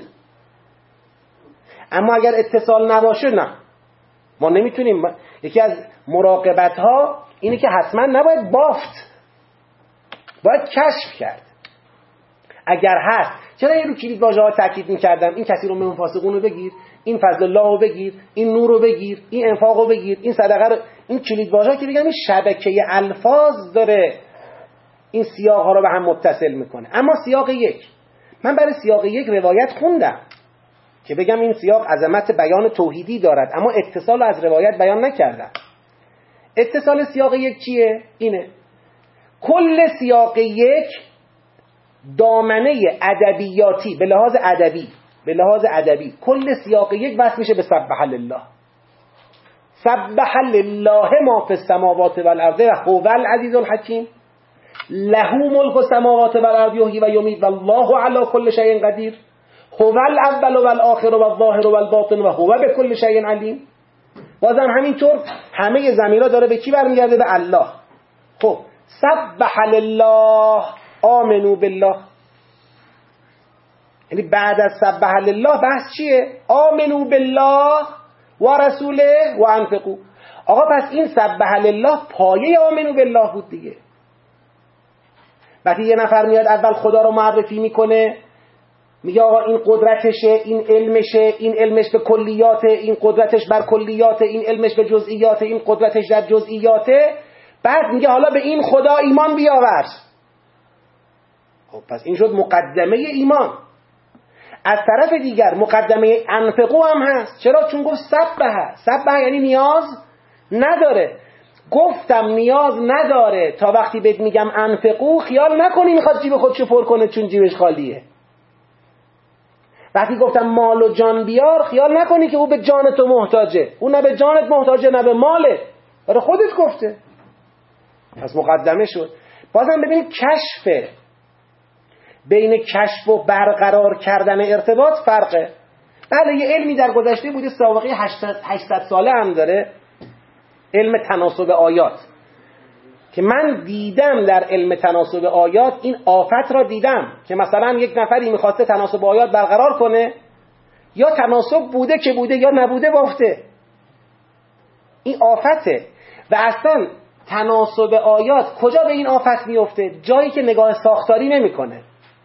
اما اگر اتصال نباشه نه، ما نمیتونیم. یکی از مراقبت ها اینه که حتما نباید بافت، باید کشف کرد. اگر هست، چرا یه رو کلید واژه ها تاکید میکردم؟ این کسی رو من فاسقون رو بگیر، این فضل الله رو بگیر، این نور رو بگیر، این انفاق رو بگیر، این صدقه رو. این کلید واژه ها که بگم این شبکه الفاظ داره این سیاق ها رو به هم متصل میکنه. اما سیاق یک، من برای سیاق یک روایت خوندم که بگم این سیاق عظمت بیان توحیدی دارد، اما اتصال از روایت بیان نکردم. اتصال سیاق یک چیه؟ اینه کل سیاق یک دامنه ادبیاتی به لحاظ ادبی به لحاظ ادبی کل سیاق یک وصل میشه به سبح لله. سبح لله ما فی السماوات والارض و هو العزیز الحکیم له ملک السماوات والارض یحیی و یمیت والله علی کل شیء قدیر هو الاول والآخر والظاهر والباطن و هو بكل شیء علیم. بازم همینطور همه ضمیرها داره به کی برمیگرده؟ به الله. خب سبح لله آمنو بالله، یعنی بعد از سبح لله بحث چیه؟ آمنو بالله و رسوله و انفقوا. آقا پس این سبح لله پایه آمنو بالله بود دیگه. وقتی یه نفر میاد اول خدا رو معرفی میکنه، میگه آقا این قدرتشه، این علمشه، این علمش به کلیاته، این قدرتش بر کلیاته، این علمش به جزئیاته، این قدرتش در جزئیاته. بعد میگه حالا به این خدا ایمان بیاور. خب پس این شد مقدمه ایمان. از طرف دیگر مقدمه انفقو هم هست. چرا؟ چون گفت سبح. سبح یعنی نیاز نداره. گفتم نیاز نداره تا وقتی بهت میگم انفقو خیال نکنی میخواد جیب خودشو پر کنه چون جیبش خالیه. وقتی گفتم مال و جان بیار خیال نکنی که او به جان تو محتاجه. او نه به جانت محتاجه نه به ماله، برای خودت گفته. پس مقدمه شد. بازم ببینید کشفه. بین کشف و برقرار کردن ارتباط فرقه. بله یه علمی در گذشته بوده سابقه هشتصد ساله هم داره، علم تناسب آیات، که من دیدم در علم تناسب آیات این آفت را دیدم که مثلا یک نفری میخواسته تناسب آیات برقرار کنه، یا تناسب بوده که بوده یا نبوده بافته. این آفته. و اصلا تناسب آیات کجا به این آفت میفته؟ جایی که نگاه ساختاری نمیکنه.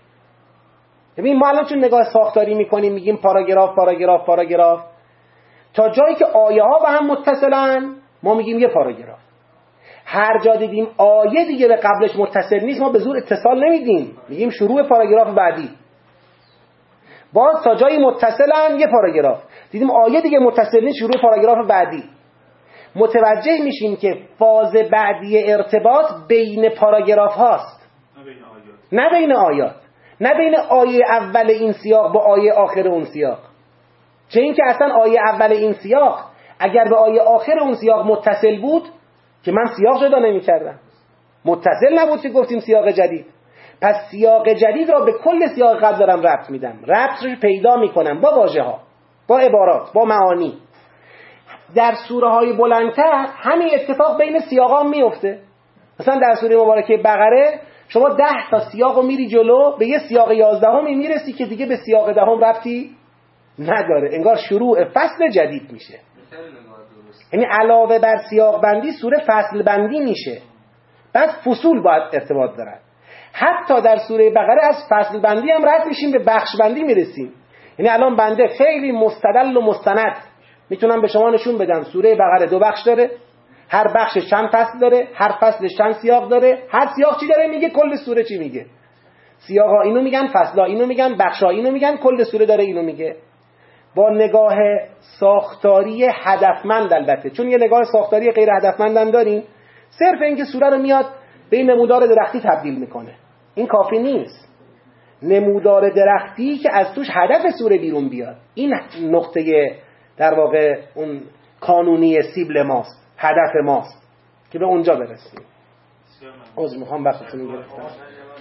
ببین ما الان چون نگاه ساختاری میکنیم میگیم پاراگراف پاراگراف پاراگراف، تا جایی که آیه ها به هم متصلن ما میگیم یه پاراگراف. هر جا دیدیم آیه دیگه به قبلش متصل نیست ما به زور اتصال نمیدیم، میگیم شروع پاراگراف بعدی. باز تا جایی متصلن یه پاراگراف، دیدیم آیه دیگه متصل نیست شروع پاراگراف بعدی. متوجه میشیم که فاز بعدی ارتباط بین پاراگراف هاست، نه بین آیات، نه بین آیه اول این سیاق با آیه آخر اون سیاق. چه این که اصلا آیه اول این سیاق اگر به آیه آخر اون سیاق متصل بود که من سیاق جدا نمی کردم، متصل نبود که گفتیم سیاق جدید. پس سیاق جدید را به کل سیاق قبل دارم ربط میدم، ربط رو پیدا میکنم با واژه ها، با عبارات، با معانی. در سوره های بلندتر همین اتفاق بین سیاق ها میفته. مثلا در سوره مبارکه بقره شما ده تا سیاق رو میری جلو، به یه سیاق یازدهمی میرسی که دیگه به سیاق دهم ربطی نداره، انگار شروع فصل جدید میشه. یعنی علاوه بر سیاق بندی سوره فصل بندی میشه، بعد فصول باید ارتباط دارن. حتی در سوره بقره از فصل بندی هم رد میشیم به بخش بندی میرسیم. یعنی الان بنده خیلی مستدل و مستند میتونم به شما نشون بدم سوره بقره دو بخش داره، هر بخشش چند فصل داره، هر فصلش چند سیاق داره، هر سیاق چی داره میگه، کل سوره چی میگه. سیاقا اینو میگن، فصلا اینو میگن، بخشا اینو میگن، کل سوره داره اینو میگه. با نگاه ساختاری هدفمند البته، چون یه نگاه ساختاری غیر هدفمند هم داریم، صرف اینکه سوره رو میاد به این نمودار درختی تبدیل میکنه این کافی نیست. نمودار درختی که از توش هدف سوره بیرون بیاد، این نقطه در واقع اون کانونی سیبل ماست، هدف ماست که به اونجا برسیم. عذر میخوام وقتتون رو گرفتم.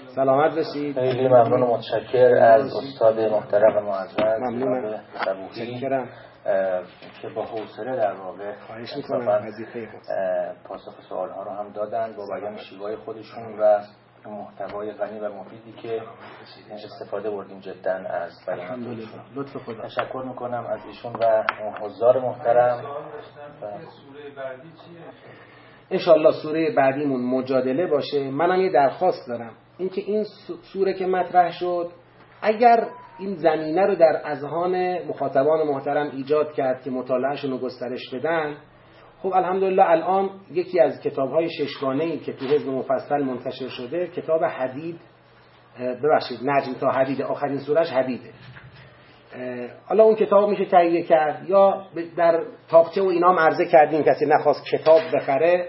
سلامت باشید. خیلی ممنون و متشکر از استاد محترم و معزز ممنونم. متشکرم که با حوصله در واقع خواهش می‌کنم وظیفه پاسخ سوال ها رو هم دادن با بیان شیوای خودشون و محتوای غنی و مفیدی که استفاده بردیم جدا از بیاناتشون. لطف خدا. تشکر میکنم از ایشون و حضار محترم. سوره بعدی چیه؟ انشالله سوره بعدیمون مجادله باشه. منم یه درخواست دارم، اینکه این سوره که مطرح شد اگر این زمینه رو در اذهان مخاطبان محترم ایجاد کرد که مطالعهشون رو گسترش بدن، خب الحمدلله الان یکی از کتاب‌های ششگانه‌ای که تو حزب مفصل منتشر شده کتاب حدید، ببخشید نجم تا حدید، آخرین سورش حدیده. حالا اون کتاب میشه تهیه کرد یا در تاقچه و اینام عرضه کردیم، کسی نخواست کتاب بخره.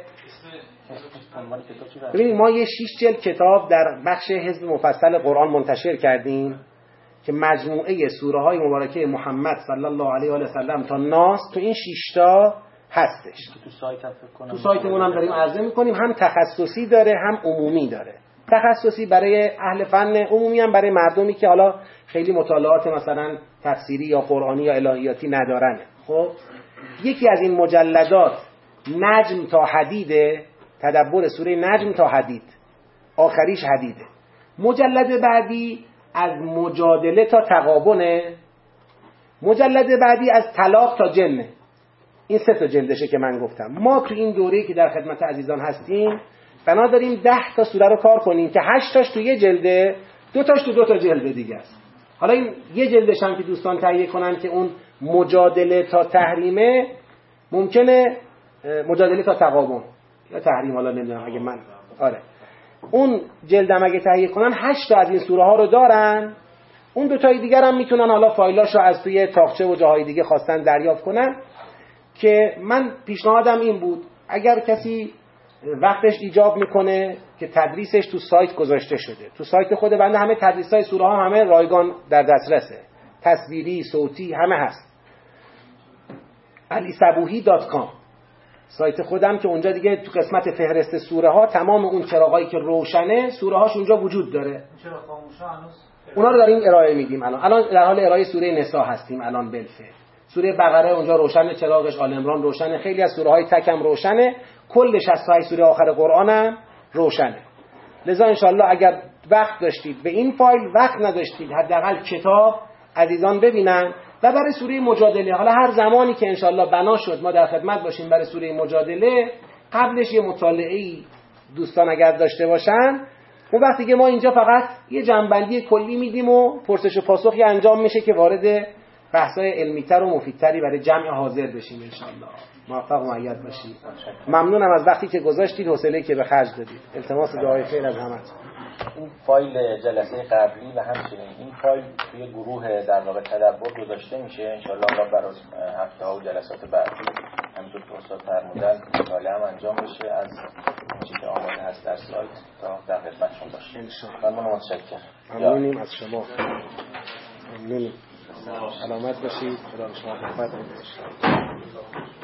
ببینید ما یه شیش جلد کتاب در بخش حزب مفصل قرآن منتشر کردیم که مجموعه سوره های مبارکه محمد صلی الله علیه و آله و سلم تا ناس تو این شش تا هستش. تو سایت هم فکر کنم تو سایتمون هم داریم عرضه میکنیم. هم تخصصی داره هم عمومی داره. تخصصی برای اهل فن، عمومی هم برای مردمی که حالا خیلی مطالعات مثلا تفسیری یا قرآنی یا الهیاتی ندارن. خب یکی از این مجلدات نجم تا حدیده، تدبر سوره نجم تا حدید، آخریش حدیده. مجلد بعدی از مجادله تا تغابنه. مجلد بعدی از طلاق تا جنه. این سه تا جلدشه که من گفتم. ما تو این دوره‌ای که در خدمت عزیزان هستیم بنا داریم ده تا سوره رو کار کنیم که هشت تاش تو یه جلده، دو تاش تو دو تا جلد دیگه است. حالا این یه جلدش هم که دوستان تهیه کنن که اون مجادله تا تحریمه، ممکنه مجادله تا تغابن یا تحریم، حالا نمیدونم اگه من آره اون جلدم اگه تهیه کنن هشت تا از این سوره ها رو دارن. اون دو تای دیگر هم میتونن حالا فایلاشو از توی تاقچه و جاهای دیگه خواستن دریافت کنن. که من پیشنهادم این بود اگر کسی وقتش ایجاب میکنه که تدریسش تو سایت گذاشته شده. تو سایت خود بنده همه تدریسای سوره ها همه رایگان در دسترسه، تصویری، صوتی، همه هست. علی صبوحی دات کام سایت خودم که اونجا دیگه تو قسمت فهرست سوره ها تمام اون چراغایی که روشنه سوره هاش اونجا وجود داره. چرا خاموشه هنوز؟ اونا رو داریم ارائه میدیم. الان الان در حال ارائه سوره نساء هستیم الان بالفعل. سوره بقره اونجا روشنه، چراغش، آل عمران روشنه، خیلی از سوره های تکم روشنه، کل شصت و هشت سوره آخر قرآن هم روشنه. لذا انشالله اگر وقت داشتید به این فایل، وقت نداشتید حداقل کتاب عزیزان ببینن. و برای سوره مجادله حالا هر زمانی که انشالله بنا شد ما در خدمت باشیم برای سوره مجادله، قبلش یه مطالعه‌ای دوستان اگر داشته باشن، اون وقتی که ما اینجا فقط یه جنبندی کلی میدیم و پرسش و پاسخی انجام میشه که وارد بحث‌های علمی‌تر و مفیدتری برای جمع حاضر بشیم انشالله. موفق و مؤید باشید. ممنونم از وقتی که گذاشتید، حوصله‌ای که به خرج دادید. التماس دعای خیر از همتون. این فایل جلسه قبلی و همچنین این فایل توی گروه در واقع تدبر گذاشته میشه انشالله برای هفته ها و جلسات بعدی همونطور که استاد فرمودن مطالعه هم انجام بشه از چیزی که آماده هست در سایت تا در خدمتشون باشه انشالله. ممنون، متشکرم. ممنونیم از شما. ممنونیم. سلامت باشید. خدا شما خدمت باشید.